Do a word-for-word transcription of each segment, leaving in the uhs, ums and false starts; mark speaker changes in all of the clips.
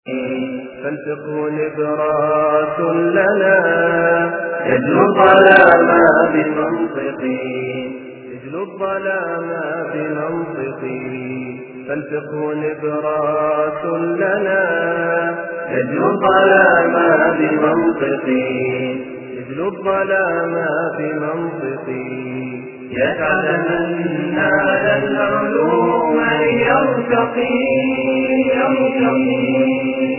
Speaker 1: فالفقه نبراس لنا يجلو الظلام بمنطقه يجلو الظلام بمنطقه فالفقه نبراس لنا يجلو الظلام بمنطقه يجلو الظلام بمنطقه يتعلم هذا العلوم يرتقي يرتقي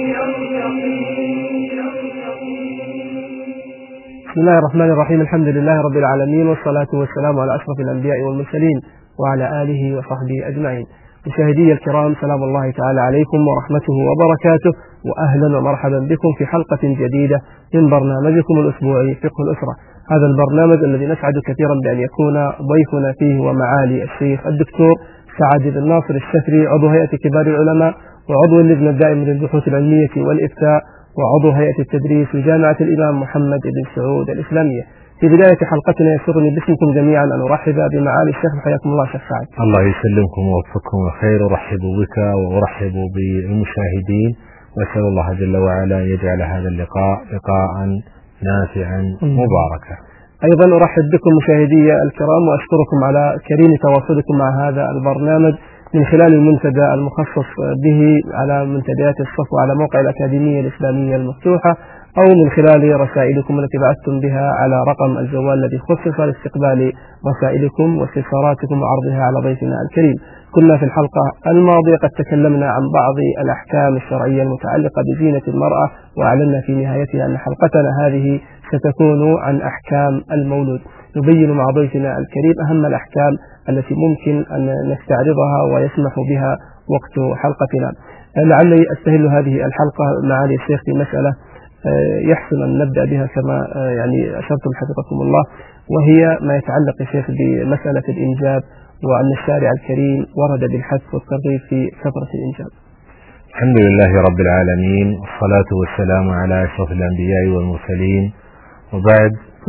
Speaker 2: بسم الله الرحمن الرحيم. الحمد لله رب العالمين، والصلاة والسلام على أشرف الأنبياء والمرسلين وعلى آله وصحبه أجمعين. مشاهدي الكرام، سلام الله تعالى عليكم ورحمته وبركاته، وأهلا ومرحبا بكم في حلقة جديدة من برنامجكم الأسبوعي فقه الأسرة. هذا البرنامج الذي نسعد كثيرا بأن يكون ضيفنا فيه ومعالي الشيخ الدكتور سعد بن ناصر الشفري، عضو هيئة كبار العلماء وعضو اللجنة الدائمة للبحوث العلمية والإفتاء وعضو هيئة التدريس في جامعة الإمام محمد بن سعود الإسلامية. في بداية حلقتنا يسرني باسمكم جميعا أن أرحب بمعالي الشيخ. حياكم الله شيخ سعد.
Speaker 3: الله يسلمكم ووفقكم وخير. أرحب بك وأرحب بالمشاهدين، وأسأل الله جل وعلا أن يجعل هذا اللقاء لقاء نافعا مباركا.
Speaker 2: أيضا أرحب بكم مشاهدي الكرام وأشكركم على كريم تواصلكم مع هذا البرنامج من خلال المنتدى المخصص به على منتديات الصف على موقع الأكاديمية الإسلامية المفتوحة، أو من خلال رسائلكم التي بعثتم بها على رقم الجوال الذي خصص لاستقبال رسائلكم واستفساراتكم وعرضها على ضيفنا الكريم. كنا في الحلقة الماضية قد تكلمنا عن بعض الأحكام الشرعية المتعلقة بزينة المرأة، وأعلنا في نهايتها أن حلقتنا هذه ستكون عن أحكام المولود. نبين مع ضيفنا الكريم أهم الأحكام التي ممكن أن نستعرضها ويسمح بها وقت حلقتنا. لعلي أستهل هذه الحلقة معالي الشيخ في مسألة يحسن أن نبدأ بها كما يعني أشرتم حفظكم الله، وهي ما يتعلق يا شيخ بمسألة الإنجاب، وأن الشارع الكريم ورد بالحث والترغيب في فترة الإنجاب.
Speaker 3: الحمد لله رب العالمين، والصلاة والسلام على أشرف الأنبياء والمرسلين، وبعد،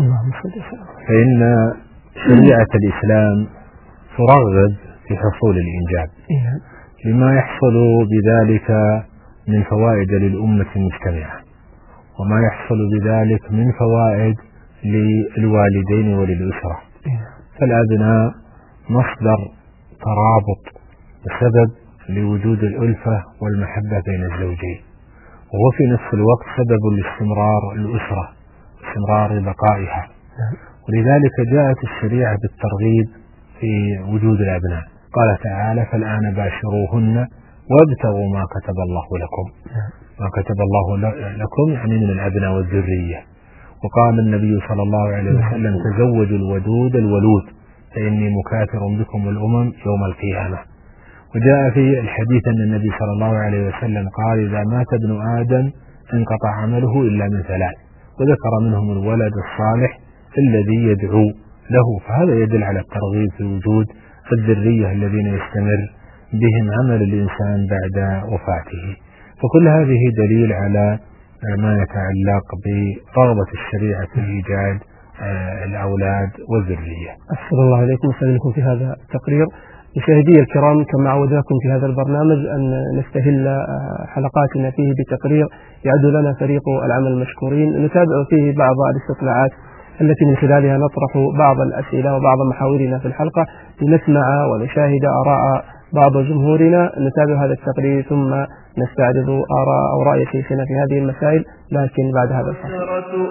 Speaker 3: فإن شريعة الإسلام ترغب في حصول الإنجاب لما يحصل بذلك من فوائد للأمة المجتمعة، وما يحصل بذلك من فوائد للوالدين وللأسرة. فالأبناء مصدر ترابط وسبب لوجود الألفة والمحبة بين الزوجين، وهو في نفس الوقت سبب لاستمرار الأسرة، استمرار بقائها. ولذلك جاءت الشريعة بالترغيب في وجود الأبناء. قال تعالى: فالآن باشروهن وابتغوا ما كتب الله لكم. ما كتب الله لكم يعني من الأبناء والذرية. وقال النبي صلى الله عليه وسلم: تزوجوا الودود الولود فإني مكاثر بكم الأمم يوم القيامة. وجاء في الحديث أن النبي صلى الله عليه وسلم قال: إذا مات ابن آدم انقطع عمله إلا من ثلاث، وذكر منهم الولد الصالح الذي يدعو له. فهذا يدل على الترغيب في وجود الذرية الذين يستمر بهم عمل الإنسان بعد وفاته. فكل هذه دليل على ما يتعلق برغبة الشريعة في إيجاد الأولاد والذرية.
Speaker 2: أحسن الله عليكم وسلمكم في هذا التقرير. مشاهدي الكرام، كما عودناكم في هذا البرنامج أن نستهل حلقاتنا فيه بتقرير يعد لنا فريق العمل المشكورين، نتابع فيه بعض الاستطلاعات التي من خلالها نطرح بعض الأسئلة وبعض محاورنا في الحلقة لنسمع ونشاهد آراء بعض جمهورنا. نتابع هذا التقرير ثم نستعرض آراء أو رأي شيخنا في هذه المسائل، لكن بعد هذا الفصل.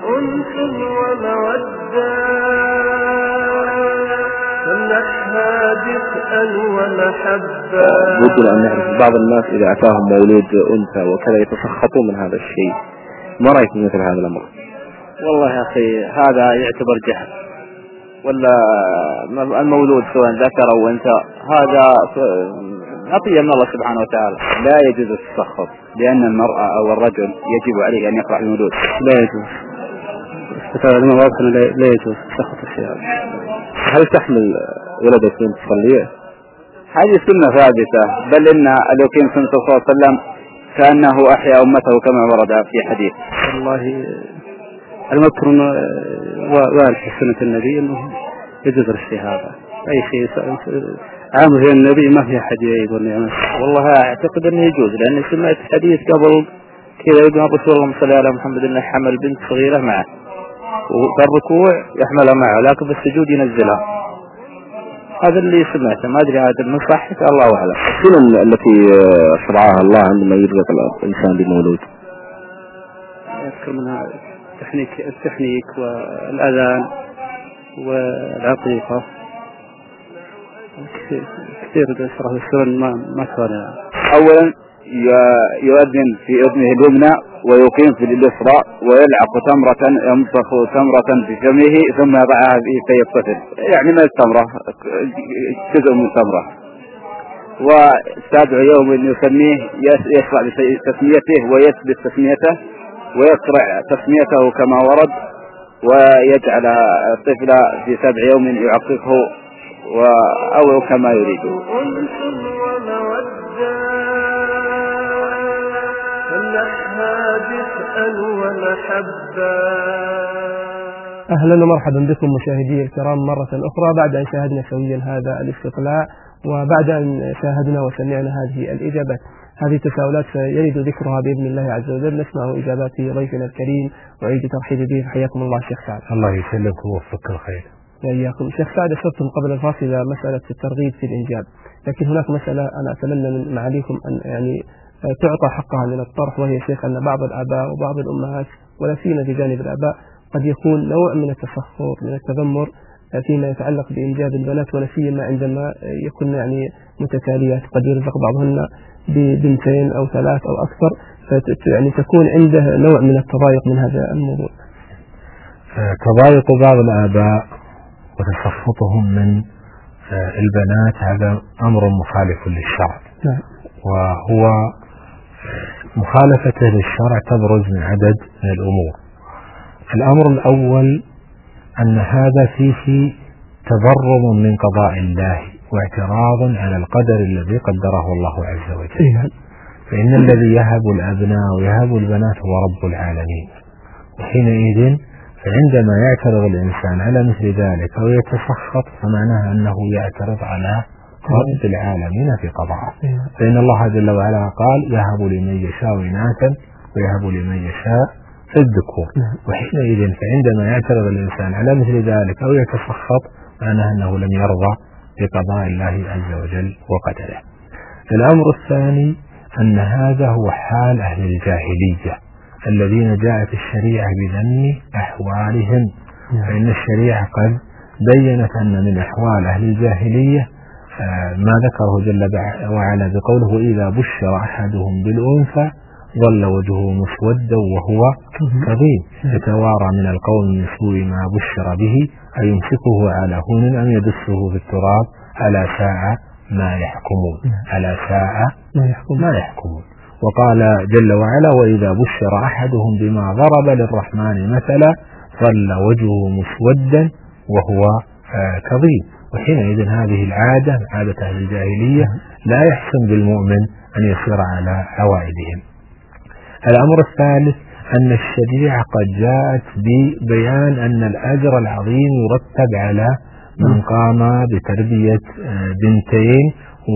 Speaker 4: يمكن أن نعرف بعض الناس إذا أتاهم مولود أنثى وكذا يتسخطون من هذا الشيء. ما رأيك مثل هذا الأمر؟
Speaker 5: والله يا أخي هذا يعتبر جهل، ولا المولود سواء ذكر أو أنثى هذا عطية من الله سبحانه وتعالى. لا يجوز التسخط، لأن المرأة أو الرجل يجب عليه أن يقرأ المولود.
Speaker 4: لا يجوز. فتعلم واضح أنه لا يجوز تسخط الشيء. هل تحمل ولدك من تصليه؟
Speaker 5: هذه سنة ثابتة، بل إن اليقين صلى الله عليه وسلم كأنه أحيا أمته كما ورد في حديث.
Speaker 4: والله المذكر وارد في سنة النبي أنه يجوز الشيء هذا. أي شيء عام في النبي ما في أحد يقول.
Speaker 5: والله أعتقد أنه يجوز، لأن سمعت حديث قبل كذا يقول الرسول اللهم صل على محمد انه حمل بنت صغيرة معه، وفي الركوع يحملها معه لكن في السجود ينزلها. هذا اللي سمعته، ما ادري عاد من صحته الله اعلم.
Speaker 6: السنن التي شرعها الله عندما يرزق الانسان بمولود،
Speaker 4: يذكر منها التحنيك التحنيك والاذان والعقيقة، كثير يشرح السنن ما ما كان.
Speaker 6: اولا يؤذن في اذنه اليمنى ويقيم في اليسرى ويلعق تمرة، يمسخ تمرة في فمه ثم يضعها في في الطفل، يعني من التمرة جزء من تمرة. وسابع يوم يسميه يشرع بتسميته ويثبت تسميته ويقرأ تسميته كما ورد، ويجعل الطفل في سبع يوم يعققه أو كما يريد.
Speaker 2: أهلا ومرحبا بكم مشاهدي الكرام مرة أخرى بعد أن شاهدنا سويا هذا الاستطلاع وبعد أن شاهدنا وسمعنا هذه الإجابات. هذه تساؤلات يريد ذكرها بإذن الله عز وجل. نسمع إجابات ضيفنا الكريم وعيد ترحيب به. حياكم الله شيخ سعد.
Speaker 3: الله يسلمك ووفقك الخير.
Speaker 2: وإياكم. شيخ سعد، أشرتم قبل الفاصل مسألة الترغيب في الإنجاب، لكن هناك مسألة أنا أتمنى من معاليكم أن يعني تعطى حقها من الطرح، وهي شيخ أن بعض الآباء وبعض الأمهات ولا سيما في جانب الآباء قد يكون نوع من التسخر من التذمر فيما يتعلق بإنجاب البنات، ولا سيما عندما يكون يعني متتاليات، قد يرزق بعضهن ببنتين أو ثلاث أو أكثر، يعني تكون عنده نوع من التضايق من هذا الموضوع.
Speaker 3: تضايق بعض الآباء وتسخطهم من البنات هذا أمر مخالف للشرع،
Speaker 2: نعم.
Speaker 3: وهو مخالفته للشرع تبرز من عدد من الأمور. الأمر الأول أن هذا فيه تبرم من قضاء الله واعتراض على القدر الذي قدره الله عز وجل، فإن الذي يهب الأبناء ويهب البنات هو رب العالمين، وحينئذ فعندما يعترض الإنسان على مثل ذلك أو يتسخط فمعناها أنه يعترض على رب العالمين في قضاءه، فإن الله جل وعلا قال يهب لمن يشاء إناثا ويهب لمن يشاء الذكور، وحينئذ فعندما يعترض الإنسان على مثل ذلك أو يتسخط معناه أنه لم يرضى بقضاء الله عز وجل وقدره. الأمر الثاني أن هذا هو حال أهل الجاهلية الذين جاءت الشريعة بذم أحوالهم، فإن الشريعة قد بينت أن من أحوال أهل الجاهلية ما ذكره جل وعلا بقوله وإذا بشر أحدهم بالأنثى ظل وجهه مسودا وهو كظيم يتوارى من القوم من سوء ما بشر به أيمسكه على هون أم يدسه في التراب ألا ساء ما يحكمون ألا ساء ما يحكمون. وقال جل وعلا وإذا بشر أحدهم بما ضرب للرحمن مثلا ظل وجهه مسودا وهو كظيم، وحينئذ هذه العادة عادة أهل الجاهلية لا يحسن بالمؤمن أن يسير على عوائدهم. الأمر الثالث أن الشريعة قد جاءت ببيان أن الأجر العظيم يرتب على من قام بتربية بنتين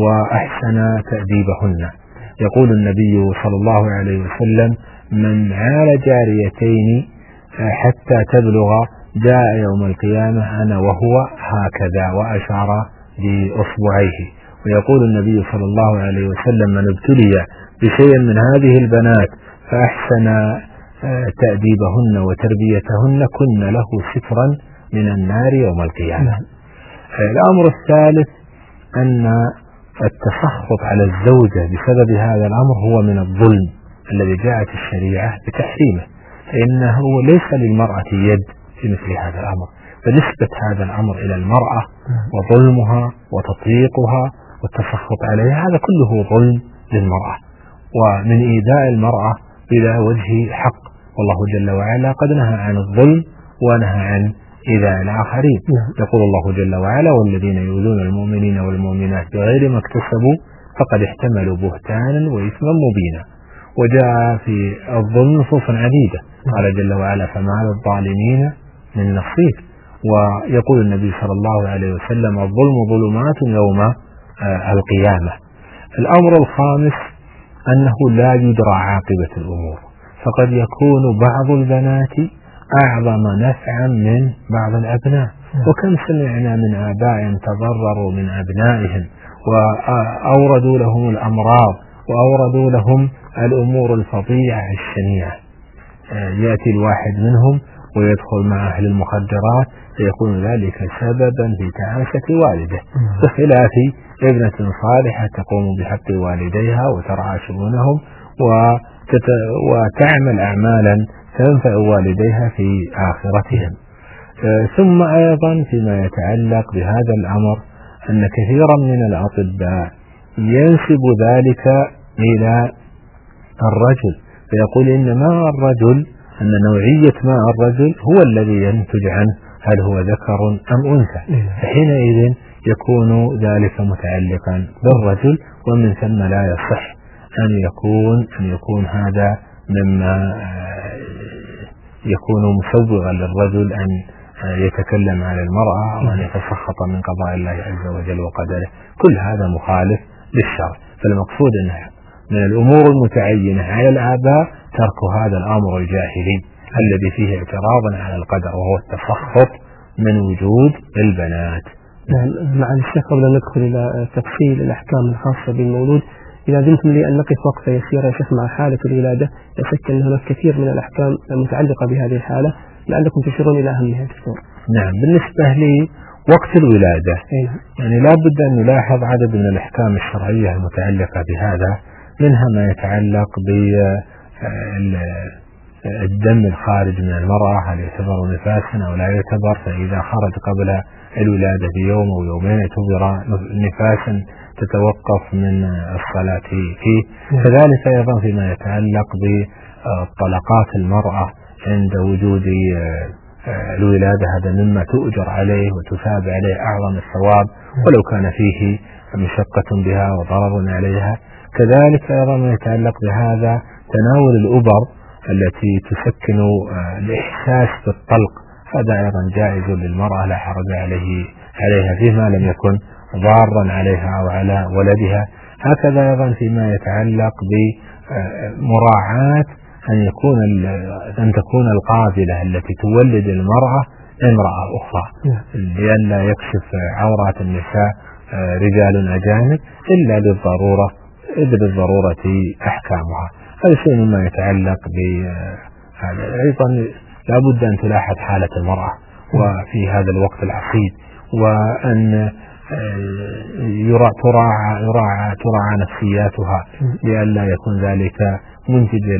Speaker 3: وأحسن تأديبهن. يقول النبي صلى الله عليه وسلم من عال جاريتين حتى تبلغ جاء يوم القيامة أنا وهو هكذا وأشار بأصبعيه. ويقول النبي صلى الله عليه وسلم من ابتلي بشيء من هذه البنات فأحسن تأديبهن وتربيتهن كن له سترا من النار يوم القيامة. الأمر الثالث أن التسخط على الزوجة بسبب هذا الأمر هو من الظلم الذي جاءت الشريعة بتحريمه، فإنه ليس للمرأة يد في مثل هذا الأمر، فنسبة هذا الأمر إلى المرأة وظلمها وتطبيقها والتسخط عليها هذا كله ظلم للمرأة ومن إيذاء المرأة بلا وجه حق، والله جل وعلا قد نهى عن الظلم ونهى عن إيذاء الآخرين. يقول الله جل وعلا والذين يؤذون المؤمنين والمؤمنات بغير ما اكتسبوا فقد احتملوا بهتانا وإثما مبينا. وجاء في الظلم نصوصا عديدة، قال جل وعلا فما على الظالمين من نصير. ويقول النبي صلى الله عليه وسلم الظلم ظلمات يوم القيامة. الأمر الخامس أنه لا يدرى عاقبة الأمور، فقد يكون بعض البنات أعظم نفعا من بعض الأبناء. وكم سمعنا من آباء تضرروا من أبنائهم وأوردوا لهم الأمراض وأوردوا لهم الأمور الفظيعة الشنيعة. يأتي الواحد منهم ويدخل مع أهل المخدرات فيكون ذلك سببا في تعاسة والده، بخلاف ابنة صالحة تقوم بحق والديها وترعى شؤونهم وتعمل أعمالا تنفع والديها في آخرتهم. ثم أيضا فيما يتعلق بهذا الأمر أن كثيرا من الأطباء ينسب ذلك إلى الرجل، فيقول إن ماء الرجل أن نوعية ماء الرجل هو الذي ينتج عنه هل هو ذكر أم أنثى، فحينئذ يكون ذلك متعلقا بالرجل، ومن ثم لا يصح أن يكون أن يكون هذا مما يكون مسوغا للرجل أن يتكلم على المرأة وأن يتسخط من قضاء الله عز وجل وقدره. كل هذا مخالف للشرع. فالمقصود أنها من الأمور المتعينة على الآباء ترك هذا الأمر الجاهلي الذي فيه اعتراضا على القدر، وهو التسخط من وجود البنات.
Speaker 2: نعم. مع الشيخ قبل أن ندخل إلى تفصيل الأحكام الخاصة بالمولود، إذا أذنتم لي أن نقف وقفة يسيرة يا شيخ مع حالة الولادة، لا شك أن هناك كثير من الأحكام المتعلقة بهذه الحالة لعلكم تشيرون إلى أهمها دكتور.
Speaker 3: نعم. بالنسبة لي وقت الولادة يعني لا بد أن نلاحظ عدد من الأحكام الشرعية المتعلقة بهذا، منها ما يتعلق بالدم الخارج من المرأة، هل يعتبر نفاسا أو لا يعتبر، فإذا خرج قبل الولادة بيوم أو يومين اعتبر نفاسا تتوقف من الصلاة فيه. كذلك أيضا فيما يتعلق بطلقات المرأة عند وجود الولادة، هذا مما تؤجر عليه وتثاب عليه أعظم الثواب ولو كان فيه مشقة بها وضرر عليها. كذلك أيضا ما يتعلق بهذا تناول الأبر التي تسكن الإحساس بالطلق، هذا أيضا جائز للمرأة لا حرج عليه عليها فيما لم يكن ضارا عليها أو على ولدها. هكذا أيضا فيما يتعلق بمراعاة أن يكون أن تكون القابلة التي تولد المرأة امرأة أخرى، لئلا يكشف عورات النساء رجال أجانب إلا للضرورة، إذ بالضرورة أحكامها. هذا شيء مما يتعلق بهذا. أيضا لا بد أن تلاحظ حالة المرأة وفي هذا الوقت العصيب، وأن يراعى تراعى يراعى تراعى نفسياتها لئلا يكون ذلك منتجا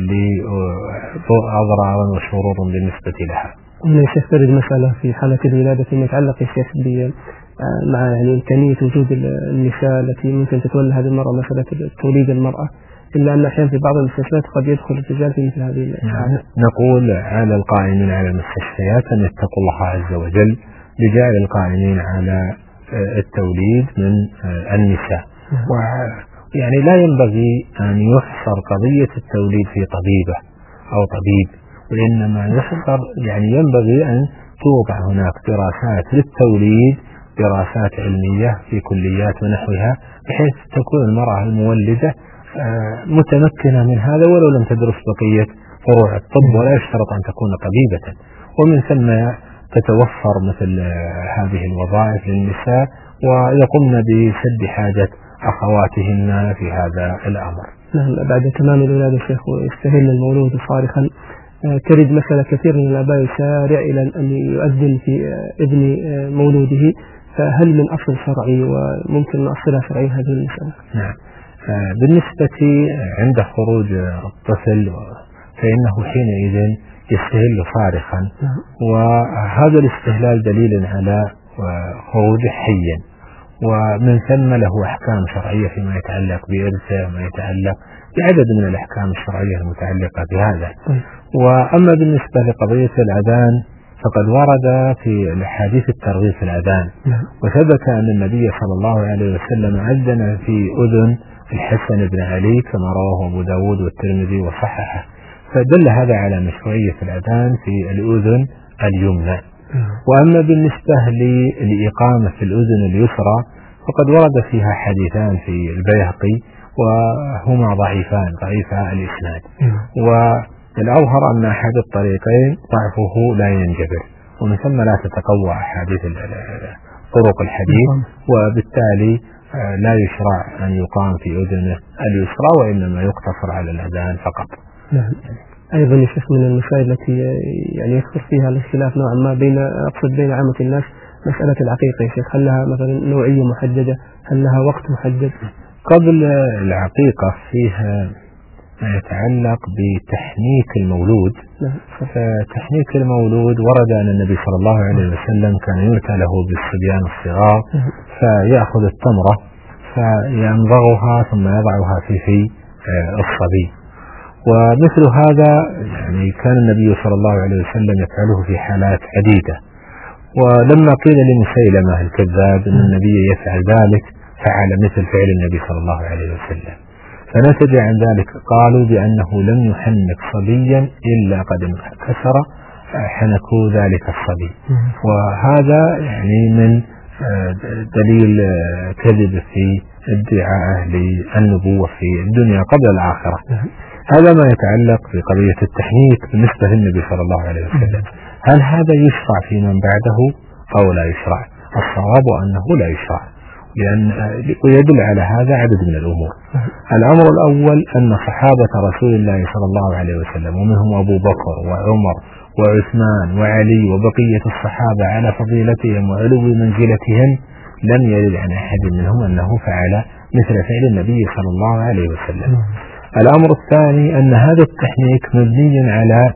Speaker 3: لأضرار وشرور بالنسبة لها.
Speaker 2: هنا الشيخ ترد مسألة في حالة الولادة فيما يتعلق الشيخ مع يعني إمكانية وجود النساء التي ممكن تتولى هذه المرأة مسألة توليد المرأة، إلا أن أحيانا في بعض المستشفيات قد يدخل الرجال في مثل هذه الحالة.
Speaker 3: نقول على القائمين على المستشفيات أن يتقوا الله عز وجل بجعل القائمين على التوليد من النساء، ويعني لا ينبغي أن يحصر قضية التوليد في طبيبة أو طبيب، وإنما يحصر يعني ينبغي أن توضع هناك دراسات للتوليد، دراسات علمية في كليات ونحوها، بحيث تكون المرأة المولدة متمكنة من هذا ولو لم تدرس بقية فروع الطب، ولا يشترط أن تكون طبيبة، ومن ثم تتوفر مثل هذه الوظائف للنساء ويقومن بسد حاجة أخواتهن في هذا الأمر.
Speaker 2: نعم. بعد تمام الولادة شيخ ويستهل المولود صارخا، ترد مثلا كثير من الآباء يسارع إلى أن يؤذن في ابن مولوده، فهل من أصل شرعي وممكن نأصلها شرعي هذه المسألة؟
Speaker 3: نعم. بالنسبة عند خروج الطفل فإنه حينئذ يستهل صارخا، وهذا الاستهلال دليل على خروجه حيا، ومن ثم له أحكام شرعية فيما يتعلق بإرثه وما يتعلق بعدد من الأحكام الشرعية المتعلقة بهذا. وأما بالنسبة لقضية الأذان فقد ورد في الحديث الترغيب في الأذان، وثبت أن النبي صلى الله عليه وسلم أذن في أذن الحسن بن علي كما رواه أبو داود والترمذي وصححه، فدل هذا على مشروعية الأذان في الأذن اليمنى. وأما بالنسبة للإقامة في الأذن اليسرى فقد ورد فيها حديثان في البيهقي وهما ضعيفان ضعيفا الإسناد، الأظهر أن أحد الطريقين ضعفه لا ينجبر، ومن ثم لا تتقوى أحاديث طرق الحديث، وبالتالي لا يشرع أن يقام في أذنه اليسرى، وإنما يقتصر على الأذان فقط.
Speaker 2: نعم. أيضا يا شيخ من المسائل التي يعني يكثر فيها الاختلاف نوعا ما بين أقصد بين عامة الناس مسألة العقيقة يا شيخ، هل لها مثلا نوعية محددة؟ هل لها وقت محدد؟
Speaker 3: قبل العقيقة فيها ما يتعلق بتحنيك المولود. فتحنيك المولود ورد أن النبي صلى الله عليه وسلم كان يؤتى له بالصبيان الصغار فيأخذ التمرة فيمضغها ثم يضعها في في الصبي، ومثل هذا يعني كان النبي صلى الله عليه وسلم يفعله في حالات عديدة. ولما قيل لمسيلمة الكذاب أن النبي يفعل ذلك فعل مثل فعل النبي صلى الله عليه وسلم، فنتج عن ذلك قالوا بأنه لم يحنك صبيا إلا قد انكسر حنكوا ذلك الصبي، وهذا يعني من دليل كذب في ادعاء للنبوة في الدنيا قبل الآخرة. هذا ما يتعلق بقضية التحنيك بالنسبة للنبي صلى الله عليه وسلم. هل هذا يشرع في من بعده أو لا يشرع؟ الصواب أنه لا يشرع، لأن ويدل على هذا عدد من الأمور. الأمر الأول أن صحابة رسول الله صلى الله عليه وسلم ومنهم أبو بكر وعمر وعثمان وعلي وبقية الصحابة على فضيلتهم وعلو منزلتهم لم يرد عن أحد منهم أنه فعل مثل فعل النبي صلى الله عليه وسلم. الأمر الثاني أن هذا التحنيك مبني على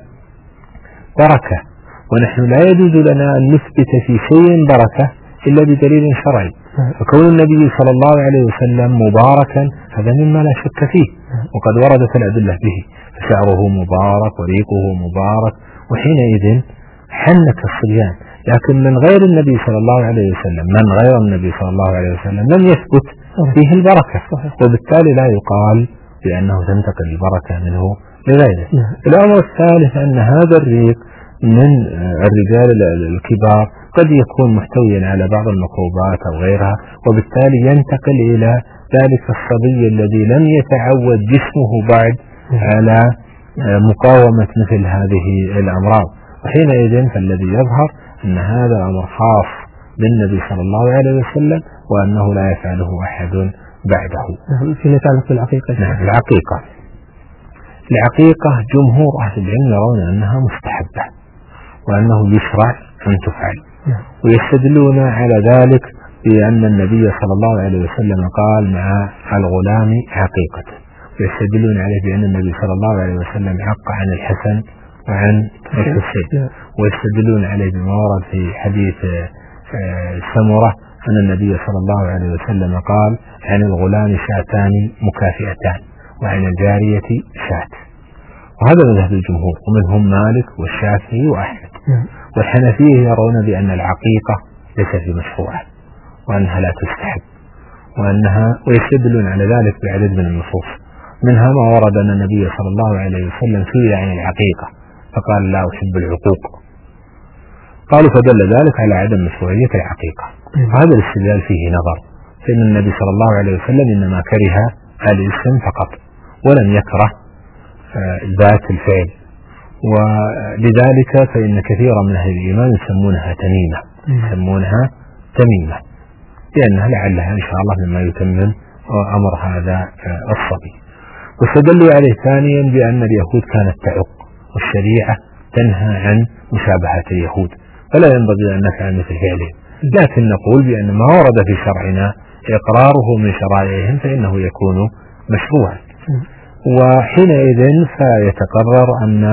Speaker 3: بركة، ونحن لا يجوز لنا أن نثبت في شيء بركة إلا بدليل شرعي، فكون النبي صلى الله عليه وسلم مباركا هذا مما لا شك فيه، وقد وردت الأدلة به، فشعره مبارك وريقه مبارك، وحينئذ حنك الصبيان. لكن من غير النبي صلى الله عليه وسلم من غير النبي صلى الله عليه وسلم لم يثبت فيه البركة، وبالتالي لا يقال بأنه تنتقل البركة منه لغيره. الأمر الثالث أن هذا الريق من الرجال الكبار قد يكون محتويا على بعض الميكروبات أو غيرها، وبالتالي ينتقل إلى ذلك الصبي الذي لم يتعود جسمه بعد على مقاومة مثل هذه الأمراض، وحينئذ فالذي يظهر أن هذا الأمر خاص بالنبي صلى الله عليه وسلم وأنه لا يفعله أحد بعده.
Speaker 2: فيما يتعلق بالعقيقة.
Speaker 3: نعم. العقيقة العقيقة جمهور أهل العلم يرون أنها مستحبة وأنه يشرع أن تفعل، ويستدلون على ذلك بأن النبي صلى الله عليه وسلم قال مع الغلام عقيقة، ويستدلون عليه بأن النبي صلى الله عليه وسلم عق عن الحسن وعن الحسين، ويستدلون عليه بما ورد في حديث سمرة أن النبي صلى الله عليه وسلم قال عن الغلام شاتان مكافئتان وعن الجارية شات. وهذا مذهب الجمهور، ومنهم مالك والشافعي وأحمد. والحنفية يرون بأن العقيقة ليست بمشروعة وأنها لا تستحب، وأنها ويستدلون على ذلك بعدد من النصوص، منها ما ورد أن النبي صلى الله عليه وسلم سئل عن العقيقة فقال لا أحب العقوق، قالوا فدل ذلك على عدم مشروعية العقيقة. وهذا الاستدلال فيه نظر، فإن النبي صلى الله عليه وسلم إنما كره الاسم فقط ولم يكره ذات الفعل، ولذلك فإن كثيرا من أهل الإيمان يسمونها تميمة يسمونها تميمة لأنها لعلها إن شاء الله مما يتمم أمر هذا الصبي. واستدلوا عليه ثانيا بأن اليهود كانت تعق، والشريعة تنهى عن مشابهة اليهود، فلا ينبغي أن نفعل مثل فعلهم، لكن نقول بأن ما ورد في شرعنا إقراره من شرائعهم فإنه يكون مشروعا. وحينئذ فيتقرر أن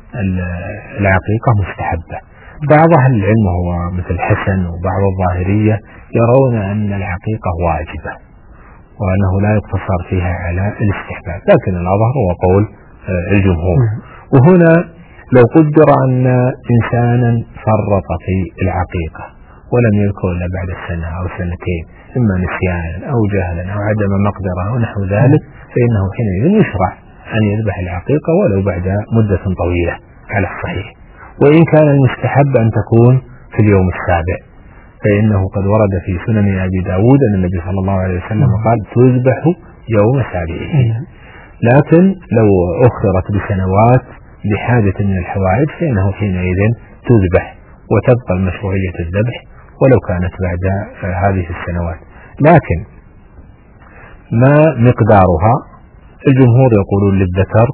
Speaker 3: العقيقة مستحبة. بعض أهل العلم هو مثل حسن وبعض الظاهرية يرون أن العقيقة واجبة وأنه لا يقتصر فيها على الاستحباب، لكن الأظهر هو قول الجمهور. وهنا لو قدر أن إنسانا فرط في العقيقة ولم يذكر إلا بعد السنة أو سنتين إما نسيانا أو جهلا أو عدم مقدرة أو نحو ذلك، فإنه حينئذ يشرع أن يذبح العقيقة ولو بعد مدة طويلة على الصحيح. وإن كان المستحب أن تكون في اليوم السابع، فإنه قد ورد في سنن أبي داود أن النبي صلى الله عليه وسلم قال تذبح يوم سابعه، لكن لو أخرت بسنوات بحاجة من الحوائج فإنه حينئذ تذبح وتبقى مشروعية الذبح ولو كانت بعد هذه السنوات. لكن ما مقدارها؟ الجمهور يقولون للذكر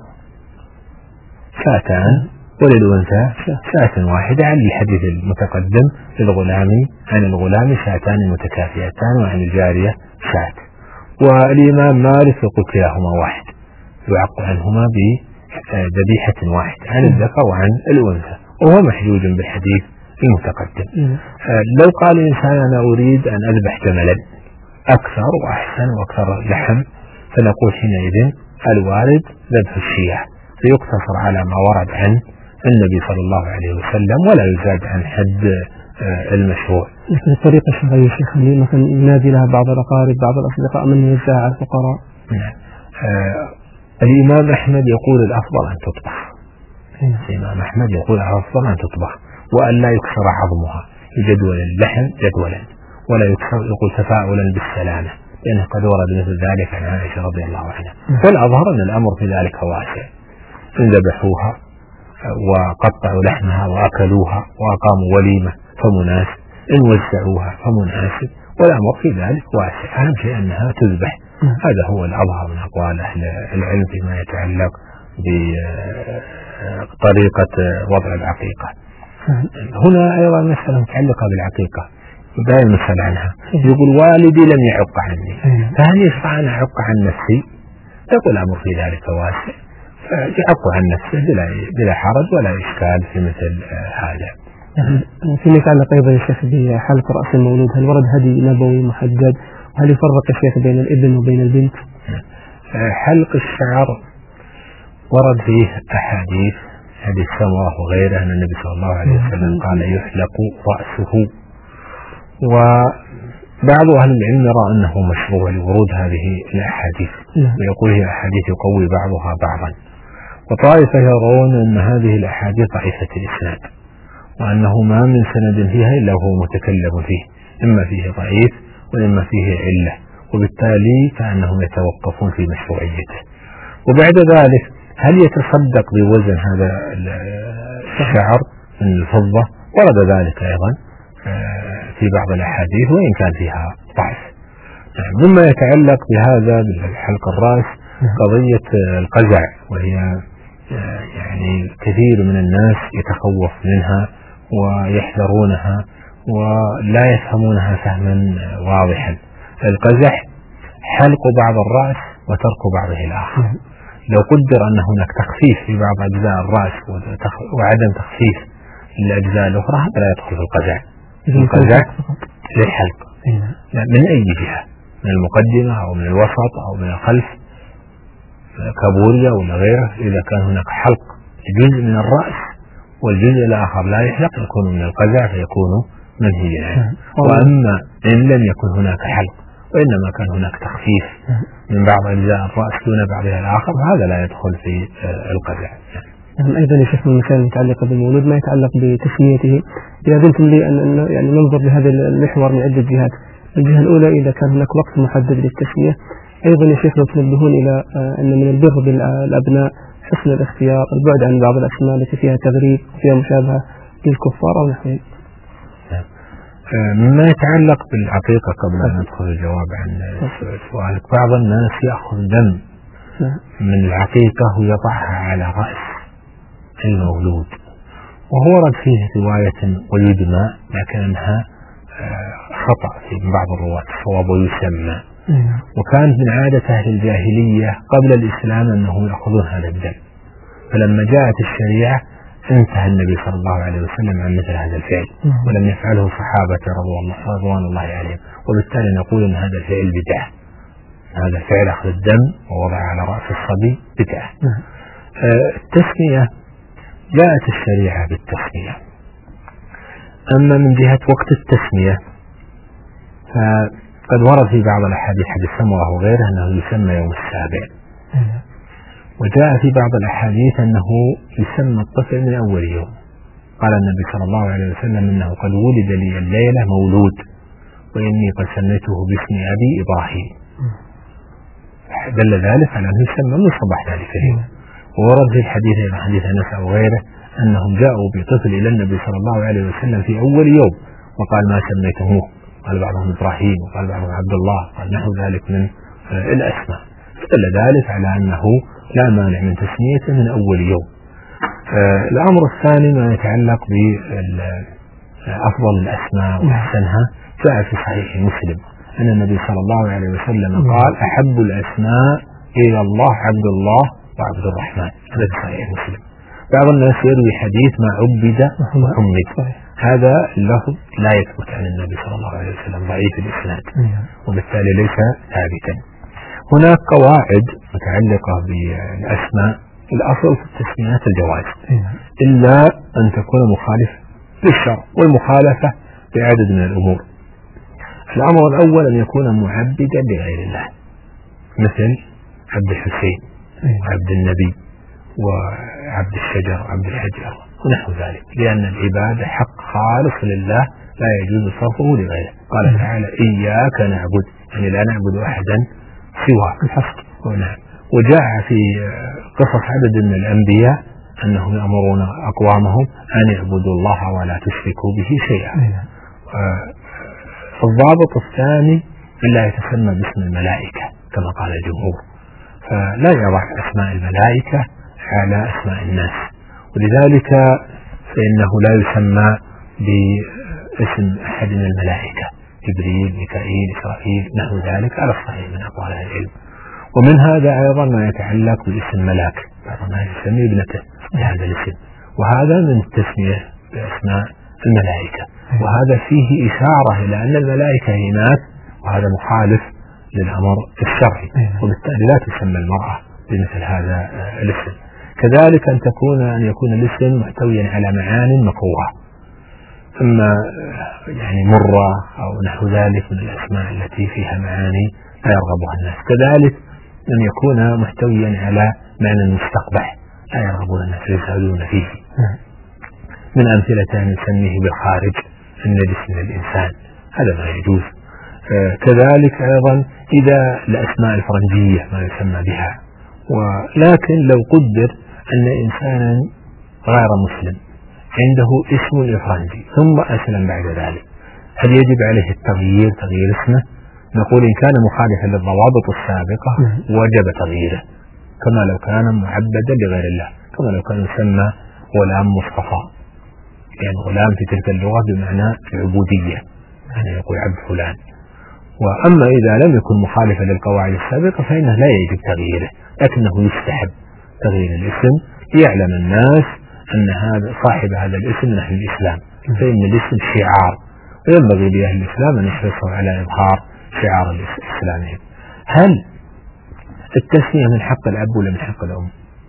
Speaker 3: شاتان وللأنثى شاة واحدة، عن الحديث المتقدم للغلام عن الغلام شاتان متكافئتان وعن الجارية شاة. والإمام مالك يقول كلاهما واحد، يعق عنهما بذبيحة واحدة عن الذكر وعن الأنثى، وهو محجوج بالحديث المتقدم. لو قال الإنسان أنا أريد أن أذبح جملا أكثر وأحسن وأكثر لحم، فنقول حينئذ الوارد ذبح الشياه، فيقتصر على ما ورد عن النبي صلى الله عليه وسلم ولا يزاد عن حد المشروع.
Speaker 2: مثل الطريقة الشرعية شيخ لي مثلا ينادي لها بعض الأقارب بعض الأصدقاء من يوزعها على الفقراء.
Speaker 3: نعم. آه الإمام أحمد يقول الأفضل أن تطبخ. نعم. الإمام أحمد يقول الأفضل أن تطبخ وأن لا يكسر عظمها، يجدول اللحم جدولا ولا يكسر، يقول تفاؤلا بالسلامة، لأنه قد ورد مثل ذلك عن عائشة رضي الله عنها. نعم. والأظهر أن الأمر في ذلك واسع، إن ذبحوها وقطعوا لحمها وأكلوها وأقاموا وليمة فمناسب، إن وزعوها فمناسب، والأمر في ذلك واسع، أهم شيء أنها تذبح. هذا هو الأظهر من أقوال أهل العلم فيما يتعلق بطريقة وضع العقيقة. هنا أيضا مسألة متعلقة بالعقيقة دائما نسأل عنها، يقول والدي لم يعق عني، فهل يشرع أن أعق عن نفسي؟ يقول الأمر في ذلك واسع، يعق عن نفسه بلا بلا حرج ولا إشكال في مثل هذا.
Speaker 2: فيما يتعلق أيضا يا شيخ بحلق رأس المولود، هل ورد هدي نبوي محدد؟ وهل يفرق الشيخ بين الابن وبين البنت؟
Speaker 3: حلق الشعر ورد فيه أحاديث، حديث سمرة وغيره أن النبي صلى الله عليه وسلم قال يحلق رأسه، وبعض أهل العلم يرى أنه مشروع لورود هذه الأحاديث، ويقول هي أحاديث يقوي بعضها بعضا، وطائفة يرون أن هذه الأحاديث ضعيفة الإسناد، وأنه ما من سند فيها إلا هو متكلم فيه، إما فيه ضعيف وإما فيه علة، وبالتالي فأنهم يتوقفون في مشروعيته. وبعد ذلك هل يتصدق بوزن هذا الشعر من الفضة؟ ورد ذلك أيضا في بعض الأحاديث وإن كان فيها ضعف. مما يتعلق بهذا بالحلق الرأس قضية القزع، وهي يعني كثير من الناس يتخوف منها ويحذرونها ولا يفهمونها فهما واضحا. القزح حلق بعض الرأس وترك بعضه الآخر. لو قدر أن هناك تخفيف في بعض أجزاء الرأس وعدم تخفيف للأجزاء الأخرى هذا لا يدخل في القزع. القزع للحلق من أي جهة، من المقدمة أو من الوسط أو من الخلف كابوريا ولا غيره، إذا كان هناك حلق جزء من الرأس والجزء الآخر لا يحلق يكون من القزع فيكون منهيا عنه. وأما إن لم يكن هناك حلق وإنما كان هناك تخفيف من بعض أجزاء الرأس دون بعضها الآخر هذا لا يدخل في القزع.
Speaker 2: أيضا يشوف المسائل المتعلقة بالمولود ما يتعلق بتسميته. إذا قلتم لي أن يعني ننظر لهذا المحور من عدة جهات، الجهة الأولى إذا كان هناك وقت محدد للتسمية، أيضا يا شيخ لو تنبهون إلى أن من البر بالأبناء حسن الاختيار، البعد عن بعض الأسماء التي فيها تغريب وفيها مشابهة للكفار أو نحوهم.
Speaker 3: مما يتعلق بالعقيقة قبل أن ندخل الجواب عن سؤالك، بعض الناس يأخذ دم من العقيقة ويضعها على رأس المولود، وهو ورد فيه رواية ويدمى لكنها خطأ في بعض الرواة، الصواب ويسمى. وكانت من عادة أهل الجاهلية قبل الإسلام أنهم يأخذون هذا الدم، فلما جاءت الشريعة انتهى النبي صلى الله عليه وسلم عن مثل هذا الفعل، ولم يفعله صحابة رضوان الله عليهم، وبالتالي نقول أن هذا الفعل بدعة. هذا فعل أخذ الدم ووضع على رأس الصبي بدعة. التسمية جاءت الشريعة بالتسمية. أما من جهة وقت التسمية فقد ورد في بعض الأحاديث حديث سمرة وغيره أنه يسمى يوم السابع، وجاء في بعض الأحاديث أنه يسمى الطفل من أول يوم. قال النبي صلى الله عليه وسلم أنه قد ولد لي الليلة مولود وإني قد سميته باسم أبي إبراهيم، دل ذلك على أنه يسمى من صباح ذلك اليوم. وورد في الحديث حديث أنس أو غيره أنهم جاءوا بطفل إلى النبي صلى الله عليه وسلم في أول يوم وقال ما سميتموه؟ قال بعضهم إبراهيم وقال بعضهم عبد الله، قال نحو ذلك من الأسماء. فدل ذلك على أنه لا مانع من تسميته من أول يوم. الأمر الثاني ما يتعلق بأفضل الأسماء وأحسنها، جاء في صحيح مسلم أن النبي صلى الله عليه وسلم قال أحب الأسماء إلى الله عبد الله وعبد الرحمن. هذا في صحيح مسلم. بعض الناس يروي حديث ما عبد محمد، هذا اللفظ لا يثبت عن النبي صلى الله عليه وسلم، ضعيف الإسناد وبالتالي ليس ثابتا. هناك قواعد متعلقة بالأسماء، الأصل في التسميات الجواز إلا أن تكون مخالفة للشرع، والمخالفة بعدد من الأمور. الأمر الأول أن يكون معبدا لغير الله، مثل عبد الحسين وعبد النبي وعبد الشجر وعبد الحجر ونحو ذلك، لأن العبادة حق خالص لله لا يجوز صرفه لغيره. قال تعالى إياك نعبد، يعني لا نعبد أحدا سوى الحق. وجاء في قصص عدد من الأنبياء أنهم يأمرون أقوامهم أن يعبدوا الله ولا تشركوا به شيئا. الضابط الثاني ألا يتسمى باسم الملائكة كما قال الجمهور، فلا يضع أسماء الملائكة على أسماء الناس، ولذلك فإنه لا يسمى باسم أحد من الملائكة، جبريل ميكائيل إسرافيل نحو ذلك على الصحيح من أقوال العلم. ومن هذا أيضا ما يتعلق باسم ملاك، بعض الناس يسمي ابنته بهذا الاسم، وهذا من التسمية بأسماء الملائكة، وهذا فيه إشارة إلى أن الملائكة هناك، وهذا مخالف للأمر الشرعي، وبالتالي لا تسمى المرأة بمثل هذا الاسم. كذلك أن تكون أن يكون الاسم محتويا على معان مكروهة، أما يعني مرة أو نحو ذلك من الأسماء التي فيها معاني لا يرغبها الناس. كذلك أن يكون محتويا على معنى مستقبح لا يرغبون الناس يسألون فيه، من أمثلة أن يسميه بالخارج النجس من الإنسان، هذا ما يجوز. كذلك أيضا إذا الأسماء الفرنجية ما يسمى بها، ولكن لو قدر أن إنسانا غير مسلم عنده اسم إفرنجي ثم أسلم بعد ذلك، هل يجب عليه التغيير تغيير اسمه؟ نقول إن كان مخالفا للضوابط السابقة وجب تغييره، كما لو كان معبدا لغير الله، كما لو كان يسمى غلام مصطفى، يعني غلام في تلك اللغة بمعنى العبودية، يعني يقول عبد فلان. وأما إذا لم يكن مخالفا للقواعد السابقة فإنه لا يجب تغييره، لكنه يستحب تغيير الاسم ليعلم الناس أن هذا صاحب هذا الاسم من أهل الإسلام، فإن الاسم شعار، وينبغي لأهل الإسلام أن يحرصوا على إظهار شعار الإسلام. هل التسمية من حق الأب ولا من حق الأم؟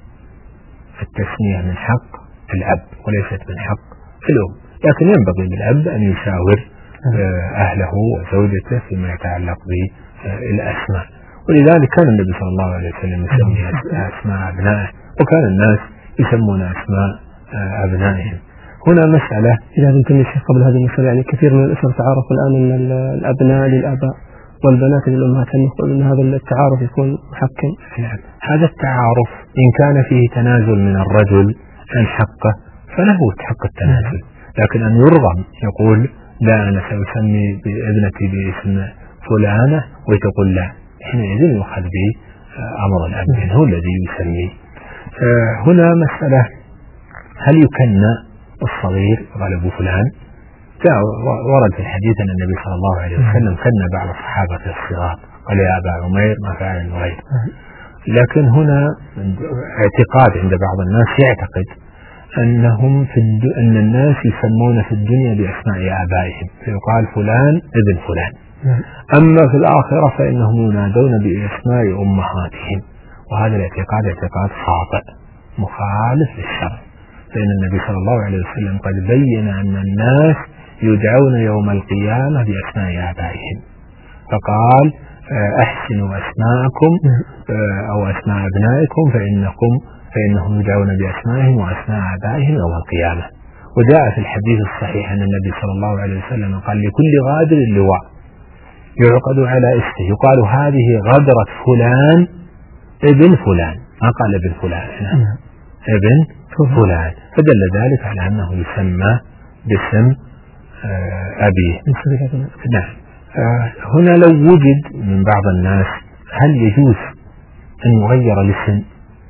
Speaker 3: التسمية من حق الأب وليست من حق الأم، لكن ينبغي للأب أن يشاور أهله وزوجته فيما يتعلق بالأسماء، ولذلك كان النبي صلى الله عليه وسلم يسمي أسماء أبنائه، وكان الناس يسمون أسماء أبنائهم. هنا مسألة
Speaker 2: إذا يمكن الشيخ قبل هذه المسألة، يعني كثير من الأسر تعرف الآن أن الأبناء للآباء والبنات للأمهات، هل نقول أن هذا التعارف يكون محكم؟
Speaker 3: نعم، هذا التعارف إن كان فيه تنازل من الرجل عن حقه فله حق التنازل، لكن أن يرغم يقول لا أنا سأسمي بابنتي باسم فلانة وتقول لا، حينئذ يؤخذ بأمر الأب هو الذي يسمي. هنا مسألة هل يكنى الصغير غلب فلان؟ جاء ورد في الحديث أن النبي صلى الله عليه وسلم كنى بعض الصحابة الصغار، قال يا أبا عمير ما فعل النغير. لكن هنا اعتقاد عند بعض الناس يعتقد أنهم في الد... أن الناس يسمون في الدنيا بأسماء آبائهم، فيقال فلان ابن فلان، أما في الآخرة فإنهم ينادون بأسماء أمهاتهم، وهذا الاعتقاد اعتقاد خاطئ مخالف للشرع، فإن النبي صلى الله عليه وسلم قد بين أن الناس يدعون يوم القيامة بأسماء آبائهم، فقال أحسنوا أسماءكم أو أسماء أبنائكم فإنكم فإنهم يدعون بأسمائهم وأسماء آبائهم يوم القيامة. وجاء في الحديث الصحيح أن النبي صلى الله عليه وسلم قال لكل غادر لواء يعقد على اسمه، يقال هذه غدرة فلان ابن فلان، ما قال ابن فلان، ابن فلان، فدل ذلك على أنه يسمى باسم أبيه. نعم. هنا لو وجد من بعض الناس هل يجوز أن يغير الاسم؟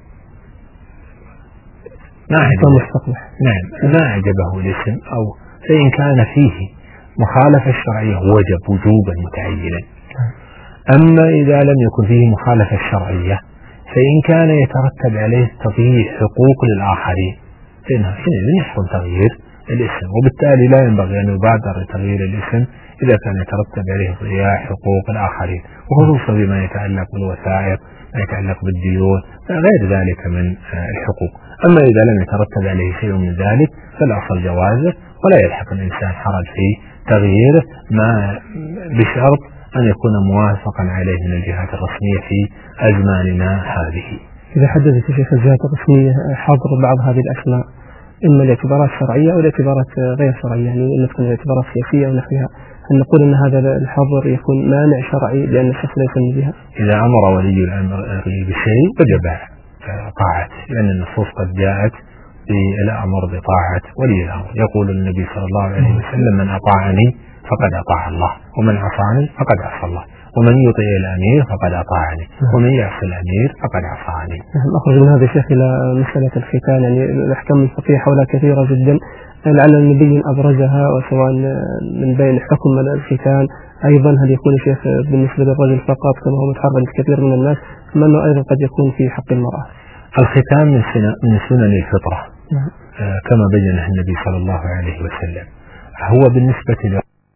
Speaker 3: ما عجبه. نعم، ما عجبه الاسم، أو فإن كان فيه مخالفة شرعية وجب وجوبا متعينا. أما إذا لم يكن فيه مخالفة شرعية فإن كان يترتب عليه تضييع حقوق للآخرين فإنه حينئذ يحرم تغيير الاسم، وبالتالي لا ينبغي أن يبادر لتغيير الاسم إذا كان يترتب عليه ضياع حقوق الآخرين، وخصوصا بما يتعلق بالوثائق، ما يتعلق بالديون، غير ذلك من الحقوق. أما إذا لم يترتب عليه شيء من ذلك فالأصل جوازه، ولا يلحق الإنسان حرج في تغييره ما بشرط أن يكون موافقا عليه من الجهات الرسمية في أزماننا هذه.
Speaker 2: إذا حددت شيخ الجهات الرسمية حظر بعض هذه الأسماء إما لاعتبارات شرعية أو لاعتبارات غير شرعية، يعني إما تكون اعتبارات سياسية أو نحوها، هل نقول أن هذا الحظر يكون مانع شرعي لأن الشخص لا يسمي بها؟
Speaker 3: إذا أمر ولي الأمر بشيء وجب طاعته، لأن النصوص قد جاءت بالأمر بطاعة ولي الأمر. يقول النبي صلى الله عليه وسلم: من أطاعني فقد أطاع الله، ومن عصاني فقد عصى الله، ومن يطيع الأمير فقد أطاعني، ومن يعصي الأمير فقد عصاني.
Speaker 2: أخرج من هذا الشيخ إلى مسألة الختان، يعني الأحكام الفقهية حولها كثيرة جدا، لعل النبي أبرزها، وسواء من بين حكم الختان أيضا هل يكون شيخ بالنسبة للرجل فقط كما هو متحرج كثير من الناس، أم أنه أيضا قد يكون في حق المرأة؟
Speaker 3: الختان من من سنن الفطرة آه كما بينه النبي صلى الله عليه وسلم. هو بالنسبة له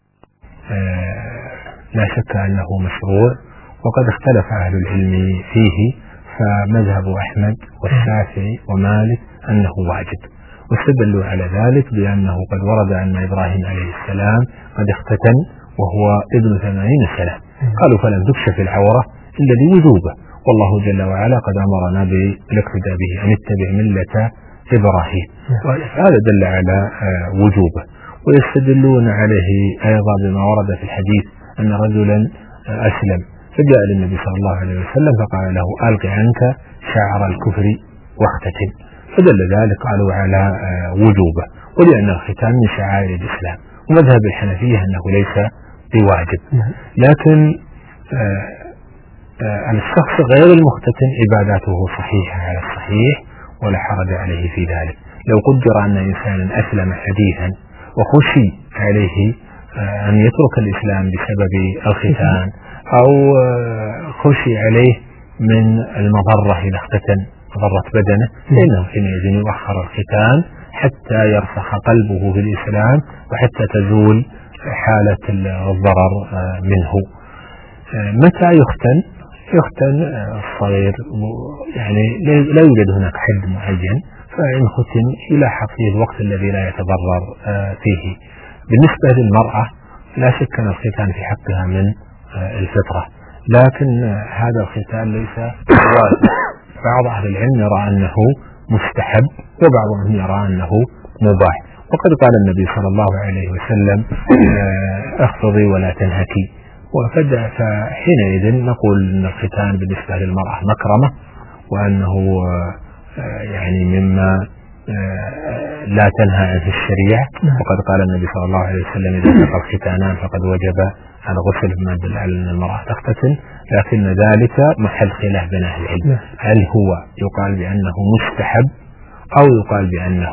Speaker 3: آه لا شك أنه مشروع، وقد اختلف أهل العلم فيه، فمذهب أحمد والشافعي ومالك أنه واجب، واستدلوا على ذلك بأنه قد ورد أن إبراهيم عليه السلام قد اختتن وهو ابن ثمانين سنة، قالوا فلم تكشف العورة إلا لوجوبه، والله جل وعلا قد أمرنا بالاقتداء به أن اتبع ملة إبراهيم، وهذا دل على وجوبه. ويستدلون عليه أيضا بما ورد في الحديث أن رجلا أسلم فجاء للنبي صلى الله عليه وسلم فقال له: ألق عنك شعر الكفر واختتن، فدل ذلك قالوا على وجوبه، ولأن الختان من شعائر الإسلام. ومذهب الحنفية أنه ليس بواجب، لكن الشخص غير المختتن عباداته صحيحة على الصحيح ولا حرج عليه في ذلك. لو قدر أن إنسانا أسلم حديثا وخشي عليه أن يترك الإسلام بسبب الختان، أو خشي عليه من المضرة إذا اختتن مضرة بدنه، فإنه حينئذ يؤخر الختان حتى يرسخ قلبه في الإسلام وحتى تزول حالة الضرر منه. متى يختن؟ يختن الصغير، يعني لا يوجد هناك حد معين، فإن ختن يلاحق فيه الوقت الذي لا يتضرر فيه. بالنسبة للمرأة لا شك أن الختان في حقها من الفطرة، لكن هذا الختان ليس واجب. بعض أهل العلم يرى أنه مستحب، وبعضهم يرى أنه مباح، وقد قال النبي صلى الله عليه وسلم: اخفضي ولا تنهكي. وفد فحينئذ نقول أن الختان بالنسبة للمرأة مكرمة، وأنه يعني مما لا تنهى عنه الشريعة، وقد قال النبي صلى الله عليه وسلم: إذا التقى الختانان فقد وجب الغسل، ما دل على أن المرأة تختتن. لكن ذلك محل خلاف بين أهل العلم، هل هو يقال بأنه مستحب أو يقال بأنه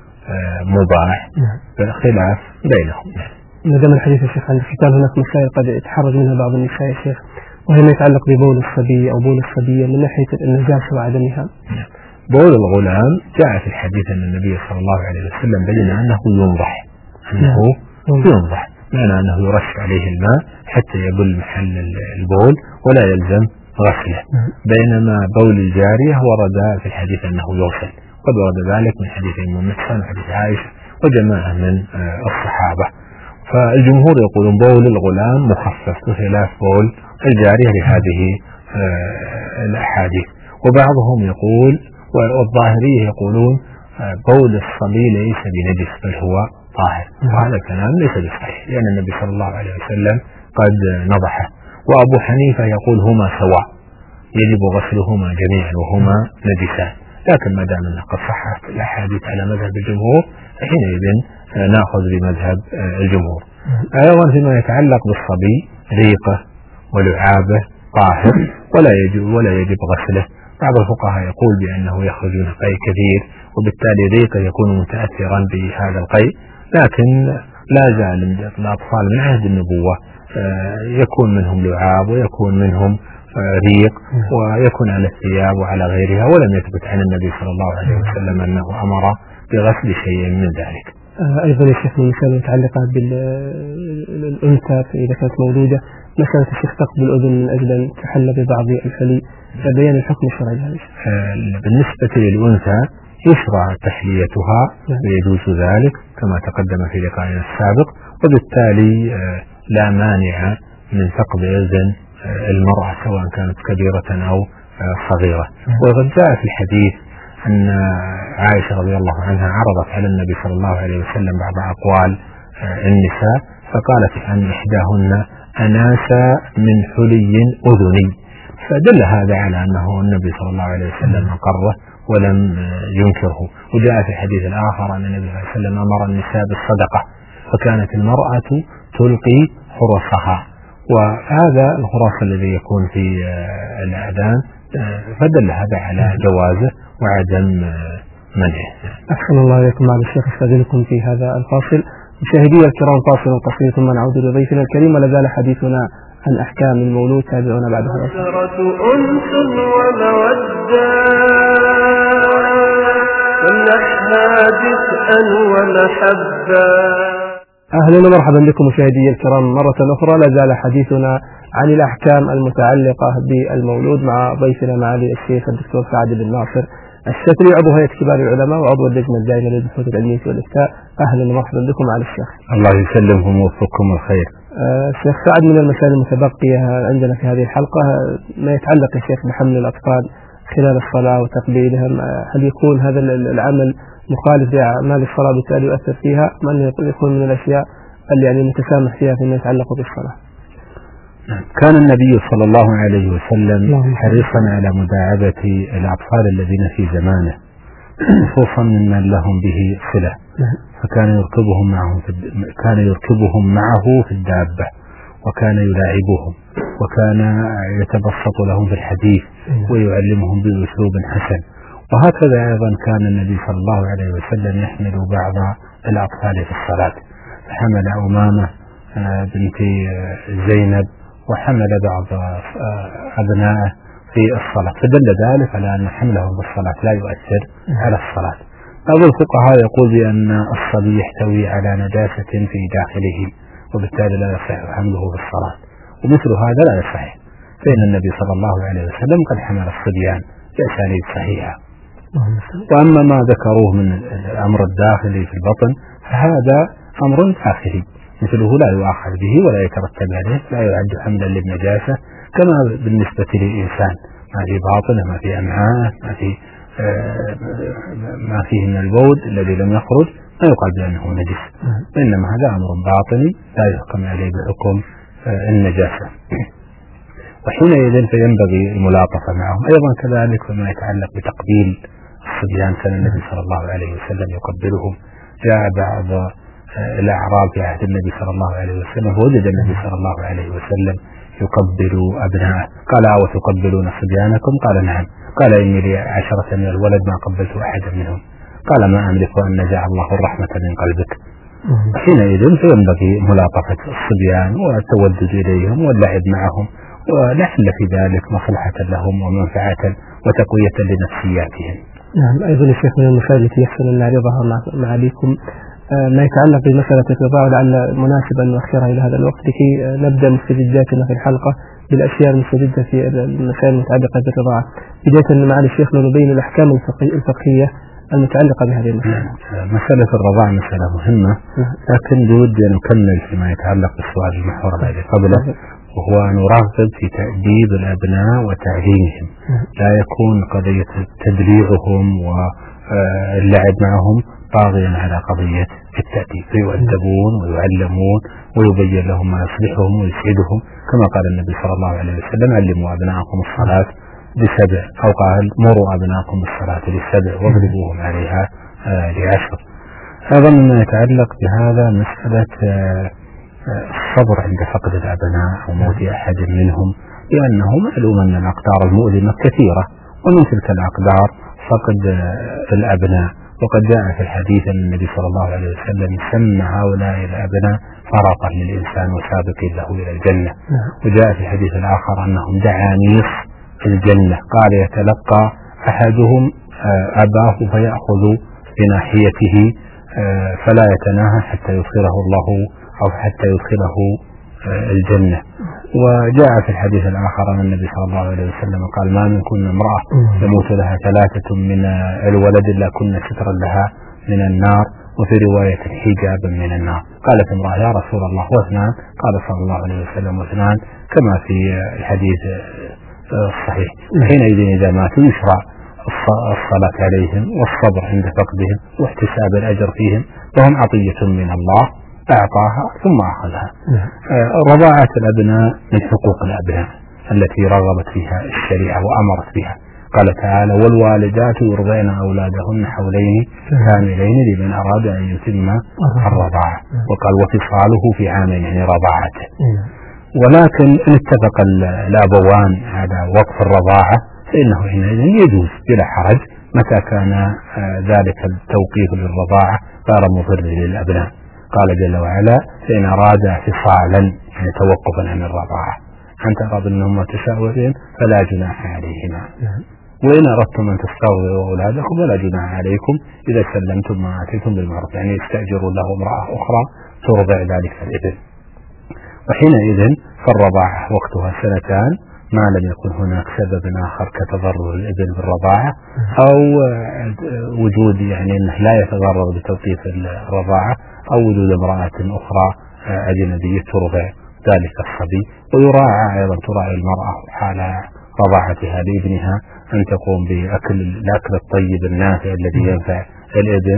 Speaker 3: مباح؟ فالخلاف بينهم.
Speaker 2: ما دام الحديث يا شيخ عن الختان، هناك مسائل قد يتحرج منها بعض النساء يا شيخ، وهي ما يتعلق ببول الصبي أو بول الصبية من ناحية النجاسة وعدمها.
Speaker 3: بول الغلام جاء في الحديث أن النبي صلى الله عليه وسلم بين أنه ينضح، أنه ينضح معنى أنه يرش عليه الماء حتى يبل محل البول ولا يلزم غسله، بينما بول الجارية ورد في الحديث أنه يغسل، قد ورد ذلك من حديث أم محسن وحديث عائشة وجماعة من الصحابة. فالجمهور يقولون بول الغلام مخفف بخلاف بول الجارية لهذه الأحاديث، وبعضهم يقول، والظاهرية يقولون بول الصبي ليس بنجس بل هو طاهر، وهذا الكلام ليس بصحيح، لأن النبي صلى الله عليه وسلم قد نضحه. وأبو حنيفة يقول هما سواء، يجب غسلهما جميعا وهما نجسان. لكن ما دام أنها قد صحت الأحاديث على مذهب الجمهور حينئذ نأخذ بمذهب الجمهور. أيضا فيما يتعلق بالصبي ريقه ولعابه طاهر ولا يجب ولا يجب غسله. بعض الفقهاء يقول بأنه يخرج من قيء كثير وبالتالي ريقه يكون متأثرا بهذا القيء، لكن لا زال الأطفال من عهد النبوة يكون منهم لعاب ويكون منهم ريق ويكون على الثياب وعلى غيرها، ولم يثبت عن النبي صلى الله عليه وسلم أنه أمر بغسل شيء من ذلك.
Speaker 2: أيضا يا شيخ مسألة متعلقة بالأنثى إذا كانت مولودة، مثلا الشيخ تقبل الأذن من أجل أن تحل ببعض الحلي، فبيان الحكم الشرعي هذا.
Speaker 3: بالنسبة للأنثى يشرع تحليتها ويجوز ذلك كما تقدم في لقائنا السابق، وبالتالي لا مانع من ثقب أذن المرأة سواء كانت كبيرة أو صغيرة. وقد جاء في الحديث أن عائشة رضي الله عنها عرضت على النبي صلى الله عليه وسلم بعض أقوال النساء فقالت عن إحداهن أناسا من حلي أذني، فدل هذا على أنه النبي صلى الله عليه وسلم أقره ولم ينكره. وجاء في الحديث الآخر أن النبي صلى الله عليه وسلم أمر النساء بالصدقة فكانت المرأة تلقي خرصها، وهذا الخرص الذي يكون في الأذان فدل هذا على جوازه وعدم منعه.
Speaker 2: أحسن الله إليكم مع الشيخ، استاذنكم في هذا الفاصل. مشاهدي الكرام فاصل قصير ثم نعود لضيفنا الكريم، ولا زال حديثنا عن أحكام المولود. تابعونا بعد هذا.
Speaker 1: أنس ومودة فمنحها جزءا ومحبة.
Speaker 2: أهلا ومرحبا بكم مشاهدي الكرام مرة أخرى، لا زال حديثنا عن الأحكام المتعلقة بالمولود مع ضيفنا معالي الشيخ الدكتور سعد بن ناصر الشتري، عضو هيئة كبار العلماء وعضو اللجنة الدائمة للبحوث العلمية والإفتاء. أهلا ومرحبا بكم على الشيخ.
Speaker 3: الله يسلمكم ويوفقكم الخير.
Speaker 2: آه شيخ سعد، من المسائل المتبقية عندنا في هذه الحلقة ما يتعلق يا شيخ بحمل الأطفال خلال الصلاة وتقبيلهم، هل يكون هذا العمل مخالف لأعمال الصلاة بالتالي يؤثر فيها، من يكون من الأشياء اللي يعني متسامح فيها فيما يتعلق بالصلاة؟
Speaker 3: كان النبي صلى الله عليه وسلم حريصا على مداعبة الأطفال الذين في زمانه خصوصا ممن لهم به صلة، فكان يركبهم معه في كان يركبهم معه في الدابة وكان يلاعبهم وكان يتبسط لهم في الحديث ويعلمهم بأسلوب حسن. وهكذا أيضا كان النبي صلى الله عليه وسلم يحمل بعض الأطفال في الصلاة، فحمل أمامة بنت زينب وحمل بعض أبنائه في الصلاة، فدل ذلك على أن حملهم بالصلاة لا يؤثر على الصلاة. بعض الفقهاء يقول بأن الصبي يحتوي على نجاسة في داخله وبالتالي لا يصح حمله بالصلاة، ومثل هذا لا يصح، فإن النبي صلى الله عليه وسلم قد حمل الصبيان بأساليب صحيحة. وأما ما ذكروه من الأمر الداخلي في البطن فهذا أمر داخلي مثله لا يؤاخذ به ولا يترتب عليه، لا يعد حملا للنجاسة كما بالنسبة للإنسان ما في باطنه ما في أمعاءه ما في آه ما فيه من البول الذي لم يخرج لا يقال بأنه نجس، وإنما هذا أمر باطني لا يحكم عليه بحكم آه النجاسة. وحينئذ فينبغي الملاطفة معهم. أيضا كذلك فيما يتعلق بتقبيل الصبيان كان النبي صلى الله عليه وسلم يقبلهم. جاء بعض الأعراب في عهد النبي صلى الله عليه وسلم ووجد النبي صلى الله عليه وسلم يقبل أبناءه، قال وتقبلون صبيانكم؟ قال نعم. قال إني لي عشرة من الولد ما قبلت أحدا منهم. قال ما أملك أن نزع الله الرحمة من قلبك. حينئذ فينبغي ملاطفة الصبيان والتودد إليهم واللعب معهم، ولعل في ذلك مصلحة لهم ومنفعة وتقوية لنفسياتهم.
Speaker 2: نعم. أيضا الشيخ من المسائل التي يحسن أن نعرضها معاليكم ما يتعلق بمسألة الرضاعة، ولعل مناسب أن نؤخرها إلى هذا الوقت لكي نبدأ مستجداتنا في الحلقة بالأشياء المستجدة في المسائل المتعلقة بالرضاعة. بداية معالي الشيخ نبين الأحكام الفقهية المتعلقة بهذه المسألة.
Speaker 3: مسألة الرضاعة مسألة مهمة، لكن بودي أن نكمل فيما يتعلق بالسؤال المحور الذي قبله، وهو أن نرغب في تأديب الأبناء وتعليمهم، لا يكون قضية تدليعهم واللعب معهم طاغيا على قضية التأديب، فيؤدبون ويعلمون ويبين لهم ما يصلحهم ويسعدهم، كما قال النبي صلى الله عليه وسلم علموا أبناءكم الصلاة لسبع، أو قال مروا أبناءكم بالصلاة لسبع واضربوهم عليها لعشر. أيضا مما يتعلق بهذا مسألة الصبر عند فقد الأبناء أو موت أحد منهم، لأنه معلوم أن الأقدار المؤلمة كثيرة، ومن تلك الأقدار فقد الأبناء. وقد جاء في الحديث أن النبي صلى الله عليه وسلم سمى هؤلاء الأبناء فرقا للإنسان وسابق له إلى الجنة. وجاء في الحديث الآخر أنهم دعانيص في الجنة، قال يتلقى أحدهم أباه فيأخذ بناحيته فلا يتناهى حتى يدخله الله أو حتى يدخله الجنة. وجاء في الحديث الآخر أن النبي صلى الله عليه وسلم قال ما منكن امرأة يموت لها ثلاثة من الولد إلا كنا سترا لها من النار، وفي رواية حجابا من النار. قالت امرأة يا رسول الله واثنان؟ قال صلى الله عليه وسلم واثنان، كما في الحديث الصحيح. حينئذ إذا ماتوا يشرع الصلاة عليهم والصبر عند فقدهم واحتساب الأجر فيهم، وهم عطية من الله أعطاها ثم أخذها. رضاعة الأبناء من حقوق الأبناء التي رغبت فيها الشريعة وأمرت بها. قال تعالى والوالدات يرضعن أولادهن حولين كاملين لمن أراد أن يتم الرضاعة، وقال وفصاله في عامين، يعني رضاعته. ولكن إن اتفق الأبوان على وقف الرضاعة فإنه حينئذ يجوز بلا حرج متى كان ذلك التوقيف للرضاعة غير مضر للأبناء. قال جل وعلا فإن أراد فصالا، يعني توقفا عن الرضاعة، أن ترى منهم متشاورين فلا جناح عليهما، وإن أردتم أن تسترضعوا أولادكم فلا جناح عليكم إذا سلمتم ما آتيتم بالمعروف، يعني يستأجروا له امرأة أخرى ترضع ذلك الابن. وحينئذ فالرضاعة وقتها سنتان ما لم يكن هناك سبب آخر كتضرر الابن بالرضاعة أو وجود يعني أنه لا يتضرر بتوقيف الرضاعة أو وجود امرأة أخرى أجنبية ترضع ذلك الصبي. ويراعى أيضا تراعي المرأة حال رضاعتها لابنها أن تقوم بأكل الأكل الطيب النافع الذي ينفع الابن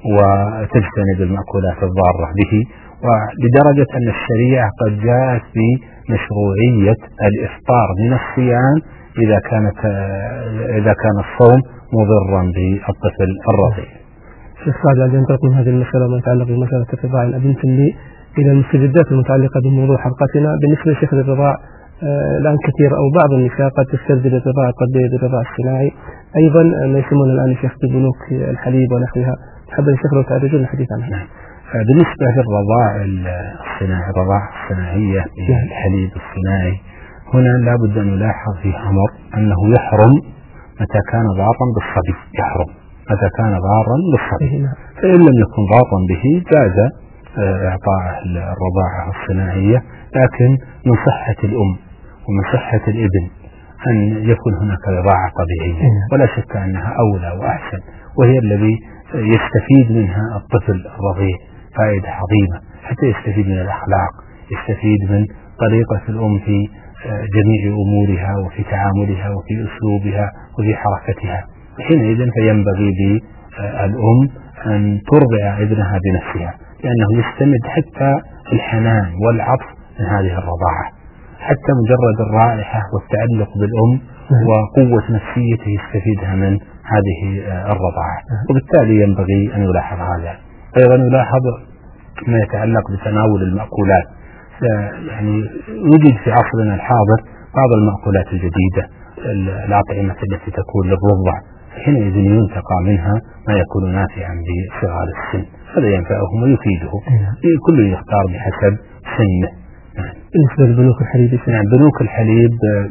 Speaker 3: وتجتنب المأكولات الضارة به، ولدرجة أن الشريعة قد جاءت بمشروعية الإفطار من الصيام إذا كانت إذا كان الصوم مضرا بالطفل الرضيع.
Speaker 2: شيخ سعد، عندما ننتقل من هذه المسألة ما يتعلق بمسألة الرضاعة الأبن تنبيه إلى المستجدات المتعلقة بموضوع حلقتنا. بالنسبة لشيخ الرضاع الآن كثير أو بعض النساء قد تستبدل الرضاعة قد بالرضاع الصناعي، أيضا ما يسمون الآن شيخ ببنوك الحليب ونحوها. حب الشيخ لو تعرجون الحديث عنها.
Speaker 3: بالنسبة للرضاعة الصناعي الرضاعة الصناعية الحليب الصناعي، هنا لا بد أن نلاحظ في أمر أنه يحرم متى كان ضارا بالصبي، يحرم متى كان ضارا بالصبي. فإن لم يكن ضارا به جاز إعطاء الرضاعة الصناعية، لكن من صحة الأم ومن صحة الابن أن يكون هناك رضاعة طبيعية، ولا شك أنها أولى وأحسن، وهي الذي يستفيد منها الطفل الرضيع فائدة عظيمة، حتى يستفيد من الأخلاق، يستفيد من طريقة الأم في جميع أمورها وفي تعاملها وفي أسلوبها وفي حركتها. حينئذ فينبغي للأم أن ترضع ابنها بنفسها، لأنه يستمد حتى الحنان والعطف من هذه الرضاعة، حتى مجرد الرائحة والتعلق بالأم وقوة نفسيته يستفيدها من هذه الرضاعة. وبالتالي ينبغي أن يلاحظ هذا. أيضا يلاحظ ما يتعلق بتناول المأكولات، يعني يوجد في عصرنا الحاضر بعض المأكولات الجديدة، الأطعمة التي تكون للرضع، حينئذ ينتقى منها ما يكون نافعا بصغار السن، هذا ينفعهم ويفيدهم. كل يختار بحسب سنه.
Speaker 2: بالنسبة لبنوك الحليب،
Speaker 3: يعني بنوك الحليب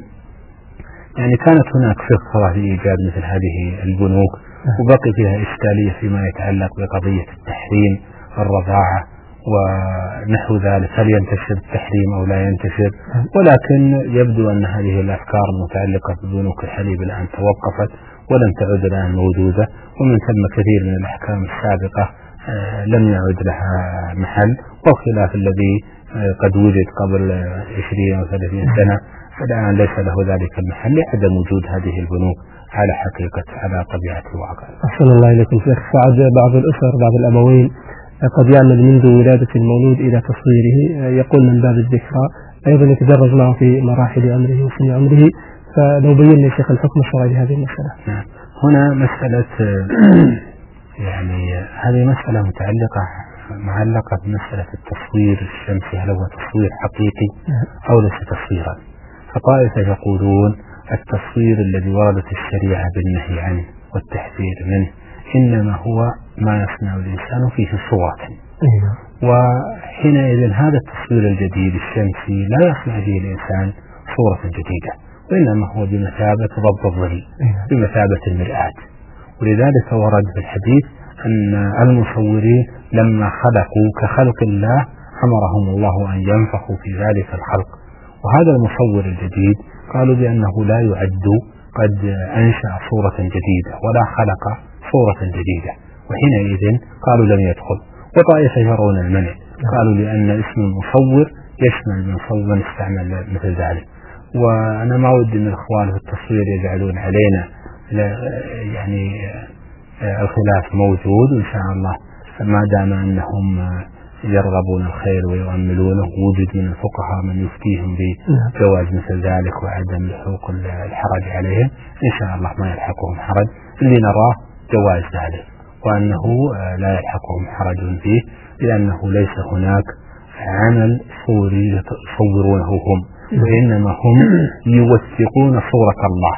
Speaker 3: يعني كانت هناك فقه في إيجاد مثل هذه البنوك، وبقي فيها إشكالية فيما يتعلق بقضية التحريم الرضاعة ونحو ذلك، هل ينتشر التحريم أو لا ينتشر. ولكن يبدو أن هذه الأفكار المتعلقة ببنوك الحليب الآن توقفت ولم تعد الآن موجودة، ومن ثم كثير من الأحكام السابقة لم يعد لها محل، وخلاف الذي قد وجد قبل عشرين أو ثلاثين سنة الآن ليس له ذلك المحل لعدم وجود هذه البنوك على حقيقة على طبيعة الواقع.
Speaker 2: أحسن الله إليكم شيخ سعد. بعض الأسر بعض الأبوين قد يعمل منذ ولادة المولود إلى تصويره، يقول من باب الذكرى، أيضا يتدرج معه في مراحل أمره وسن عمره، فلو بينا يا شيخ الحكم الشرعي لهذه المسألة.
Speaker 3: نعم. هنا مسألة يعني هذه مسألة متعلقة معلقة بمسألة التصوير الشمسي، هل هو تصوير حقيقي أو ليس تصويرا؟ فطائفة يقولون التصوير الذي وردت الشريعة بالنهي عنه والتحذير منه إنما هو ما يصنع الإنسان فيه صورة، وحينئذ هذا التصوير الجديد الشمسي لا يصنع به الإنسان صورة جديدة، وإنما هو بمثابة ضبط الظل، بمثابة المرآة. ولذلك ورد في الحديث أن المصورين لما خلقوا كخلق الله أمرهم الله أن ينفخوا في ذلك الخلق. وهذا المصور الجديد قالوا بأنه لا يعد قد أنشأ صورة جديدة ولا خلق صورة جديدة، وحينئذ قالوا لم يدخل. وطائفة يرون المنع، قالوا لأن اسم المصور يشمل من صور من استعمل مثل ذلك. وأنا ما ودي من الإخوان في التصوير يجعلون علينا يعني الخلاف موجود، وإن شاء الله ما دام أنهم يرغبون الخير ويؤملونه، وجد من الفقهاء من يفتيهم بجواز مثل ذلك وعدم لحوق الحرج عليهم، إن شاء الله ما يلحقهم حرج. اللي نراه جواز ذلك، وأنه لا يلحقهم حرج فيه، لأنه ليس هناك عمل صوري يصورونه هم، وإنما هم يوثقون صورة الله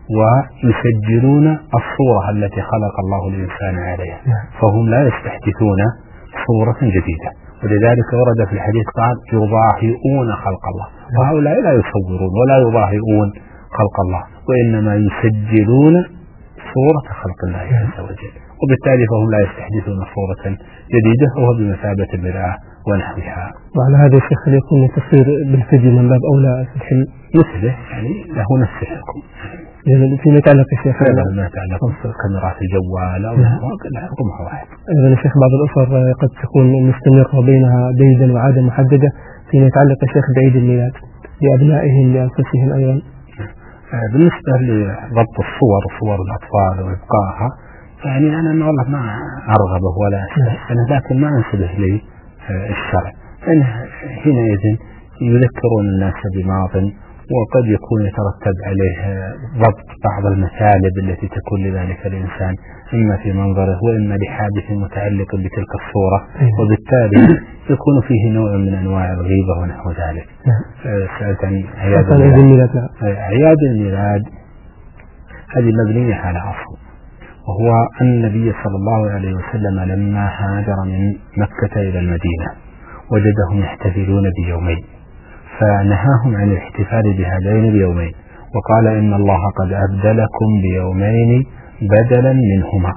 Speaker 3: ويسجلون الصورة التي خلق الله الإنسان عليها، فهم لا يستحدثون صورة جديدة. ولذلك ورد في الحديث قال يضاهئون خلق الله، وهؤلاء لا يصورون ولا يضاهئون خلق الله، وإنما يسجلون صورة خلق الله عز وجل، وبالتالي فهم لا يستحدثون صورة جديدة، وهو بمثابة المرآة ونحوها.
Speaker 2: وعلى هذا الشيخ يكون التصوير بالفيديو من باب أولى في الحل
Speaker 3: مثله، يعني له نفس الحكم.
Speaker 2: يعني فيما يتعلق الشيخ
Speaker 3: ما يتعلق بكاميرات الجوال أو حكمها واحد.
Speaker 2: أيضا الشيخ بعض الأسر قد تكون مستمرة بينها بيدا وعادة محددة فيما يتعلق الشيخ بعيد الميلاد لأبنائهم لأنفسهم أيضا.
Speaker 3: بالنسبة لضبط الصور صور الأطفال وإبقائها، يعني أنا والله ما أرغبه ولا أستحسنه، لكن ما أنسبه لي الشرع، لأنه حينئذ يذكرون الناس بماضٍ، وقد يكون يترتب عليه ضبط بعض المثالب التي تكون لذلك الإنسان إما في منظره وإما لحادث متعلق بتلك الصورة، وبالتالي يكون فيه نوع من أنواع الغيبة ونحو ذلك. سألت عن أعياد الميلاد. أعياد الميلاد هذه مبنية على أصل، وهو أن النبي صلى الله عليه وسلم لما هاجر من مكة إلى المدينة وجدهم يحتفلون بيومين، فنهاهم عن الاحتفال بهذين اليومين، وقال إن الله قد أبدلكم بيومين بدلا منهما،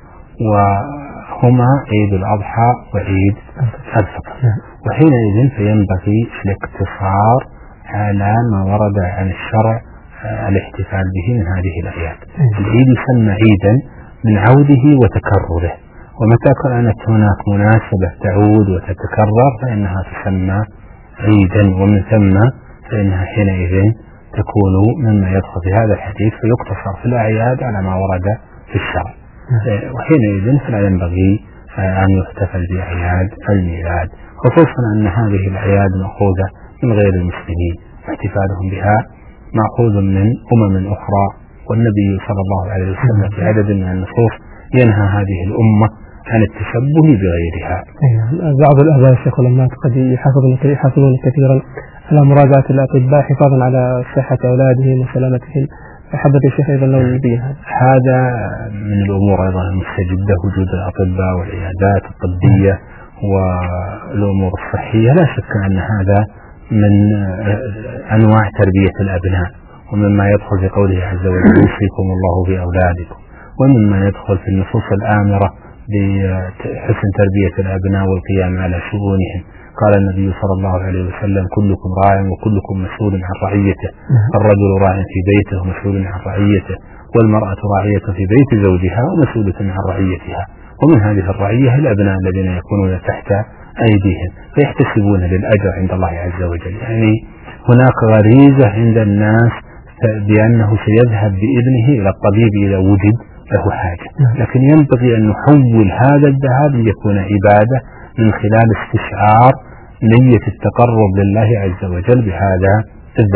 Speaker 3: وهما عيد الأضحى وعيد الفطر. وحينئذ فينبغي الاقتصار على ما ورد عن الشرع الاحتفال به من هذه الأعياد. العيد يسمى عيدا من عوده وتكرره، ومتى كانت هناك مناسبة تعود وتتكرر فإنها تسمى عيدا، ومن ثم فإنها حينئذ تكون مما يدخل في هذا الحديث، فيقتصر في الأعياد على ما ورد في الشرع. وحينئذ فلا ينبغي أن يحتفل بأعياد الميلاد، خصوصا أن هذه الأعياد مأخوذة من غير المسلمين، واحتفالهم بها مأخوذ من أمم أخرى، والنبي صلى الله عليه وسلم في عدد من النصوص ينهى هذه الأمة عن التشبه بغيرها.
Speaker 2: بعض الآباء الشيخ والأمهات قد يحافظون كثيرا على مراجعة الأطباء حفاظا على صحة أولادهم وسلامتهم، حبة الشيخ أيضا لو نبين
Speaker 3: هذا من الأمور أيضا المستجدة، وجود الأطباء والعيادات الطبية والأمور الصحية، لا شك أن هذا من أنواع تربية الأبناء، ومما يدخل في قوله عز وجل يوصيكم الله بأولادكم، ومما يدخل في النصوص الآمرة بحسن تربية الأبناء والقيام على شؤونهم. قال النبي صلى الله عليه وسلم كلكم راع وكلكم مسؤول عن رعيته، الرجل راع في بيته ومسؤول عن رعيته، والمرأة راعية في بيت زوجها ومسؤولة عن رعيتها، ومن هذه الرعية الأبناء الذين يكونون تحت أيديهم فيحتسبون للأجر عند الله عز وجل. يعني هناك غريزة عند الناس بأنه سيذهب بابنه إلى الطبيب إذا وجد له حاجة، لكن ينبغي أن نحول هذا الذهاب ليكون عبادة من خلال استشعار نية التقرب لله عز وجل بهذا الذهاب.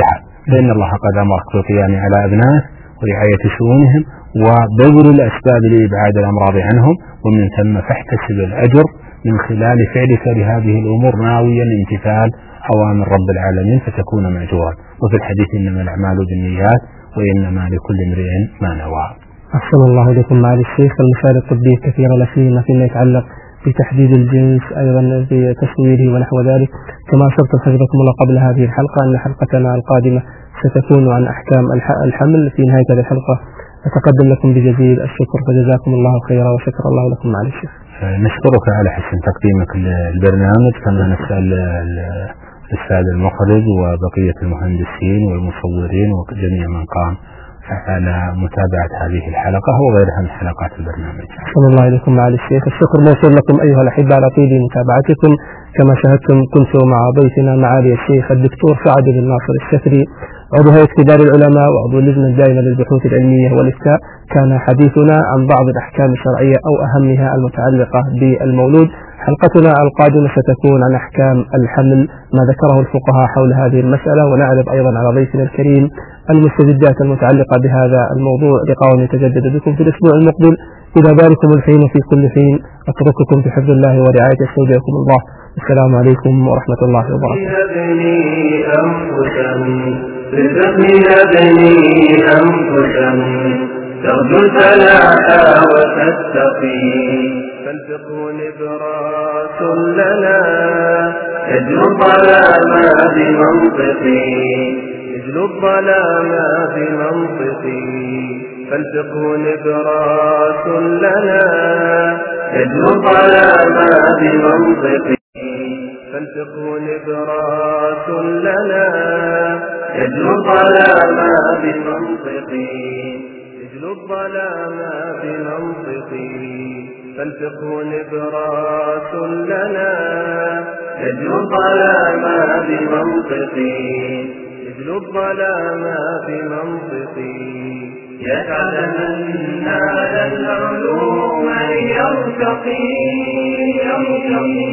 Speaker 3: فإن الله قد أمرك بالقيام على أبنائك ورعاية شؤونهم وبذل الأسباب لإبعاد الأمراض عنهم، ومن ثم فاحتسب الأجر من خلال فعلك لهذه الأمور ناويا امتثال أوامر رب العالمين فتكون مأجورا. وفي الحديث إنما الأعمال بالنيات وإنما لكل امرئ ما نوى.
Speaker 2: أحسن الله إليكم معالي الشيخ. المسائل الطبية كثيرة لا سيما فيما يتعلق بتحديد الجنس، أيضا بتصويره ونحو ذلك. كما أشرت حفظكم الله قبل هذه الحلقة أن حلقتنا القادمة ستكون عن أحكام الحمل. في نهاية هذه الحلقة أتقدم لكم بجزيل الشكر، فجزاكم الله خيرا وشكر الله لكم معالي الشيخ.
Speaker 3: نشكرك على حسن تقديمك للبرنامج، كما نسأل الأستاذ المخرج وبقية المهندسين والمصورين وجميع من قام على متابعة هذه الحلقة وغيرها من حلقات البرنامج.
Speaker 2: أحسن الله إليكم معالي الشيخ. الشكر موصول لكم أيها الأحبة على طيب متابعتكم. كما شاهدتم كنت مع ضيفنا معالي الشيخ الدكتور سعد بن ناصر الشفري، عضو هيئة كبار العلماء وعضو اللجنة الدائمة للبحوث العلمية والإفتاء. كان حديثنا عن بعض الأحكام الشرعية أو أهمها المتعلقة بالمولود. حلقتنا القادمة ستكون عن أحكام الحمل، ما ذكره الفقهاء حول هذه المسألة، ونعرض أيضا على ضيفنا الكريم المستجدات المتعلقة بهذا الموضوع. لقاء يتجدد بكم في الأسبوع المقبل. إلى ذلكم الحين في كل حين أترككم في حفظ الله ورعايته، استودعكم الله. السلام عليكم ورحمة الله وبركاته.
Speaker 1: ترجو الفلاح وتتقي، فالفقه نبراس لنا يجلو الظلام بمنطقي، يجلو الظلام بمنطقي، فالفقه نبراس لنا يجلو الظلام بمنطقي، فالفقه نبراس لنا يجلو الظلام بمنطقي، يجلو الظلام بمنطقي، فالفقه نبراس لنا يجلو الظلام بمنطقي، يجلو الظلام بمنطقي، يتعلمن على العلوم يرتقي يرتقي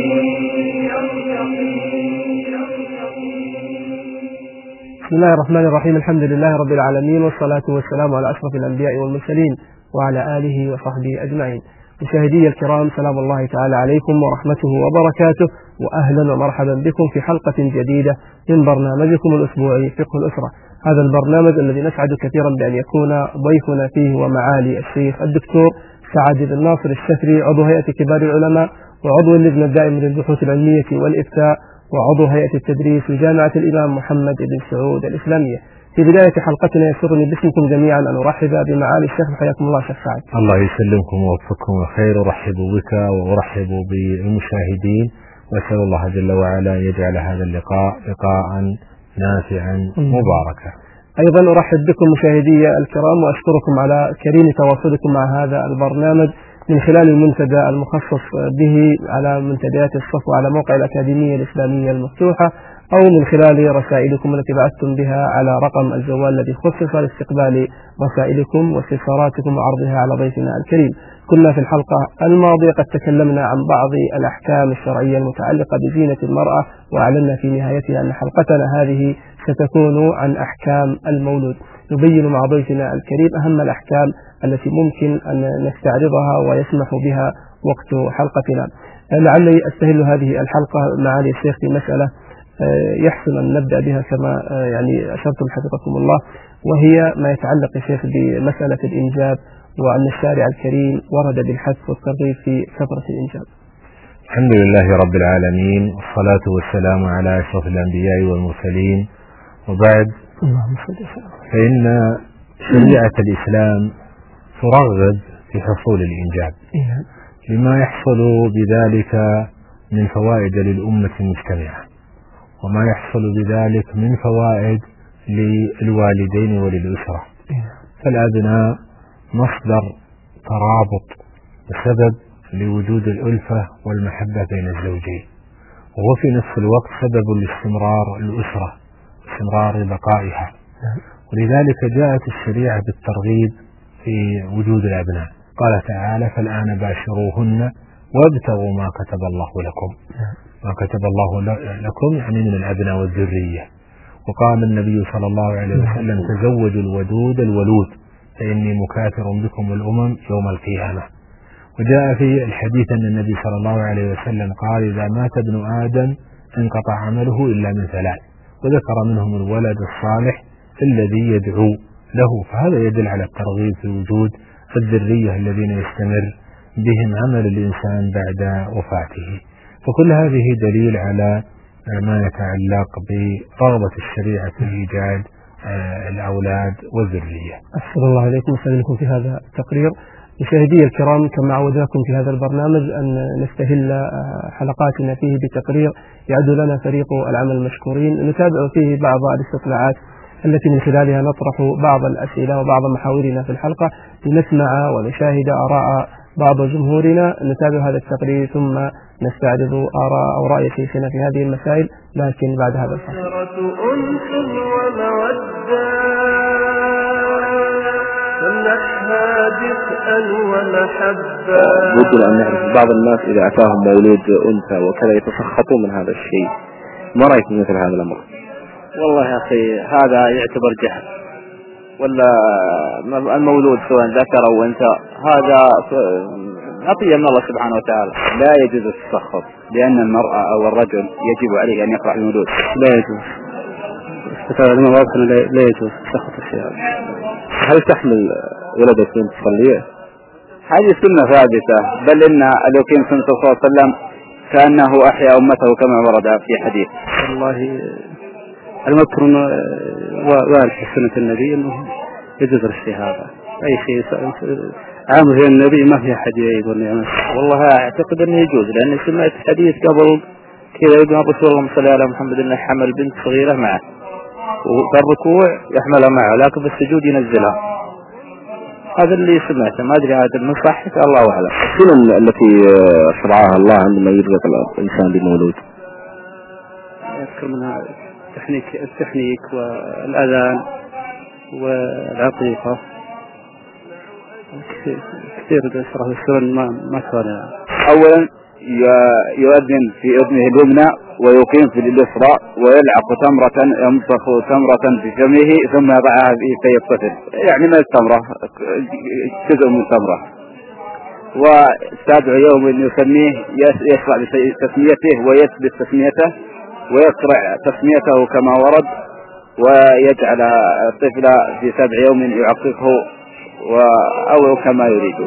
Speaker 2: بسم الله الرحمن الرحيم. الحمد لله رب العالمين، والصلاة والسلام على أشرف الأنبياء والمرسلين وعلى آله وصحبه أجمعين. مشاهدي الكرام، سلام الله تعالى عليكم ورحمته وبركاته، وأهلا ومرحبا بكم في حلقة جديدة من برنامجكم الأسبوعي فقه الأسرة. هذا البرنامج الذي نسعد كثيرا بأن يكون ضيفنا فيه ومعالي الشيخ الدكتور سعد بن ناصر الشفري، عضو هيئة كبار العلماء وعضو اللجنة الدائمة للبحوث العلمية والإفتاء وعضو هيئة التدريس في جامعة الإمام محمد بن سعود الإسلامية. في بداية حلقتنا يسرني باسمكم جميعا أن أرحب بمعالي الشيخ. حياكم الله شيخ سعد.
Speaker 3: الله يسلمكم ويوفقكم وخير. أرحب بك وأرحب بالمشاهدين، وأسأل الله جل وعلا يجعل هذا اللقاء لقاء نافعا مباركا.
Speaker 2: أيضا أرحب بكم مشاهدي الكرام وأشكركم على كريم تواصلكم مع هذا البرنامج من خلال المنتدى المخصص به على منتديات الصف وعلى موقع الأكاديمية الإسلامية المفتوحة، أو من خلال رسائلكم التي بعثتم بها على رقم الجوال الذي خصص لاستقبال رسائلكم واستفساراتكم وعرضها على ضيفنا الكريم. كنا في الحلقة الماضية قد تكلمنا عن بعض الأحكام الشرعية المتعلقة بزينة المرأة، وأعلنا في نهايتها أن حلقتنا هذه ستكون عن أحكام المولود. نبين مع ضيفنا الكريم أهم الأحكام التي ممكن أن نستعرضها ويسمح بها وقت حلقتنا. لعلي أستهل هذه الحلقة معالي الشيخ في مسألة يحسن أن نبدأ بها كما يعني أشرتم حفظكم الله، وهي ما يتعلق يا شيخ بمسألة الإنجاب، وأن الشارع الكريم ورد بالحث والترغيب في فترة الإنجاب.
Speaker 3: الحمد لله رب العالمين، والصلاة والسلام على أشرف الأنبياء والمرسلين، وبعد، فإن شريعة الإسلام ترغب في حصول الإنجاب لما يحصل بذلك من فوائد للأمة المجتمعة، وما يحصل بذلك من فوائد للوالدين وللأسرة. فالأبناء مصدر ترابط وسبب لوجود الألفة والمحبة بين الزوجين، وهو في نفس الوقت سبب لاستمرار الأسرة، استمرار بقائها. ولذلك جاءت الشريعة بالترغيب في وجود الأبناء. قال تعالى: فالآن باشروهن وابتغوا ما كتب الله لكم. ما كتب الله لكم يعني من الأبناء والذرية. وقال النبي صلى الله عليه وسلم تزوجوا الودود الولود فإني مكاثر بكم الأمم يوم القيامة. وجاء في الحديث أن النبي صلى الله عليه وسلم قال إذا مات ابن آدم انقطع عمله إلا من ثلاث، وذكر منهم الولد الصالح الذي يدعو له، فهذا يدل على الترغيب في وجود الذرية الذين يستمر بهم عمل الإنسان بعد وفاته. فكل هذه دليل على ما يتعلق برغبة الشريعة في إيجاد الأولاد والذرية.
Speaker 2: أحسن الله عليكم وسلمكم في هذا التقرير. مشاهدي الكرام، كما عودناكم في هذا البرنامج أن نستهل حلقاتنا فيه بتقرير يعد لنا فريق العمل المشكورين نتابع فيه بعض الاستطلاعات التي من خلالها نطرح بعض الأسئلة وبعض محاورنا في الحلقة لنسمع ونشاهد آراء بعض جمهورنا. نتابع هذا التقرير ثم نستعرض آراء أو رأي شيخنا في هذه المسائل، لكن بعد هذا الفصل.
Speaker 6: يمكن أن نعرف بعض الناس إذا أتاهم مولود أنثى وكذا يتسخطون من هذا الشيء، ما رأيك مثل هذا الأمر؟
Speaker 5: والله يا أخي هذا يعتبر جهل، ولا المولود سواء ذكر أو أنثى هذا عطية من الله سبحانه وتعالى، لا يجوز التسخط، لأن المرأة أو الرجل يجب عليه أن يقرأ المولود.
Speaker 4: لا يجوز، استفاد واضح لا يجوز تسخط الشيء.
Speaker 6: هل تحمل ولدك من تصليه؟
Speaker 5: هذه سنة ثابتة، بل إن اليقين سنة صلى الله عليه وسلم كأنه أحيا أمته كما ورد في حديث.
Speaker 4: والله المذكر وارد في سنة النبي أنه يجوز الشيء هذا، أي شيء عامل في النبي ما في أحد يقول لي.
Speaker 5: والله أعتقد أنه يجوز، لأني سمعت حديث قبل كذا يقول الرسول اللهم صل على محمد أنه حمل بنت صغيرة معه وفي الركوع يحملها معه لكن في السجود ينزلها. هذا اللي سمعته، ما أدري هذا من صحة الله أعلم.
Speaker 6: السنن التي شرعها الله عندما يرزق الإنسان بمولود
Speaker 4: يذكر منها التحنيك, التحنيك والأذان والعقيقة، كثير صراحة السنن ما ما كان.
Speaker 5: أولا يؤذن في أذنه اليمنى ويقيم في اليسرى ويلعق تمرة، يمسخ تمرة في فمه ثم يضعها في الطفل، يعني ما التمرة جزء من تمرة، وسابع يوم يسميه يشرع بتسميته ويثبت تسميته ويقرأ تسميته كما ورد، ويجعل الطفل في سبع يوم يعققه أو كما يريد.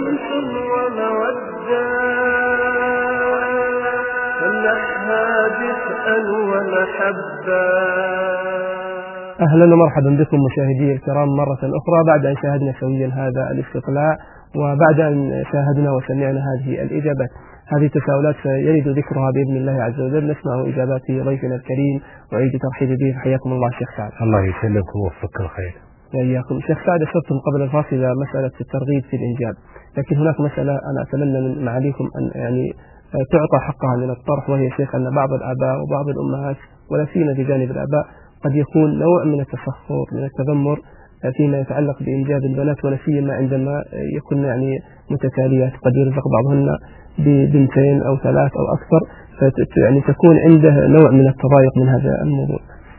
Speaker 2: أهلا ومرحبا بكم مشاهدي الكرام مرة أخرى بعد أن شاهدنا سويا هذا الاستطلاع وبعد أن شاهدنا وسمعنا هذه الإجابات. هذه التساؤلات سيرد ذكرها بإذن الله عز وجل. نسمع إجابات ضيفنا الكريم وأعيد ترحيبي به. حياكم الله شيخ سعد.
Speaker 3: الله يسلمك ويوفقك الخير.
Speaker 2: وإياكم. شيخ سعد، أشرتم قبل الفاصل إلى مسألة الترغيب في الإنجاب، لكن هناك مسألة أنا أتمنى من معاليكم أن يعني تعطى حقها من الطرح، وهي شيخ أن بعض الآباء وبعض الأمهات ولا سيما في جانب الآباء قد يكون نوع من التسخط من التذمر فيما يتعلق بإنجاب البنات، ولا سيما عندما يكون يعني متتاليات، قد يرزق بعضهن ببنتين أو ثلاث أو أكثر، يعني تكون عنده نوع من التضايق من هذا الموضوع.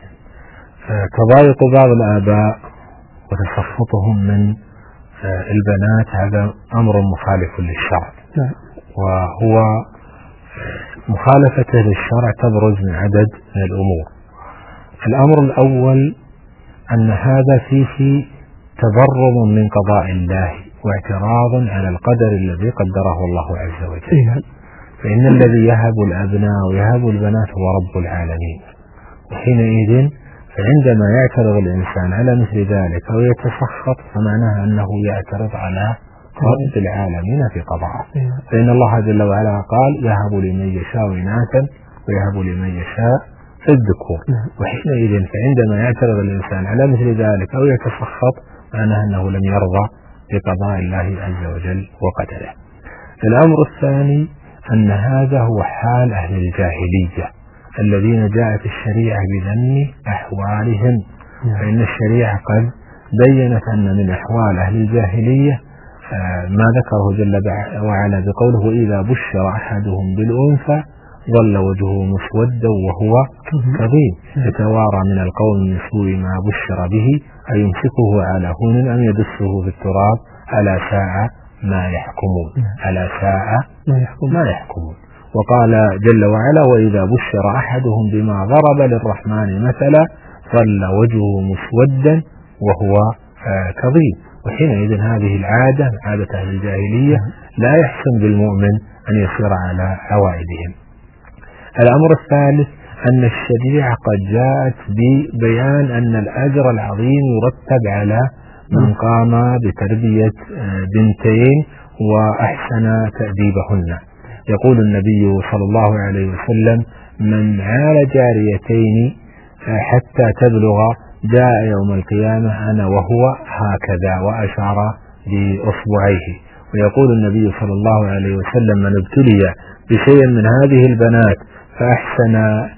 Speaker 3: تضايق بعض الآباء وتسخطهم من البنات هذا أمر مخالف للشرع،
Speaker 2: نعم.
Speaker 3: وهو مخالفته للشرع تبرز من عدد من الأمور. الأمر الأول أن هذا فيه تبرم من قضاء الله واعتراض على القدر الذي قدره الله عز وجل، فإن الذي يهب الأبناء ويهب البنات هو رب العالمين، وحينئذ فعندما يعترض الإنسان على مثل ذلك أو يتسخط فمعناه أنه يعترض على رب العالمين في قضاءه، فإن الله جل وعلا قال يهب لمن يشاء إناثا ويهب لمن يشاء الذكور، وحينئذ فعندما يعترض الإنسان على مثل ذلك أو يتسخط معناه أنه لم يرضى بقضاء الله عز وجل وقدره. الأمر الثاني أن هذا هو حال أهل الجاهلية الذين جاءت الشريعة بذم أحوالهم، فإن الشريعة قد بينت أن من أحوال أهل الجاهلية ما ذكره جل وعلا بقوله إذا بشر أحدهم بالأنثى ظل وجهه مسودا وهو كظيم يتوارى من القوم من سوء ما بشر به أيمسكه على هون أم يدسه في التراب على ساعة ما يحكمون على ساعة ما يحكمون. وقال جل وعلا وإذا بشر أحدهم بما ضرب للرحمن مثلا ظل وجهه مسودا وهو كظيم. وحينئذ هذه العادة عادة أهل الجاهلية لا يحسن بالمؤمن أن يسير على عوائدهم. الأمر الثالث أن الشريعة قد جاءت ببيان أن الأجر العظيم يرتب على من قام بتربية بنتين وأحسن تأديبهن. يقول النبي صلى الله عليه وسلم من عال جاريتين حتى تبلغ جاء يوم القيامة أنا وهو هكذا وأشار بأصبعيه. ويقول النبي صلى الله عليه وسلم من ابتلي بشيء من هذه البنات فأحسن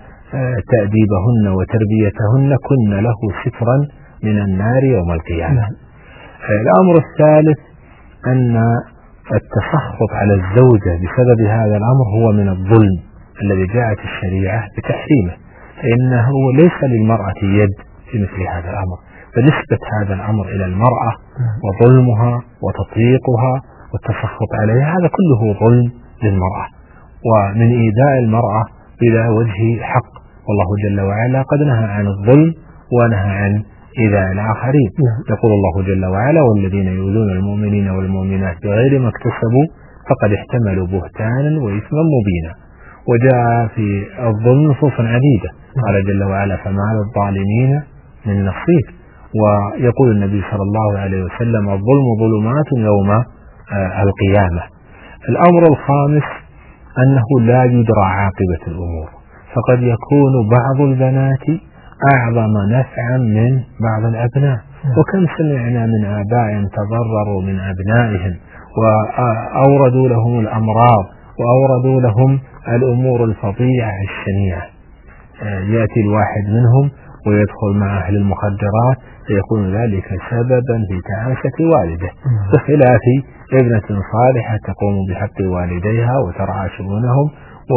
Speaker 3: تأديبهن وتربيتهن كن له سترا من النار يوم القيامة. الأمر الثالث أن التسخط على الزوجة بسبب هذا الأمر هو من الظلم الذي جاءت الشريعة بتحريمه، فإنه ليس للمرأة يد في مثل هذا الأمر، فنسبة هذا الأمر إلى المرأة وظلمها وتطليقها والتسخط عليها هذا كله ظلم للمرأة ومن إيذاء المرأة بلا وجه حق. والله جل وعلا قد نهى عن الظلم ونهى عن إيذاء الآخرين. يقول الله جل وعلا والذين يؤذون المؤمنين والمؤمنات بغير ما اكتسبوا فقد احتملوا بهتانا وإثما مبينا. وجاء في الظلم نصوص عديدة قال جل وعلا فما للظالمين من نصيب. ويقول النبي صلى الله عليه وسلم الظلم ظلمات يوم القيامة. الأمر الخامس أنه لا يدرى عاقبة الأمور، فقد يكون بعض البنات أعظم نفعا من بعض الأبناء. وكم سمعنا من آباء تضرروا من أبنائهم وأوردوا لهم الأمراض وأوردوا لهم الأمور الفظيعة الشنيعة. يأتي الواحد منهم ويدخل مع أهل المخدرات فيكون ذلك سببا في تعاسة والده، بخلاف ابنة صالحة تقوم بحق والديها وترعى شؤونهم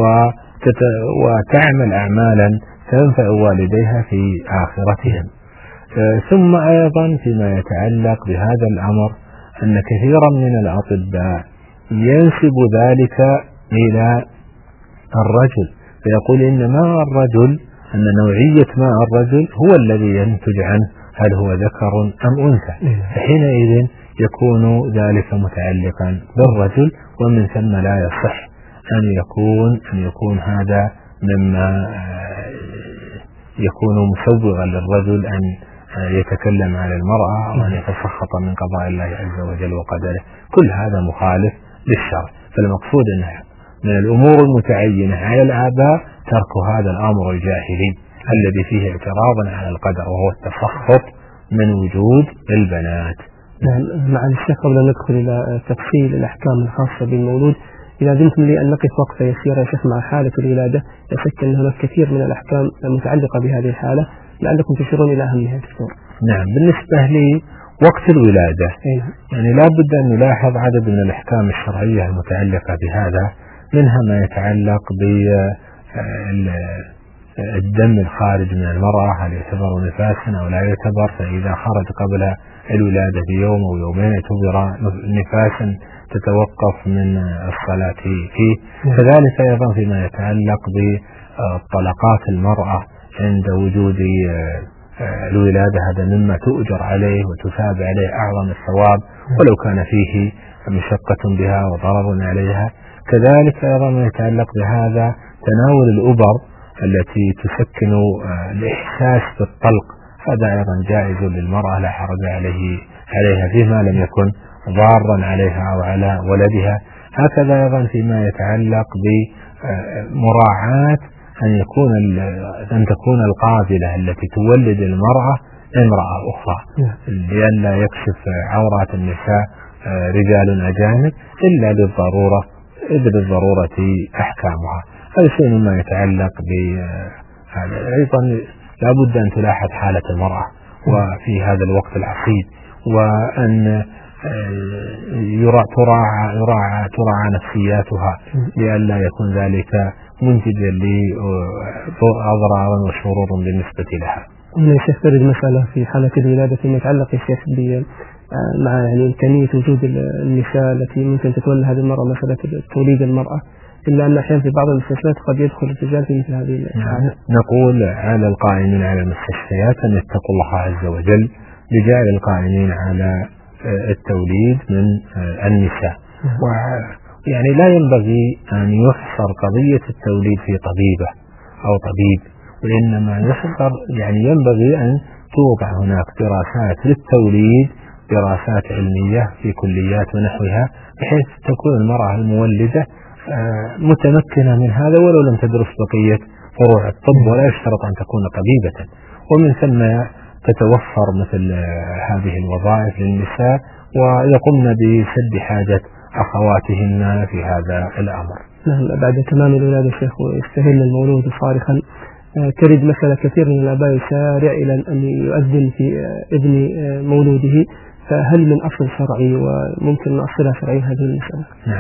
Speaker 3: وتعمل أعمالا تنفع والديها في آخرتهم. ثم أيضا فيما يتعلق بهذا الأمر أن كثيرا من الأطباء ينسب ذلك إلى الرجل، فيقول إن ماء الرجل أن نوعية ماء الرجل هو الذي ينتج عنه هل هو ذكر أم أنثى، فحينئذ يكون ذلك متعلقا بالرجل، ومن ثم لا يصح أن يكون أن يكون هذا مما يكون مسوغا للرجل أن يتكلم على المرأة وأن يتسخط من قضاء الله عز وجل وقدره. كل هذا مخالف للشرع. فالمقصود أنها من الأمور المتعينة على الآباء ترك هذا الأمر الجاهلي الذي فيه اعتراضا على القدر وهو التسخط من وجود البنات.
Speaker 2: مع الشيخ قبل أن ندخل إلى تفصيل الأحكام الخاصة بالمولود، إذا أذنتم لي أن نقف وقفة يسيرة يا شيخ مع حالة الولادة، لا شك أن هناك كثير من الأحكام المتعلقة بهذه الحالة لعلكم تشيرون إلى أهمها دكتور.
Speaker 3: نعم، بالنسبة لي وقت الولادة يعني لا بد أن نلاحظ عدد من الأحكام الشرعية المتعلقة بهذا، منها ما يتعلق بالدم الخارج من المرأة هل يعتبر نفاسا أو لا يعتبر، فإذا خرج قبل الولادة بيوم أو يومين يعتبر نفاسا تتوقف من الصلاة فيه. كذلك أيضا فيما يتعلق بطلقات المرأة عند وجود الولادة هذا مما تؤجر عليه وتثاب عليه أعظم الثواب ولو كان فيه مشقة بها وضرر عليها. كذلك أيضا ما يتعلق بهذا تناول الأبر التي تسكن الإحساس بالطلق، هذا أيضا جائز للمرأة لا حرج عليه عليها فيما لم يكن ضارا عليها أو على ولدها. هكذا أيضا فيما يتعلق بمراعاة أن يكون أن تكون القابلة التي تولد المرأة امرأة أخرى لئلا يكشف عورات النساء رجال أجانب إلا للضرورة إذ للضرورة أحكامها. هذا شيء مما يتعلق بهذا. أيضا لا بد أن تلاحظ حالة المرأة وفي هذا الوقت العصيب، وأن تراعى يراعى تراعى نفسياتها لئلا يكون ذلك منتجا لأضرار وشرور بالنسبة لها.
Speaker 2: هنا يا شيخ ترد مسألة في حالة الولادة فيما يتعلق يا شيخ مع يعني إمكانية وجود النساء التي ممكن تتولى هذه المرأة مسألة توليد المرأة، إلا أن أحيانا في بعض المستشفيات قد يدخل الرجال في مثل هذه الحالة.
Speaker 3: نقول على القائمين على المستشفيات أن يتقوا الله عز وجل بجعل القائمين على التوليد من النساء، ويعني لا ينبغي أن يحصر قضية التوليد في طبيبة أو طبيب، وإنما يحصر يعني ينبغي أن توضع هناك دراسات للتوليد، دراسات علمية في كليات ونحوها، بحيث تكون المرأة المولدة متمكنة من هذا ولو لم تدرس بقية فروع الطب، ولا يشترط أن تكون طبيبة، ومن ثم تتوفر مثل هذه الوظائف للنساء ويقومن بسد حاجة أخواتهن في هذا الأمر.
Speaker 2: نعم. بعد تمام الولادة شيخ ويستهل المولود صارخا، ترد مثلا كثير من الآباء يسارع إلى أن يؤذن في ابن مولوده، فهل من أصل شرعي وممكن نأصلها شرعيا هذه المسألة؟
Speaker 3: نعم.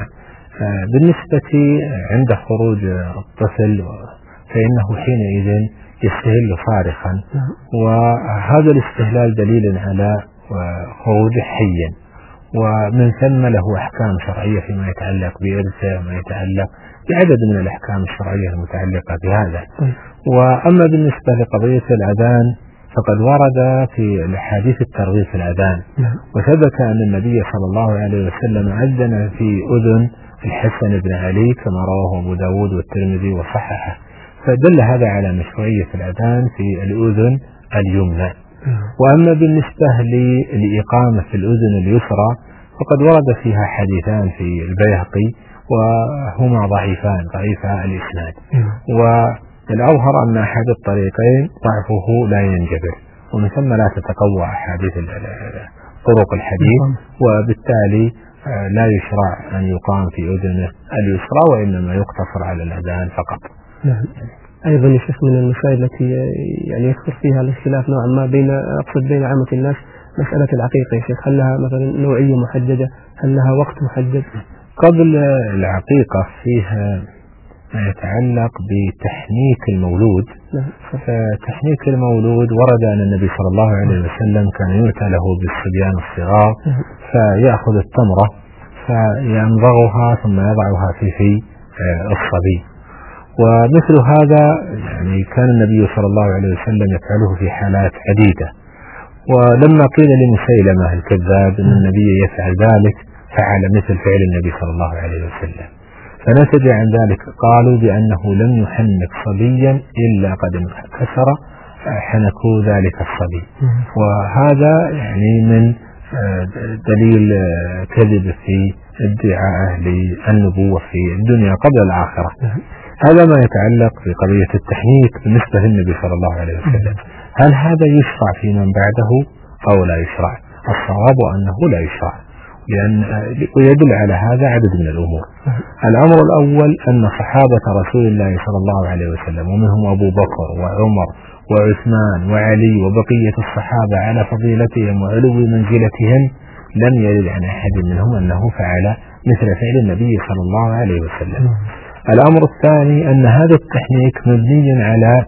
Speaker 3: بالنسبة عند خروج الطفل فإنه حينئذ يستهل صارخا، وهذا الاستهلال دليل على خروجه حيا، ومن ثم له أحكام شرعية فيما يتعلق بإرثه وما يتعلق بعدد من الأحكام الشرعية المتعلقة بهذا. وأما بالنسبة لقضية الأذان فقد ورد في الحديث الترغيب في الأذان، وثبت أن النبي صلى الله عليه وسلم أذن في أذن الحسن بن علي كما رواه أبو داود والترمذي وصححه، فدل هذا على مشروعية الأذان في الأذن اليمنى. وأما بالنسبة للإقامة في الأذن اليسرى فقد ورد فيها حديثان في البيهقي وهما ضعيفان ضعيفا الإسناد، والأظهر أن أحد الطريقين ضعفه لا ينجبر، ومن ثم لا تتقوى أحاديث طرق الحديث، وبالتالي لا يشرع أن يقام في أذنه اليسرى وإنما يقتصر على الأذان فقط.
Speaker 2: نعم. أيضا يا شيخ من المسائل التي يعني يكثر فيها الاختلاف نوعا ما بين أقصد بين عامة الناس مسألة العقيقة يا شيخ، هل لها مثلا نوعية محددة؟ هل لها وقت محدد؟
Speaker 3: قبل العقيقة فيها ما يتعلق بتحنيك المولود. فتحنيك المولود ورد أن النبي صلى الله عليه وسلم كان يؤتى له بالصبيان الصغار فيأخذ التمرة فيمضغها ثم يضعها في في الصبي، ومثل هذا يعني كان النبي صلى الله عليه وسلم يفعله في حالات عديدة. ولما قيل لمسيلمة الكذاب أن النبي يفعل ذلك فعل مثل فعل النبي صلى الله عليه وسلم، فنتج عن ذلك قالوا بأنه لم يحنك صبيا إلا قد انكسر حنكوا ذلك الصبي، وهذا يعني من دليل كذب في ادعاءه للنبوة في الدنيا قبل الآخرة. هذا ما يتعلق بقضية التحنيك بالنسبة للنبي صلى الله عليه وسلم. هل هذا يشرع في من بعده أو لا يشرع؟ الصواب أنه لا يشرع، لأن ويدل على هذا عدد من الأمور. الأمر الأول أن صحابة رسول الله صلى الله عليه وسلم ومنهم أبو بكر وعمر وعثمان وعلي وبقية الصحابة على فضيلتهم وعلو منزلتهم لم يرد عن أحد منهم أنه فعل مثل فعل النبي صلى الله عليه وسلم. الأمر الثاني أن هذا التحنيك مبني على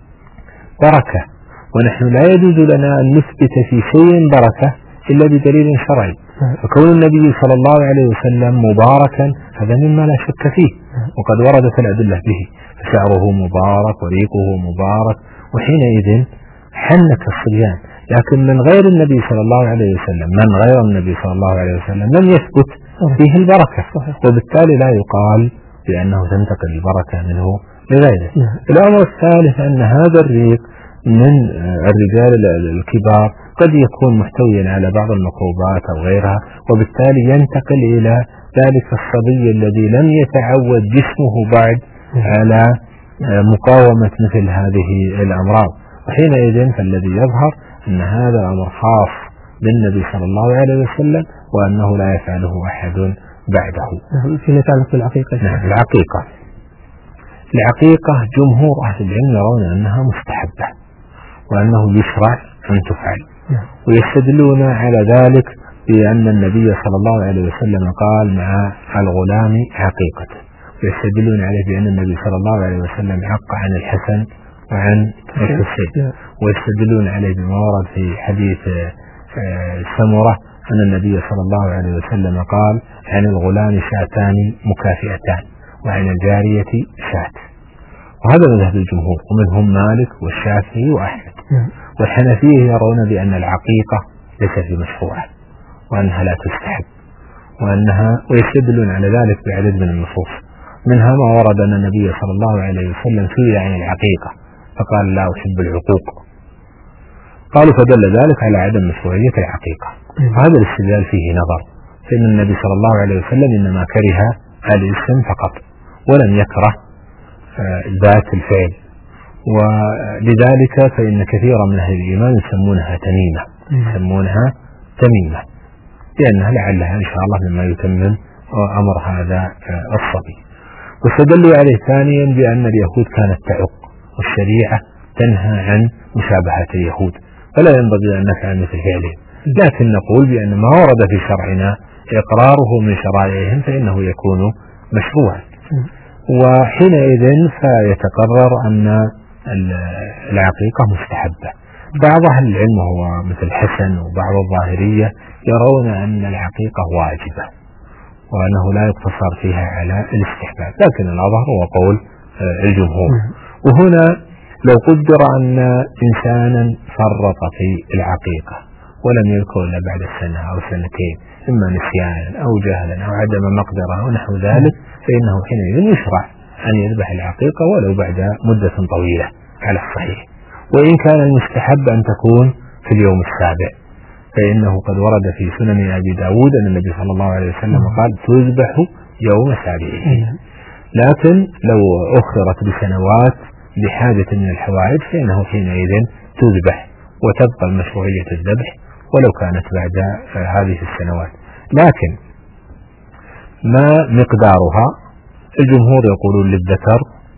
Speaker 3: بركة، ونحن لا يجوز لنا أن نثبت في شيء بركة إلا بدليل شرعي، فكون النبي صلى الله عليه وسلم مباركا هذا مما لا شك فيه، وقد وردت الأدلة به، فشعره مبارك وريقه مبارك، وحينئذ حنك الصبيان. لكن من غير النبي صلى الله عليه وسلم من غير النبي صلى الله عليه وسلم لم يثبت فيه البركة، وبالتالي لا يقال بأنه تنتقل البركة منه لغيره. الأمر الثالث أن هذا الريق من الرجال الكبار قد يكون محتويا على بعض الميكروبات أو غيرها، وبالتالي ينتقل إلى ذلك الصبي الذي لم يتعود جسمه بعد على مقاومة مثل هذه الأمراض، وحينئذ فالذي يظهر أن هذا الأمر خاص بالنبي صلى الله عليه وسلم وأنه لا يفعله أحد بعده.
Speaker 2: في يتعلق بالعقيقة.
Speaker 3: نعم. العقيقة العقيقة جمهور أهل العلم يرون أنها مستحبة وأنه يشرع أن تفعل، ويستدلون على ذلك بأن النبي صلى الله عليه وسلم قال مع الغلام عقيقة، ويستدلون عليه بأن النبي صلى الله عليه وسلم عق عن الحسن وعن الحسين، ويستدلون عليه بما ورد في حديث سمرة أن النبي صلى الله عليه وسلم قال عن الغلام شاتان مكافئتان وعن الجارية شات. وهذا مذهب الجمهور، ومنهم مالك والشافعي وأحمد. والحنفية يرون بأن العقيقة ليست بمشروعة وأنها لا تستحب، وأنها ويستدلون على ذلك بعدد من النصوص، منها ما ورد أن النبي صلى الله عليه وسلم سئل عن العقيقة فقال لا أحب العقوق، قالوا فدل ذلك على عدم مشروعية العقيقة. هذا الاستدلال فيه نظر، فإن النبي صلى الله عليه وسلم إنما كره الاسم فقط ولم يكره ذات الفعل، ولذلك فإن كثيرا من أهل الإيمان يسمونها تميمة يسمونها تميمة لأنها لعلها إن شاء الله مما يتمم أمر هذا الصبي. واستدلوا عليه ثانيا بأن اليهود كانت تعق، والشريعة تنهى عن مشابهة اليهود، فلا ينبغي أن نفعل مثل فعلهم، لكن نقول بأن ما ورد في شرعنا إقراره من شرائعهم فإنه يكون مشروعا، وحينئذ فيتقرر أن العقيقة مستحبة. بعض أهل العلم وهو مثل الحسن وبعض الظاهرية يرون أن العقيقة واجبة وأنه لا يقتصر فيها على الاستحباب، لكن الأظهر هو قول الجمهور. وهنا لو قدر أن إنسانا فرط في العقيقة ولم يذكر إلا بعد السنة أو سنتين، إما نسيانا أو جهلا أو عدم مقدرة أو نحو ذلك، فإنه حينئذ يشرع أن يذبح العقيقة ولو بعد مدة طويلة على الصحيح. وإن كان المستحب أن تكون في اليوم السابع، فإنه قد ورد في سنن أبي داود أن النبي صلى الله عليه وسلم قال تذبح يوم سابعه، لكن لو أخرت بسنوات بحاجة من الحوائج فإنه حينئذ تذبح وتبقى المشروعية الذبح ولو كانت بعد هذه السنوات. لكن ما مقدارها؟ الجمهور يقولون للذكر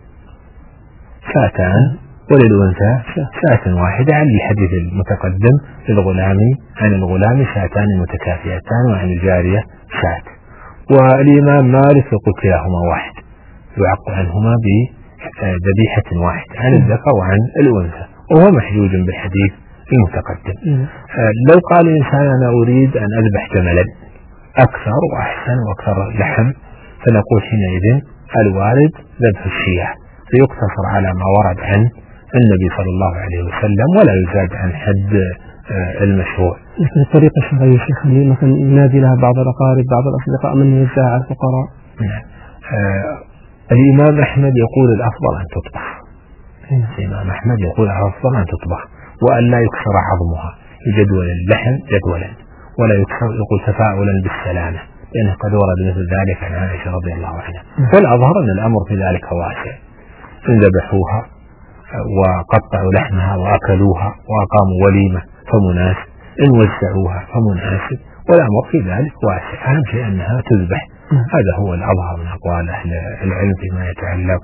Speaker 3: شاتان وللأنثى شاة واحدة، عن الحديث المتقدم للغلام عن الغلام شاتان متكافئتان وعن الجارية شاة. والإمام مالك يقول كلاهما واحد يعق عنهما بذبيحة واحدة عن الذكر وعن الأنثى، وهو محجوج بالحديث المتقدم. لو قال الإنسان أنا أريد أن أذبح جملا أكثر وأحسن وأكثر لحم، فنقول حينئذ الوارد ذبح الشياه، فيقتصر على ما ورد عن النبي صلى الله عليه وسلم ولا يزاد عن حد المشروع.
Speaker 2: لكن الطريقة الشرعية شيخ مثلا ينادي لها بعض الأقارب بعض الأصدقاء من يوزعها على الفقراء.
Speaker 3: نعم. آه الإمام أحمد يقول الأفضل أن تطبخ. الإمام أحمد يقول الأفضل أن تطبخ وأن لا يكسر عظمها، يجدول اللحم جدولا ولا يكسر، يقول تفاؤلا بالسلامة، لأنه قد ورد مثل ذلك عن عائشة رضي الله عنها. فالأظهر أن الأمر في ذلك واسع، إن ذبحوها وقطعوا لحمها وأكلوها وأقاموا وليمة فمناسب، إن وزعوها فمناسب، والأمر في ذلك واسع، أهم شيء أنها تذبح. هذا هو الأظهر من أقوال أهل العلم فيما يتعلق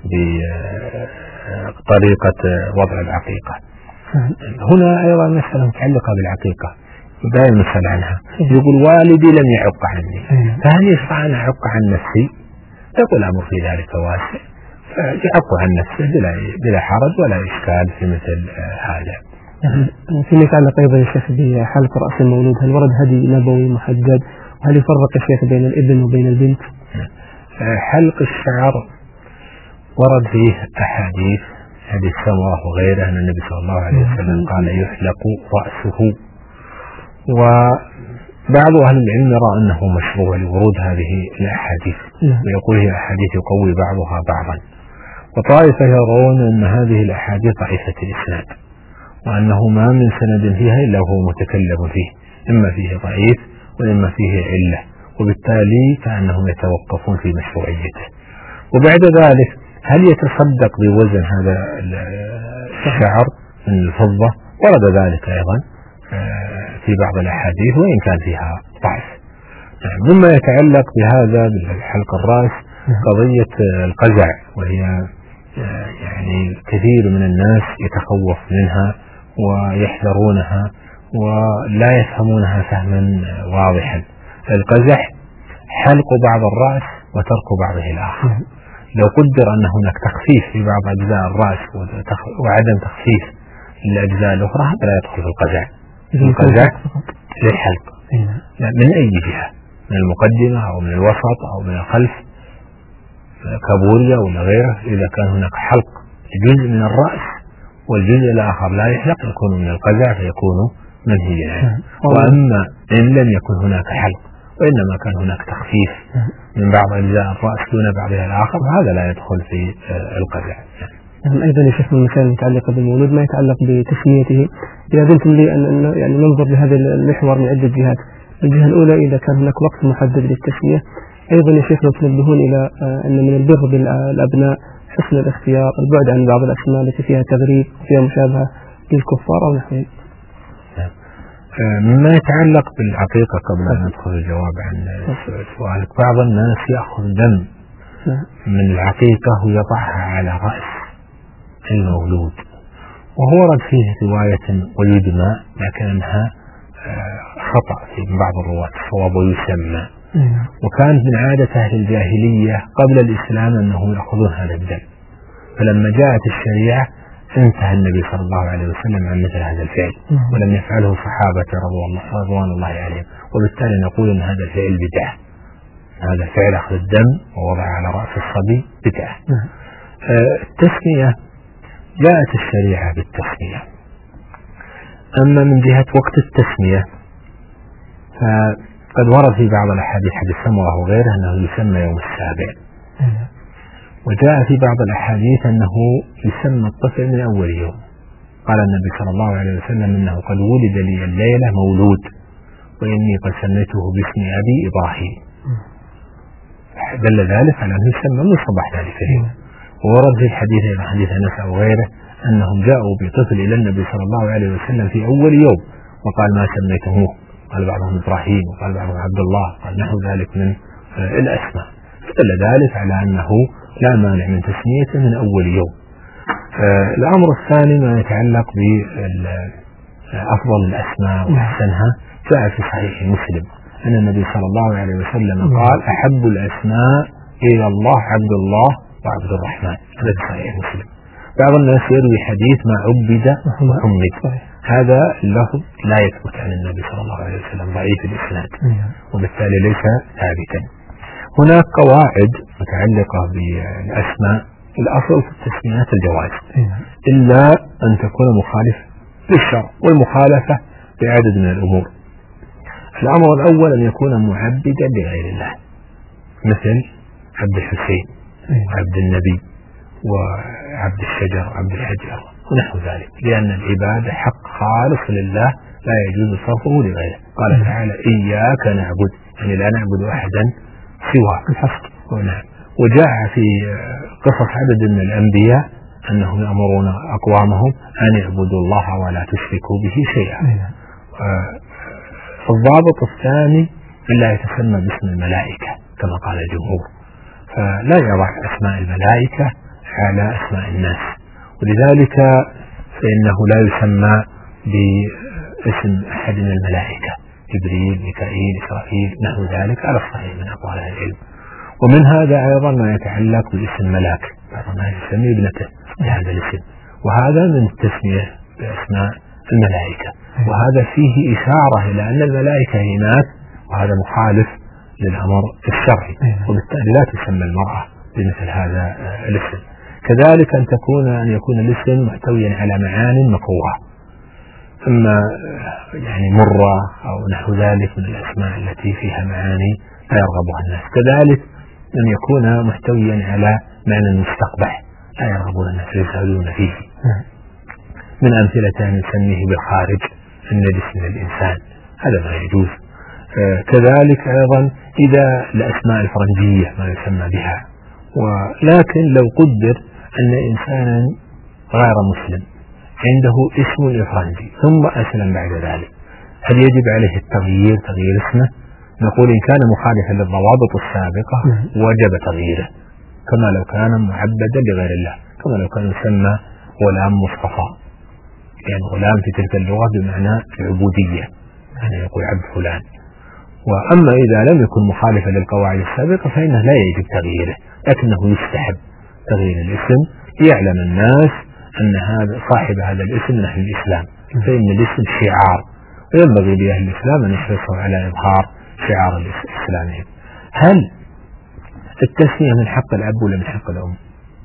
Speaker 3: بطريقة وضع العقيقة. هنا أيضا مسألة متعلقة بالعقيقة دائما نسأل عنها، يقول والدي لم يعق عني، فهل يشرع أن أعق عن نفسي؟ يقول الأمر في ذلك واسع، يعق عن نفسه بلا, بلا حرج ولا إشكال في مثل هذا.
Speaker 2: فيما يتعلق أيضا يا شيخ بحلق رأس المولود، هل ورد هدي نبوي محدد؟ هل يفرق الشيخ بين الابن وبين البنت؟
Speaker 3: حلق الشعر ورد فيه أحاديث، حديث سمرة وغيره أن النبي صلى الله عليه وسلم قال يحلق رأسه، وبعض أهل العلم يرى أنه مشروع لورود هذه الأحاديث، ويقول هي أحاديث يقوي بعضها بعضا، وطائفة يرون أن هذه الأحاديث ضعيفة الإسناد، وأنه ما من سند فيها إلا هو متكلم فيه، إما فيه ضعيف وإما فيه علة، وبالتالي فأنهم يتوقفون في مشروعيته. وبعد ذلك هل يتصدق بوزن هذا الشعر من الفضة؟ ورد ذلك أيضا في بعض الأحاديث وإن كان فيها ضعف. مما يتعلق بهذا بالحلق الرأس قضية القزع، وهي يعني كثير من الناس يتخوف منها ويحذرونها ولا يفهمونها فهما واضحا. القزح حلق بعض الرأس وترك بعضه الآخر. لو قدر أن هناك تخفيف في بعض أجزاء الرأس وعدم تخفيف للأجزاء الأخرى هذا لا يدخل في القزع. القزع للحلق من أي جهة، من المقدمة أو من الوسط أو من الخلف كابوريا ولا غيره. إذا كان هناك حلق جزء من الرأس والجزء الآخر لا يحلق يكون من القزع فيكون منهيا عنه. وأما إن لم يكن هناك حلق وإنما كان هناك تخفيف من بعض أجزاء الرأس دون بعضها الآخر هذا لا يدخل في القزع.
Speaker 2: أيضا يا شيخ من المسائل المتعلقة بالمولود ما يتعلق بتسميته. إذا قلتم لي أن يعني ننظر لهذا المحور من عدة جهات. الجهة الأولى إذا كان هناك وقت محدد للتسمية. أيضا يا شيخ لو تنبهون إلى أن من البر بالأبناء حسن الاختيار، البعد عن بعض الأسماء التي فيها تغريب وفيها مشابهة للكفار أو نحوهم.
Speaker 3: مما يتعلق بالعقيقة قبل أن ندخل الجواب عن سؤالك، بعض الناس يأخذ دم من العقيقة ويضعها على رأس المولود، وهو ورد فيه رواية ويدمى لكنها خطأ في بعض الرواة الصواب ويسمى. وكانت من عادة أهل الجاهلية قبل الإسلام أنهم يأخذون هذا الدم، فلما جاءت الشريعة انتهى النبي صلى الله عليه وسلم عن مثل هذا الفعل ولم يفعله صحابة رضوان الله عليهم، وبالتالي نقول أن هذا الفعل بدعة. هذا الفعل أخذ الدم ووضع على رأس الصبي بدعة. التسمية جاءت الشريعة بالتسمية. أما من جهة وقت التسمية فقد ورد في بعض الأحاديث حديث سمرة وغيره أنه يسمى يوم السابع، وجاء في بعض الأحاديث أنه يسمى الطفل من أول يوم. قال النبي صلى الله عليه وسلم إنه قد ولد لي الليلة مولود وإني قد سميته باسم أبي إبراهيم. دل ذلك على أنه يسمى من صباح ذلك اليوم. وورد في الحديث إلى حديث أنس أو غيره أنهم جاءوا بطفل إلى النبي صلى الله عليه وسلم في أول يوم وقال ما سميتموه؟ قال بعضهم إبراهيم وقال بعضهم عبد الله، قال نحو ذلك من الأسماء. فدل ذلك على أنه لا مانع من تسميته من أول يوم. الأمر الثاني ما يتعلق بأفضل الأسماء وأحسنها، جاء في صحيح مسلم أن النبي صلى الله عليه وسلم قال أحب الأسماء إلى الله عبد الله وعبد الرحمن. هذا في صحيح مسلم. بعض الناس يروي حديث ما عبد محمد، هذا اللفظ لا يثبت عن النبي صلى الله عليه وسلم، ضعيف الإسناد وبالتالي ليس ثابتا. هناك قواعد متعلقة بالأسماء. الأصل في التسميات الجواز إلا أن تكون مخالفة للشرع، والمخالفة بعدد من الأمور. الأمر الأول أن يكون معبدا لغير الله، مثل عبد الحسين وعبد النبي وعبد الشجر وعبد الحجر ونحو ذلك، لأن العبادة حق خالص لله لا يجوز صرفه لغيره. قال تعالى إياك نعبد، يعني لا نعبد أحدا سواك الحق. وجاء في قصص عدد من الأنبياء أنهم يأمرون أقوامهم أن يعبدوا الله ولا تشركوا به شيئا. الضابط الثاني ألا يتسمى باسم الملائكة كما قال الجمهور، فلا يضع أسماء الملائكة على أسماء الناس، ولذلك فإنه لا يسمى باسم أحد من الملائكة، جبريل ميكائيل إسرافيل نحو ذلك على الصحيح من أقوال العلم. ومن هذا أيضا ما يتعلق باسم ملاك، بعض الناس يسمي ابنته بهذا الاسم، وهذا من التسمية بأسماء الملائكة، وهذا فيه إشارة إلى أن الملائكة هناك، وهذا مخالف للأمر الشرعي، وبالتالي لا تسمى المرأة بمثل هذا الاسم. كذلك أن تكون أن يكون الاسم محتويا على معان مكروهة، إما يعني مرة أو نحو ذلك من الأسماء التي فيها معاني لا يرغبها الناس. كذلك أن يكون محتويا على معنى مستقبح لا يرغبون الناس يسألون فيه، من أمثلة أن يسميه بالخارج النجس من الإنسان، هذا ما يجوز. كذلك أيضا إذا الأسماء الفرنجية ما يسمى بها. ولكن لو قدر أن إنسانا غير مسلم عنده اسم إفرنجي ثم أسلم بعد ذلك، هل يجب عليه التغيير تغيير اسمه؟ نقول إن كان مخالفا للضوابط السابقة وجب تغييره، كما لو كان معبدا لغير الله، كما لو كان يسمى غلام مصطفى يعني غلام في تلك اللغة بمعنى العبودية، يعني يقول عبد فلان. وأما إذا لم يكن مخالفا للقواعد السابقة فإنه لا يجب تغييره، لكنه يستحب تغيير الاسم ليعلم الناس أن هذا صاحب هذا الاسم من أهل الإسلام، فإن الاسم شعار، وينبغي لأهل الإسلام أن يحرصوا على إظهار شعار الإسلام. هل التسمية من حق الأب ولا من حق الأم؟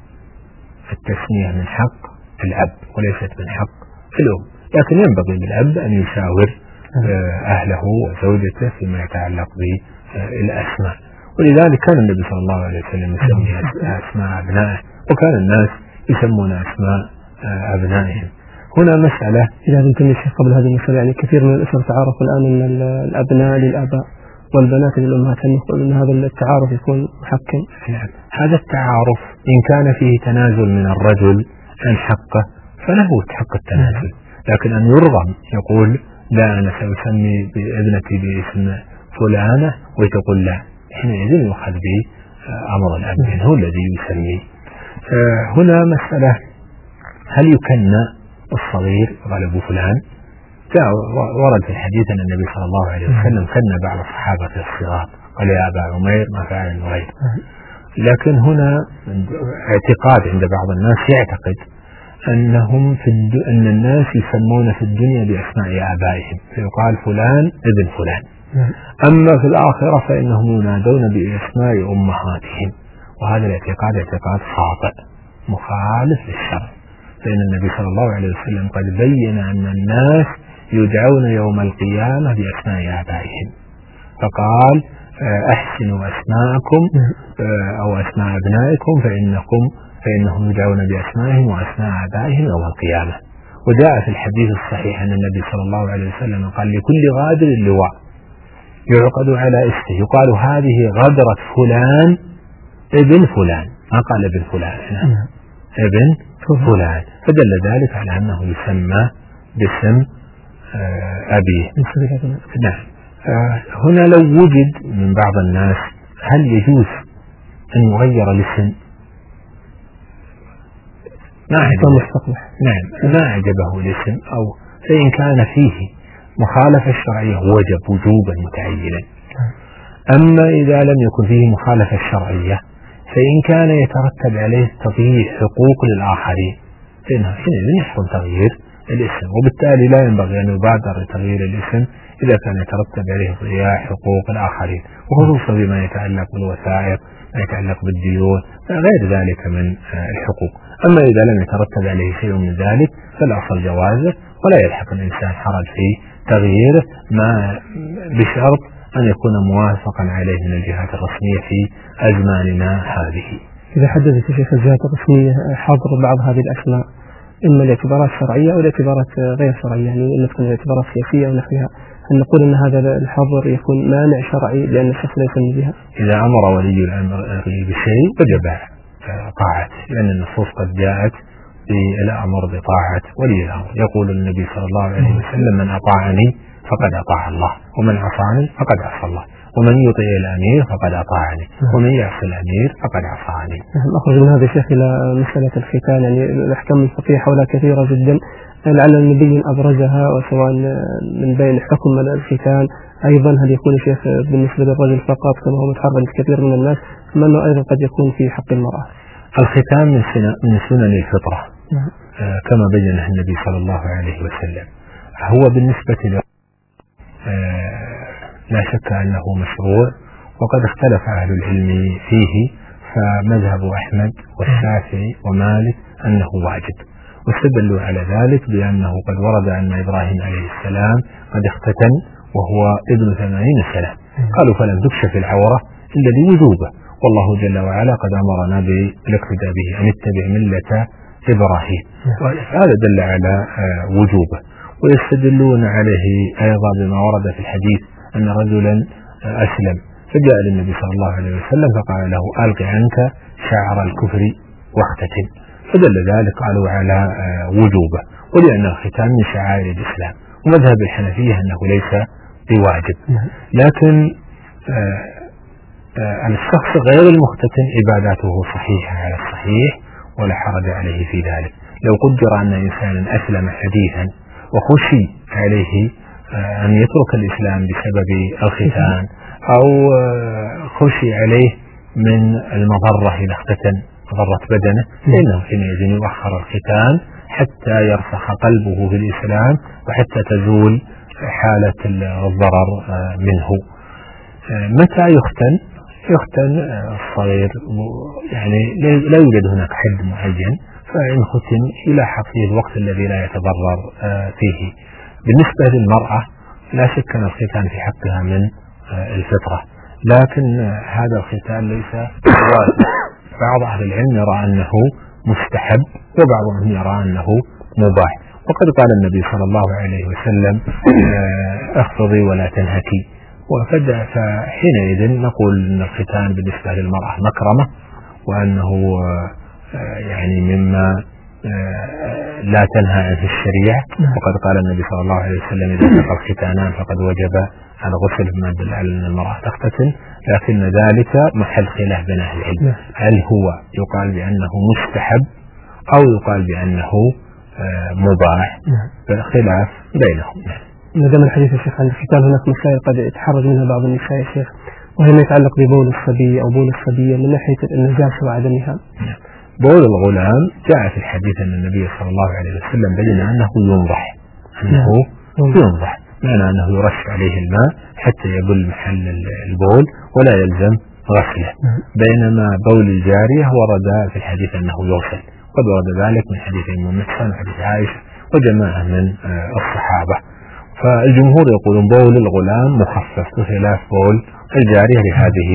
Speaker 3: التسمية من حق الأب وليست من حق الأم، لكن ينبغي للأب أن يشاور أهله وزوجته فيما يتعلق بالأسماء، ولذلك كان النبي صلى الله عليه وسلم يسمي أسماء أبنائه، وكان الناس يسمون أسماء أبنائهم. هنا مسألة
Speaker 2: إذا يمكن الشيخ قبل هذه المسألة، يعني كثير من الأسر تعارف الآن أن الأبناء للآباء والبنات للأمهات، هل نقول أن هذا التعارف يكون محكم؟
Speaker 3: نعم، هذا التعارف إن كان فيه تنازل من الرجل عن حقه فله حق التنازل، لكن أن يرغم يقول لا أنا سأسمي بابنتي باسم فلانة وتقول لا، حينئذ يؤخذ بأمر الأب هو الذي يسمي. هنا مسألة هل يكنى الصغير قال أبو فلان؟ جاء ورد في الحديث أن النبي صلى الله عليه وسلم كنى بعض الصحابة الصغار قال يا أبا عمير ما فعل النغير. لكن هنا اعتقاد عند بعض الناس يعتقد أنهم في الد... أن الناس يسمون في الدنيا بأسماء آبائهم، فيقال فلان ابن فلان. أما في الآخرة فإنهم ينادون بأسماء أمهاتهم، وهذا الاعتقاد اعتقاد خاطئ مخالف للشرع، فإن النبي صلى الله عليه وسلم قد بين أن الناس يدعون يوم القيامة بأسماء آبائهم، فقال أحسنوا أسماءكم أو أسماء أبنائكم فإنكم فإنهم يدعون بأسمائهم وأسماء آبائهم يوم القيامة. وجاء في الحديث الصحيح أن النبي صلى الله عليه وسلم قال لكل غادر لواء يعقد على اسمه يقال هذه غدرة فلان ابن فلان، ما قال ابن فلان هنا ابن فلان، فدل ذلك على أنه يسمى باسم أبيه. نعم. هنا لو وجد من بعض الناس هل يجوز أن يغير الاسم؟ ما عجبه نعم ما عجبه الاسم، أو فإن كان فيه مخالفة شرعية وجب وجوبا متعينا. أما إذا لم يكن فيه مخالفة شرعية فإن كان يترتب عليه تضييع حقوق للآخرين فإنه حينئذ يحرم تغيير الاسم، وبالتالي لا ينبغي أن يبادر لتغيير الاسم إذا كان يترتب عليه ضياع حقوق الآخرين، وخصوصا بما يتعلق بالوثائق، ما يتعلق بالديون، غير ذلك من الحقوق. أما إذا لم يترتب عليه شيء من ذلك فالأصل جوازه، ولا يلحق الإنسان حرج في تغييره ما بشرط أن يكون موافقا عليه من الجهات الرسمية في أزماننا هذه.
Speaker 2: إذا حددت شيخ الجهات الرسمية حظر بعض هذه الأسماء إما لاعتبارات شرعية أو لاعتبارات غير شرعية، يعني إما تكون لاعتبارات سياسية أو نحوها، هل نقول أن هذا الحظر يكون مانع شرعي لأن الشخص لا يسمي بها؟
Speaker 3: إذا أمر ولي الأمر بشيء وجب طاعته، لأن النصوص قد جاءت بالأمر بطاعة ولي الأمر. يقول النبي صلى الله عليه وسلم من أطاعني فقد أطاع الله، ومن عصاني فقد عصى الله، ومن يطيع الأمير فقد أطاعني، ومن يعصي الأمير فقد عصاني.
Speaker 2: أخرج من هذا الشيخ إلى مسألة الختان، يعني الأحكام الفقهية حولها كثيرة جدا، لعل النبي أبرزها وسواء من بين حكم الختان أيضا هل يكون شيخ بالنسبة للرجل فقط كما هو متحرر كثير من الناس، أم أنه أيضا قد يكون في حق المرأة؟
Speaker 3: الختان من من سنن الفطرة آه كما بينه النبي صلى الله عليه وسلم. هو بالنسبة له آه لا شك أنه مشروع، وقد اختلف أهل العلم فيه، فمذهب أحمد والشافعي ومالك أنه واجب، واستدلوا على ذلك بأنه قد ورد أن إبراهيم عليه السلام قد اختتن وهو ابن ثمانين سنة، قالوا فلم تكشف العورة إلا لوجوبه، والله جل وعلا قد أمرنا بالاقتداء به أن اتبع ملة إبراهيم، وهذا دل على وجوبه. ويستدلون عليه أيضا بما ورد في الحديث أن رجلا أسلم فجاء للنبي صلى الله عليه وسلم فقال له ألق عنك شعر الكفر واختتن، فدل ذلك قالوا على وجوبه، ولأن الختان من شعائر الإسلام. ومذهب الحنفية أنه ليس بواجب، لكن الشخص غير المختتن عباداته صحيحة على الصحيح، ولا حرج عليه في ذلك. لو قدر أن إنسانا أسلم حديثا وخشي عليه أن يترك الإسلام بسبب الختان أو خشي عليه من المضرة إذا اختتن مضرة بدنه، فإنه حينئذ يؤخر الختان حتى يرسخ قلبه في الإسلام وحتى تزول حالة الضرر منه. متى يختن؟ يختن الصغير، يعني لا يوجد هناك حد معين، فإن ختن يلاحق فيه الوقت الذي لا يتضرر فيه. بالنسبة للمرأة لا شك أن الختان في حقها من الفطرة، لكن هذا الختان ليس واجب. بعض أهل العلم يرى أنه مستحب وبعضهم يرى أنه مباح، وقد قال النبي صلى الله عليه وسلم اخفضي ولا تنهكي، فحينئذ نقول أن الختان بالنسبة للمرأة مكرمة، وأنه يعني مما لا تنهى عنه الشريعة. وقد قال النبي صلى الله عليه وسلم إذا التقى الختانان فقد وجب الغسل، بما يدل على أن المرأة تختتن، لكن ذلك محل خلاف بين أهل العلم، هل هو يقال بأنه مستحب أو يقال بأنه مباح؟ فالخلاف بينهم.
Speaker 2: ما دام الحديث يا شيخ عن الختان، هناك مسائل قد يتحرج منها بعض النساء يا شيخ، وهي ما يتعلق ببول الصبي أو بول الصبية من ناحية النجاسة وعدمها.
Speaker 3: بول الغلام جاء في الحديث أن النبي صلى الله عليه وسلم بين أنه ينضح، أنه ينضح معنى أنه يرش عليه الماء حتى يبل محل البول ولا يلزم غسله، بينما بول الجارية ورد في الحديث أنه يغسل، قد ورد ذلك من حديث أم محسن وحديث عائشة وجماعة من الصحابة. فالجمهور يقولون بول الغلام مخفف بخلاف بول الجارية لهذه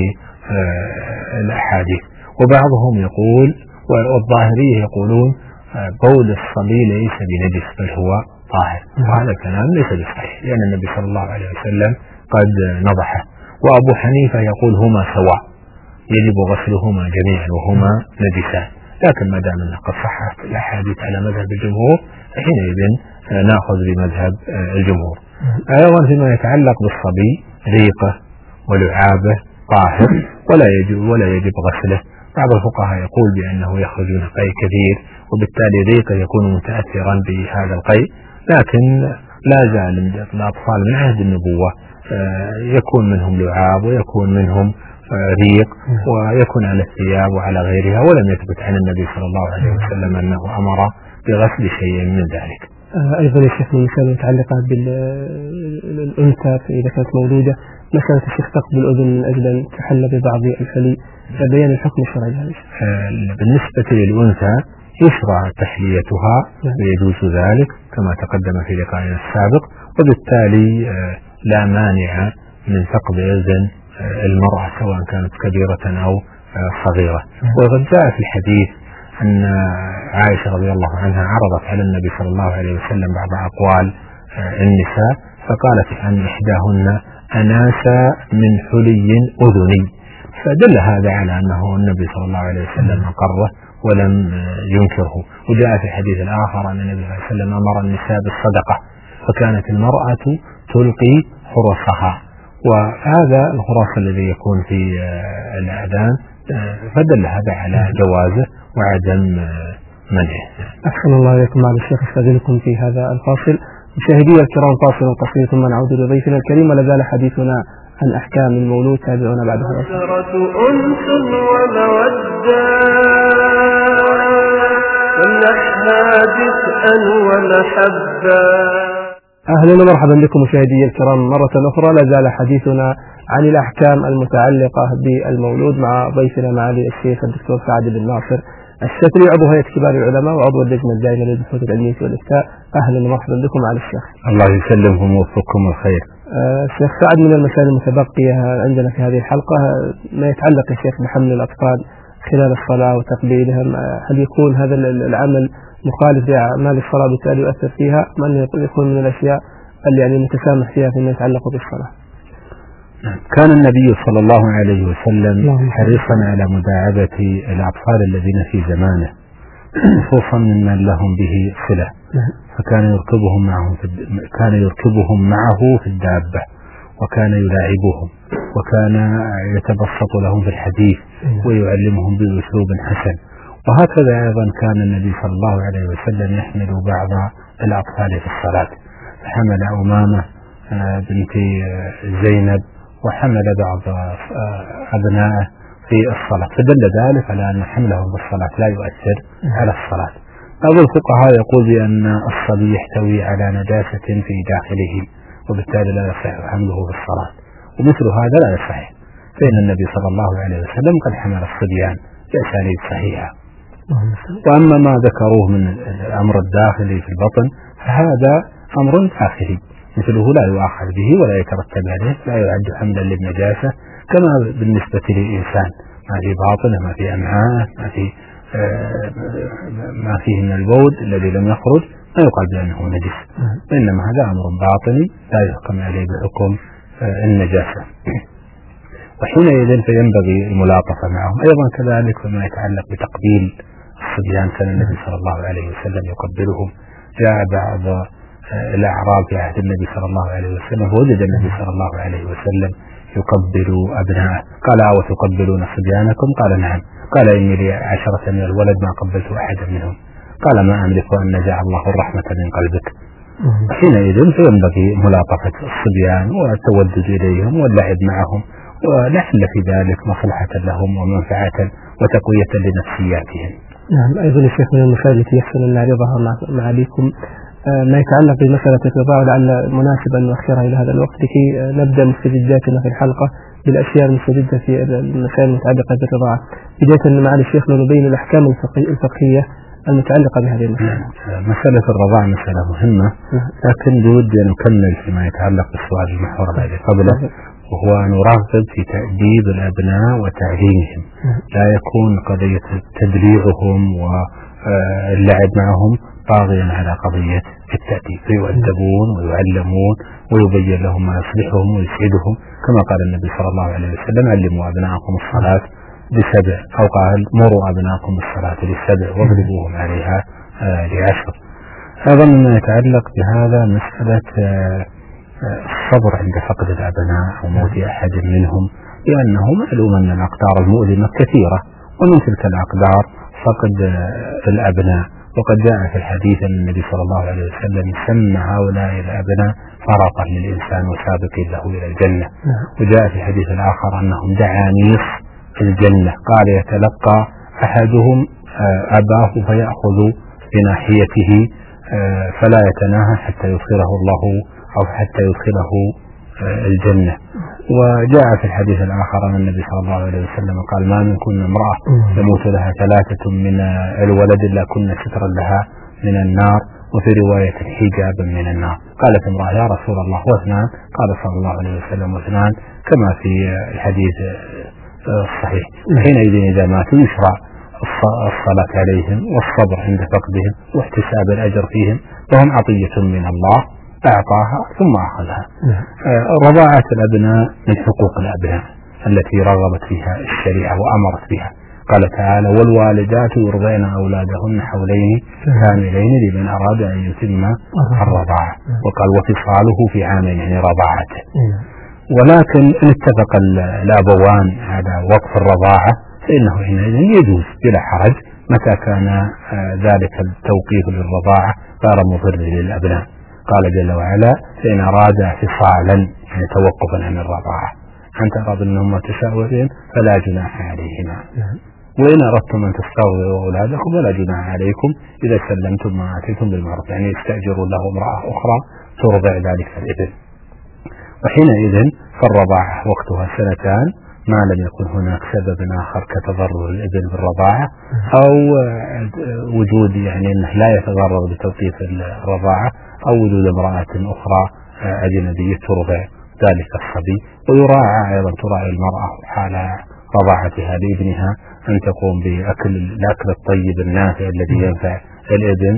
Speaker 3: الأحاديث، وبعضهم يقول والظاهرية يقولون بول الصبي ليس بنجس بل هو طاهر، وهذا الكلام ليس بصحيح لأن النبي صلى الله عليه وسلم قد نضحه. وأبو حنيفة يقول هما سواء يجب غسلهما جميعا وهما نجسان، لكن ما دام أنها قد صحت الأحاديث على مذهب الجمهور فحينئذ نأخذ بمذهب الجمهور. أيضا فيما يتعلق بالصبي ريقه ولعابه طاهر ولا يجب ولا يجب غسله. بعض الفقهاء يقول بأنه يخرج من قيء كثير وبالتالي ريقه يكون متأثرا بهذا القيء، لكن لا زال الأطفال من عهد النبوة يكون منهم لعاب ويكون منهم ريق ويكون على الثياب وعلى غيرها، ولم يثبت عن النبي صلى الله عليه وسلم أنه أمر بغسل شيء من ذلك.
Speaker 2: أيضا يا شيخ من مسألة متعلقة بالأنثى إذا كانت مولودة، مسألة الشيخ تقبل الأذن من أجل أن تحل ببعض الحلي، فبيان الحكم الشرعي هذا.
Speaker 3: بالنسبة للأنثى يشرع تحليتها ويجوز ذلك كما تقدم في لقائنا السابق، وبالتالي لا مانع من ثقب أذن المرأة سواء كانت كبيرة أو صغيرة. وقد جاء في الحديث أن عائشة رضي الله عنها عرضت على النبي صلى الله عليه وسلم بعض أقوال النساء فقالت عن إحداهن أناسا من حلي أذني، فدل هذا على أنه النبي صلى الله عليه وسلم أقره ولم ينكره. وجاء في الحديث الآخر أن النبي صلى الله عليه وسلم أمر النساء بالصدقة فكانت المرأة تلقي حرصها، وهذا الخرص الذي يكون في الأذان فدل هذا على جوازه وعدم منعه.
Speaker 2: أحسن الله إليكم مع الشيخ، استاذنكم في هذا الفاصل. مشاهدي الكرام فاصل قصير ثم نعود لضيفنا الكريم، ولا زال حديثنا عن أحكام المولود. تابعونا بعد هذا.
Speaker 1: أنس ومودة ونحها دفئا ونحبا.
Speaker 2: أهلا ومرحبا بكم مشاهدي الكرام مرة أخرى، لا زال حديثنا عن الأحكام المتعلقة بالمولود مع ضيفنا معالي الشيخ الدكتور سعد بن ناصر الشتري، عضو هيئة كبار العلماء وعضو اللجنة الدائمة للبحوث العلمية والإفتاء. أهلا ومرحبا بكم على الشيخ.
Speaker 3: الله يسلمكم ويوفقكم الخير.
Speaker 2: آه شيخ سعد، من المسائل المتبقية عندنا في هذه الحلقة ما يتعلق يا شيخ بحمل الأطفال خلال الصلاة وتقبيلهم، هل يكون هذا العمل مخالف لأعمال الصلاة بالتالي يؤثر فيها، من يكون من الأشياء اللي يعني متسامح فيها فيما يتعلق بالصلاة؟
Speaker 3: كان النبي صلى الله عليه وسلم حريصا على مداعبة الأطفال الذين في زمانه خصوصا ممن لهم به صلة، فكان يركبهم معه في كان يركبهم معه في الدابة وكان يلاعبهم وكان يتبسط لهم في الحديث ويعلمهم بأسلوب حسن، وهكذا أيضا كان النبي صلى الله عليه وسلم يحمل بعض الأطفال في الصلاة، فحمل أمامة بنت زينب وحمل بعض أبنائه في الصلاة، فدل ذلك على أن حملهم بالصلاة لا يؤثر على الصلاة. بعض الفقهاء يقول بأن الصبي يحتوي على نجاسة في داخله وبالتالي لا يصح حمله بالصلاة، ومثل هذا لا يصح، فإن النبي صلى الله عليه وسلم قد حمل الصبيان بأساليب صحيحة. وأما ما ذكروه من الأمر الداخلي في البطن فهذا أمر داخلي مثله لا يؤاخذ به ولا يترتب عليه، لا يعد حملا للنجاسة، كما بالنسبة للإنسان ما في باطنه ما في أمعاءه ما في آه ما فيه من البول الذي لم يخرج ما يقال بأنه نجس، وإنما هذا أمر باطني لا يحكم عليه بحكم آه النجاسة. وحينئذ فينبغي الملاطفة معهم. أيضا كذلك فيما يتعلق بتقبيل الصبيان كان النبي صلى الله عليه وسلم يقبلهم. جاء بعض الأعراب في عهد النبي صلى الله عليه وسلم فوجد النبي صلى الله عليه وسلم يقبل أبناءه، قال أو تقبلون صبيانكم؟ قال نعم. قال إني لي عشرة من الولد ما قبلت أحدا منهم. قال ما أملك أن نزع الله الرحمة من قلبك. حينئذ فينبغي ملاطفة الصبيان والتودد إليهم واللعب معهم، ولعل في ذلك مصلحة لهم ومنفعة وتقوية لنفسياتهم.
Speaker 2: نعم. أيضا الشيخ من المسائل التي يحسن أن نعرضها معاليكم ما يتعلق بمسألة الرضاعة، ولعل مناسب أن نؤخرها إلى هذا الوقت لكي نبدأ مستجداتنا في الحلقة بالأشياء المستجدة في المسائل المتعلقة بالرضاعة. بداية معالي الشيخ نبين الأحكام الفقهية المتعلقة بهذه المسألة.
Speaker 3: مسألة الرضاعة مسألة مهمة، لكن بودي أن نكمل فيما يتعلق بالسؤال المحور الذي قبله، وهو أن نرغب في تأديب الأبناء وتعليمهم، لا يكون قضية تدليعهم واللعب معهم طاغيا على قضية التأديب، فيؤدبون ويعلمون ويبين لهم ما يصلحهم ويسعدهم، كما قال النبي صلى الله عليه وسلم علموا أبناءكم الصلاة بسبع، أو قال مروا أبناءكم الصلاة لسبع واضربوهم عليها لعشر. أيضا ما يتعلق بهذا مسألة الصبر عند فقد الأبناء أو موت أحد منهم، لأنه معلوم أن الأقدار المؤلمة كثيرة، ومن تلك الأقدار فقد الأبناء. وقد جاء في الحديث أن النبي صلى الله عليه وسلم سمى هؤلاء الأبناء فرطا للإنسان وسابق له إلى الجنة. وجاء في حديث الآخر أنهم دعانيس في الجنة، قال يتلقى أحدهم أباه فيأخذ بناحيته فلا يتناهى حتى يدخله الله أو حتى يدخله الجنة. وجاء في الحديث الآخر أن النبي صلى الله عليه وسلم قال ما منكن امرأة يموت لها ثلاثة من الولد إلا كنا سترا لها من النار، وفي رواية حجابا من النار. قالت امرأة يا رسول الله واثنان؟ قال صلى الله عليه وسلم واثنان، كما في الحديث الصحيح. حينئذ إذا ماتوا يشرع الصلاة عليهم والصبر عند فقدهم واحتساب الأجر فيهم، وهم عطية من الله أعطاها ثم أخذها. رضاعة الأبناء من حقوق الأبناء التي رغبت فيها الشريعة وأمرت بها. قال تعالى والوالدات يرضعن أولادهن حولين كاملين لمن أراد أن يتم الرضاعة، وقال وفصاله في عامين يعني رضاعته. ولكن إن اتفق الأبوان على وقف الرضاعة فإنه حينئذ يجوز بلا حرج متى كان ذلك التوقيف للرضاعة غير مضر للأبناء. قال جل وعلا فإن أرادا فصالا يعني توقفا عن الرضاعة أن ترى أنهما تشاورين فلا جناح عليهما، وإن أردتم أن تستغفروا أولادكم فلا جناح عليكم إذا سلمتم ما آتيتم بالمعروف، يعني يستأجروا له امرأة أخرى ترضع ذلك الابن. وحينئذ فالرضاعة وقتها سنتان ما لم يكن هناك سبب آخر كتضرر الابن بالرضاعة أو وجود يعني أنه لا يتضرر بتوقيف الرضاعة أو وجود امرأة أخرى أجنبية ترضع ذلك الصبي. ويراعى أيضا تراعي المرأة حال رضاعتها لابنها أن تقوم بأكل الأكل الطيب النافع الذي ينفع الابن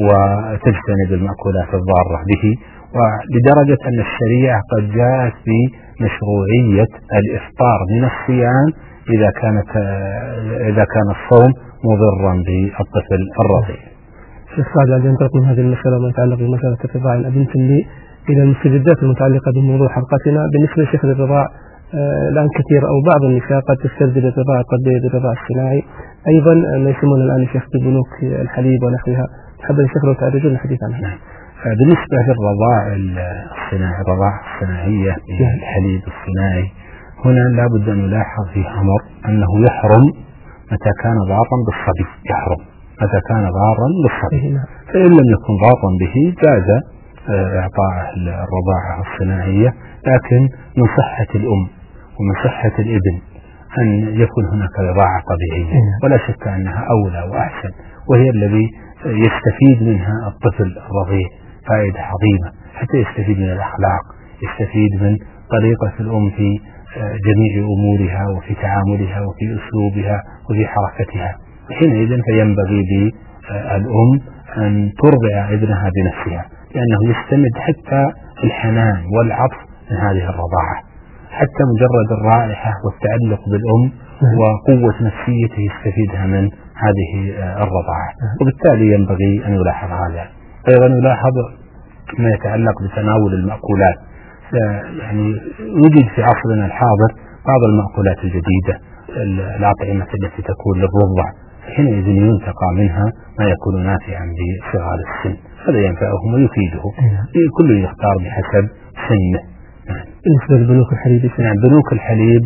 Speaker 3: وتجتنب المأكولات الضارة به، ولدرجة أن الشريعة قد جاءت بمشروعية الإفطار من الصيام إذا كانت إذا كان الصوم مضرا بالطفل الرضيع.
Speaker 2: شيخ سعد عندما ننتقل من هذه المسألة ما يتعلق بمسألة الرضاعة الأبن لي إلى المستجدات المتعلقة بموضوع حلقتنا. بالنسبة لشيخ الرضاع الآن كثير أو بعض النساء قد تستبدل الرضاعة الطبيعي بالرضاع الصناعي، أيضا ما يسمون الآن الشيخ ببنوك الحليب ونحوها، حابب الشيخ لو تعرجون الحديث عنها.
Speaker 3: بالنسبة للرضاعة الصناعية الرضاعة الصناعية الحليب الصناعي، هنا لابد أن نلاحظ في أمر أنه يحرم متى كان ضارا بالصبي، يحرم متى كان ضارا بالصبي، فإن لم يكن ضارا به جاز إعطاء الرضاعة الصناعية، لكن من صحة الأم ومن صحة الابن أن يكون هناك رضاعة طبيعية، ولا شك أنها أولى وأحسن، وهي الذي يستفيد منها الطفل الرضيع فائدة عظيمة، حتى يستفيد من الأخلاق، يستفيد من طريقة الأم في جميع أمورها وفي تعاملها وفي أسلوبها وفي حركتها. حينئذ فينبغي للأم أن ترضع ابنها بنفسها، لأنه يستمد حتى الحنان والعطف من هذه الرضاعة، حتى مجرد الرائحة والتعلق بالأم وقوة نفسيته يستفيدها من هذه الرضاعة، وبالتالي ينبغي أن يلاحظ هذا. أيضا يلاحظ ما يتعلق بتناول المأكولات، يعني وجد في عصرنا الحاضر بعض المأكولات الجديدة، الأطعمة التي تكون للرضع، حينئذ ينتقى منها ما يكون نافعا بصغار السن، هذا ينفعهم ويفيده، كل يختار بحسب سنه.
Speaker 2: بالنسبة لبنوك الحليب،
Speaker 3: نعم بنوك الحليب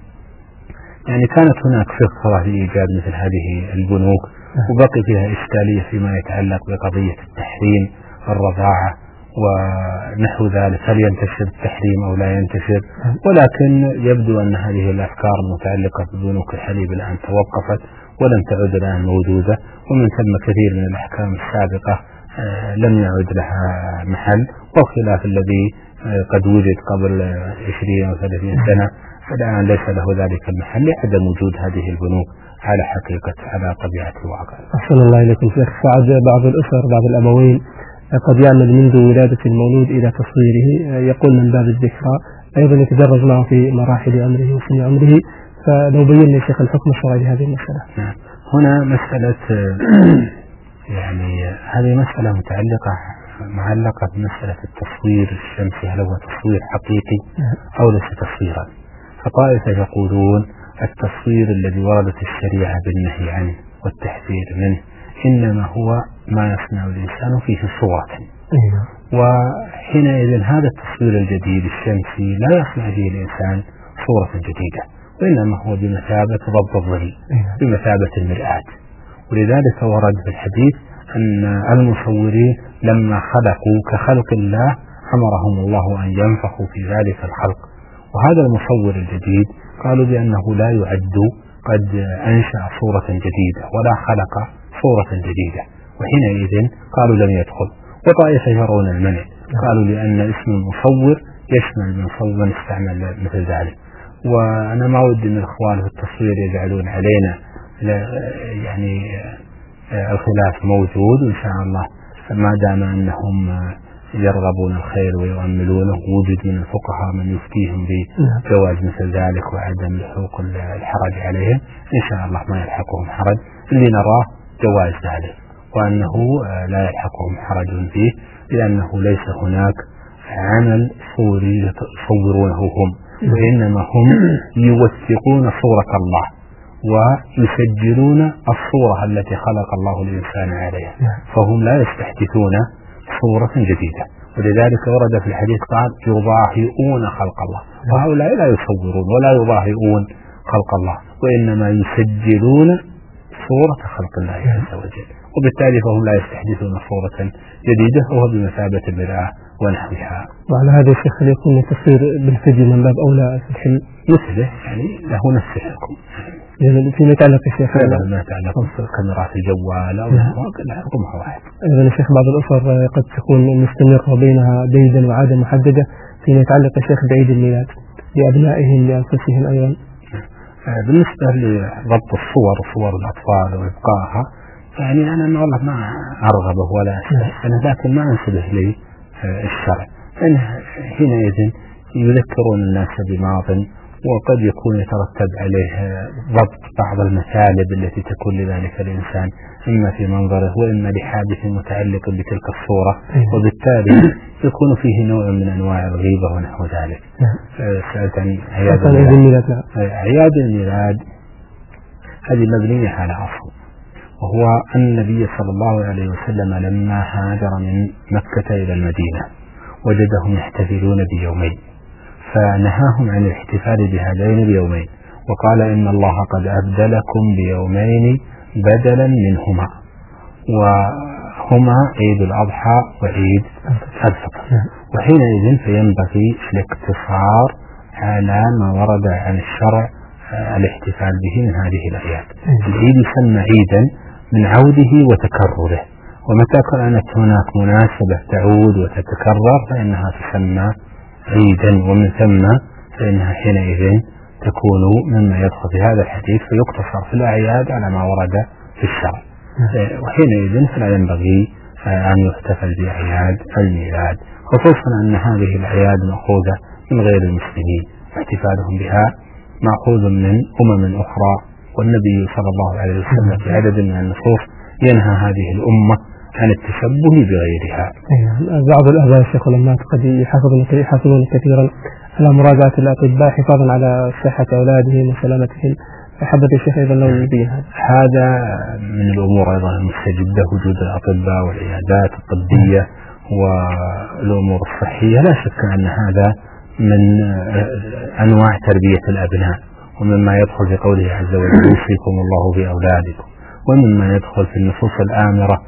Speaker 3: يعني كانت هناك فكرة لإيجاد مثل هذه البنوك، وبقي فيها إشكالية فيما يتعلق بقضية التحريم الرضاعة ونحو ذلك، هل ينتشر التحريم أو لا ينتشر، ولكن يبدو أن هذه الأفكار المتعلقة ببنوك الحليب الآن توقفت ولم تعد الآن موجودة، ومن ثم كثير من الأحكام السابقة لم يعد لها محل، وخلاف الذي قد وجد قبل عشرين أو ثلاثين سنة فالآن ليس له ذلك المحل لعدم وجود هذه البنوك على حقيقة على طبيعة الواقع.
Speaker 2: أحسن الله إليكم شيخ سعد. بعض الأسر بعض الأبوين قد يعمل منذ ولادة المولود إلى تصويره، يقول من باب الذكرى، أيضا يتدرج معه في مراحل عمره وسن عمره، فلو بينا شيخ الحكم الشرعي لهذه المسألة.
Speaker 3: نعم. هنا مسألة يعني هذه مسألة متعلقة معلقة بمسألة التصوير الشمسي، هل هو تصوير حقيقي أو ليس تصويرا؟ فطائفة يقولون التصوير الذي وردت الشريعة بالنهي عنه والتحذير منه إنما هو ما يصنع الإنسان فيه صورة، وحينئذ هذا التصوير الجديد الشمسي لا يصنع فيه الإنسان صورة جديدة، وإنما هو بمثابة ضبط الظل، بمثابة المرآة. ولذلك ورد في الحديث أن المصورين لما خلقوا كخلق الله أمرهم الله أن ينفخوا في ذلك الخلق، وهذا المصور الجديد قالوا بأنه لا يعد قد أنشأ صورة جديدة ولا خلق صورة جديدة، وحينئذ قالوا لم يدخل. وطائفة يرون المنع، قالوا لأن اسم المصور يشمل من صور من استعمل مثل ذلك. وأنا ما ودي أن الإخوان في التصوير يجعلون علينا يعني الخلاف موجود، وإن شاء الله ما دام أنهم يرغبون الخير ويؤملونه، وجد من الفقهاء من يفتيهم بجواز مثل ذلك وعدم لحوق الحرج عليهم، إن شاء الله ما يلحقهم حرج، اللي نراه جواز ذلك وأنه لا يلحقهم حرج فيه، لأنه ليس هناك عمل صوري يصورونه هم، وإنما هم يوثقون صورة الله ويسجلون الصورة التي خلق الله الإنسان عليها، فهم لا يستحدثون صورة جديدة. ولذلك ورد في الحديث قال يضاهئون خلق الله، وهؤلاء لا يصورون ولا يضاهئون خلق الله، وإنما يسجلون صورة خلق الله عز وجل، وبالتالي فهم لا يستحدثون صورة جديدة، وهو بمثابة المرآة ونحوها.
Speaker 2: وعلى هذا الشيخ يكون التصوير بالفيديو من باب أولى في الحلم
Speaker 3: مثله، يعني له نفس الحكم.
Speaker 2: يعني فيما يتعلق الشيخ
Speaker 3: ما يتعلق بكاميرات الجوال أو حكمها واحد.
Speaker 2: أيضا الشيخ بعض الأسر قد تكون مستمرة بينها بيدا وعادة محددة فيما يتعلق الشيخ بعيد الميلاد لأبنائهم لأنفسهم أيضا.
Speaker 3: بالنسبة لضبط الصور صور الأطفال وإبقائها، يعني أنا والله ما أرغبه ولا أستحسنه، لكن ما أنسبه لي الشرع، لأنه حينئذ يذكرون الناس بماض وقد يكون يترتب عليه ضبط بعض المثالب التي تكون لذلك الإنسان إما في منظره وإما لحادث متعلق بتلك الصورة، وبالتالي يكون فيه نوع من أنواع الغيبة ونحو ذلك. سألت عن أعياد الميلاد. أعياد الميلاد هذه مبنية على أصل، وهو أن النبي صلى الله عليه وسلم لما هاجر من مكة إلى المدينة وجدهم يحتفلون بيومين، فنهاهم عن الاحتفال بهذين اليومين وقال إن الله قد أبدلكم بيومين بدلا منهما، وهما عيد الأضحى وعيد الفطر، وحينئذ فينبغي الاقتصار على ما ورد عن الشرع الاحتفال به من هذه الأعياد. العيد يسمى عيدا من عوده وتكرره، ومتى كانت هناك مناسبة تعود وتتكرر فإنها تسمى عيدا، ومن ثم فإنها حينئذ تكون مما يدخل في هذا الحديث، فيقتصر في الأعياد على ما ورد في الشرع، وحينئذ فلا ينبغي أن يحتفل بأعياد الميلاد، خصوصا أن هذه الأعياد مأخوذة من غير المسلمين، احتفالهم بها مأخوذ من أمم أخرى، والنبي صلى الله عليه وسلم في عدد من النصوص ينهى هذه الأمة عن التشبه بغيرها.
Speaker 2: بعض الآباء الشيخ والأمهات قد يحافظون كثيرا على مراجعة الأطباء حفاظا على صحة أولادهم وسلامتهم، حبة الشيخ أيضا لو يبين
Speaker 3: هذا من الأمور أيضا المستجدة، وجود الأطباء والعيادات الطبية والأمور الصحية، لا شك أن هذا من أنواع تربية الأبناء، ومما يدخل في قوله عز وجل يوصيكم الله في أولادكم، ومما يدخل في النصوص الآمرة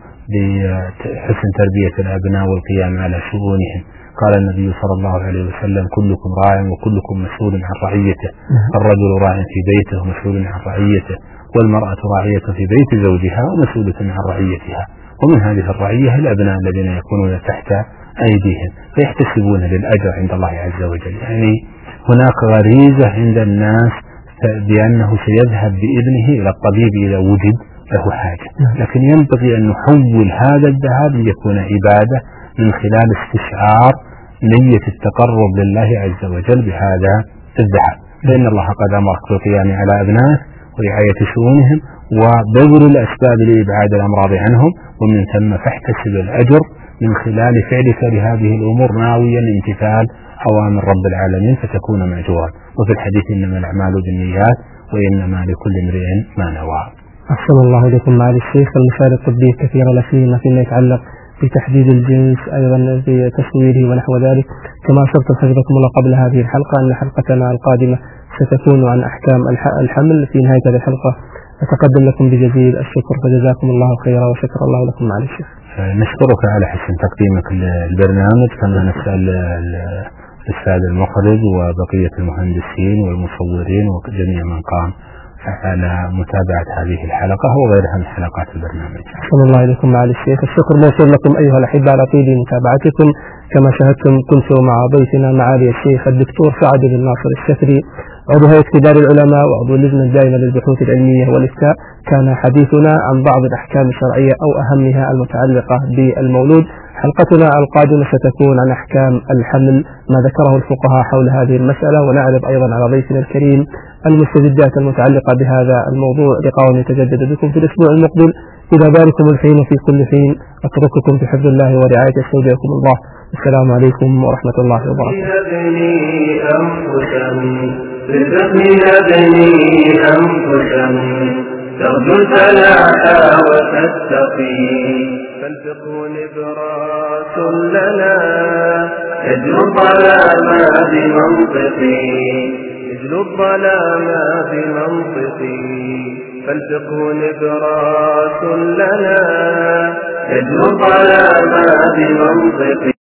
Speaker 3: بحسن تربية الأبناء والقيام على شؤونهم. قال النبي صلى الله عليه وسلم كلكم راع وكلكم مسؤول عن رعيته، الرجل راع في بيته ومسؤول عن رعيته، والمرأة راعية في بيت زوجها ومسؤولة عن رعيتها، ومن هذه الرعية الأبناء الذين يكونون تحت أيديهم فيحتسبون للأجر عند الله عز وجل. يعني هناك غريزة عند الناس بأنه سيذهب بابنه إلى الطبيب إذا وجد له حاجة، لكن ينبغي أن نحول هذا الذهاب ليكون عبادة من خلال استشعار نية التقرب لله عز وجل بهذا الذهاب، لأن الله قد أمرك بالقيام على أبنائك ورعاية شؤونهم وبذل الأسباب لإبعاد الأمراض عنهم، ومن ثم فاحتسب الأجر من خلال فعلك لهذه الأمور ناويا امتثال أوامر رب العالمين فتكون مأجورا. وفي الحديث إنما الأعمال بالنيات وإنما لكل امرئ ما نوى.
Speaker 2: أحسن الله إليكم معالي الشيخ. المسائل الطبية كثيرة لا سيما فيما يتعلق بتحديد الجنس، أيضا بتصويره ونحو ذلك، كما أشرت حفظكم الله قبل هذه الحلقة أن حلقتنا القادمة ستكون عن أحكام الحمل. في نهاية هذه الحلقة أتقدم لكم بجزيل الشكر، فجزاكم الله خيرا وشكر الله لكم معالي الشيخ.
Speaker 3: نشكرك على حسن تقديمك للبرنامج، كما نسأل الأستاذ المخرج وبقية المهندسين والمصورين وجميع من قام على متابعة هذه الحلقة وغيرها من حلقات البرنامج.
Speaker 2: أحسن الله إليكم معالي الشيخ. الشكر موصول لكم أيها الأحبة على طيب متابعتكم. كما شاهدتم كنت مع ضيفنا معالي الشيخ الدكتور سعد بن ناصر الشفري، عضو هيئة كبار العلماء وعضو اللجنة الدائمة للبحوث العلمية والإفتاء. كان حديثنا عن بعض الأحكام الشرعية أو أهمها المتعلقة بالمولود. حلقتنا القادمة ستكون عن أحكام الحمل، ما ذكره الفقهاء حول هذه المسألة، ونعرض أيضا على ضيفنا الكريم المستجدات المتعلقة بهذا الموضوع. لقاء يتجدد بكم في الأسبوع المقبل. إلى ذلكم الحين في كل حين أترككم في حفظ الله ورعايته، استودعكم الله. السلام عليكم ورحمة الله وبركاته.
Speaker 1: ترجو الفلاح وتتقي، فالفقه نبراس لنا يجلو الظلام بمنطقي، يجلو الظلام بمنطقي، فالفقه نبراس لنا يجلو الظلام بمنطقي.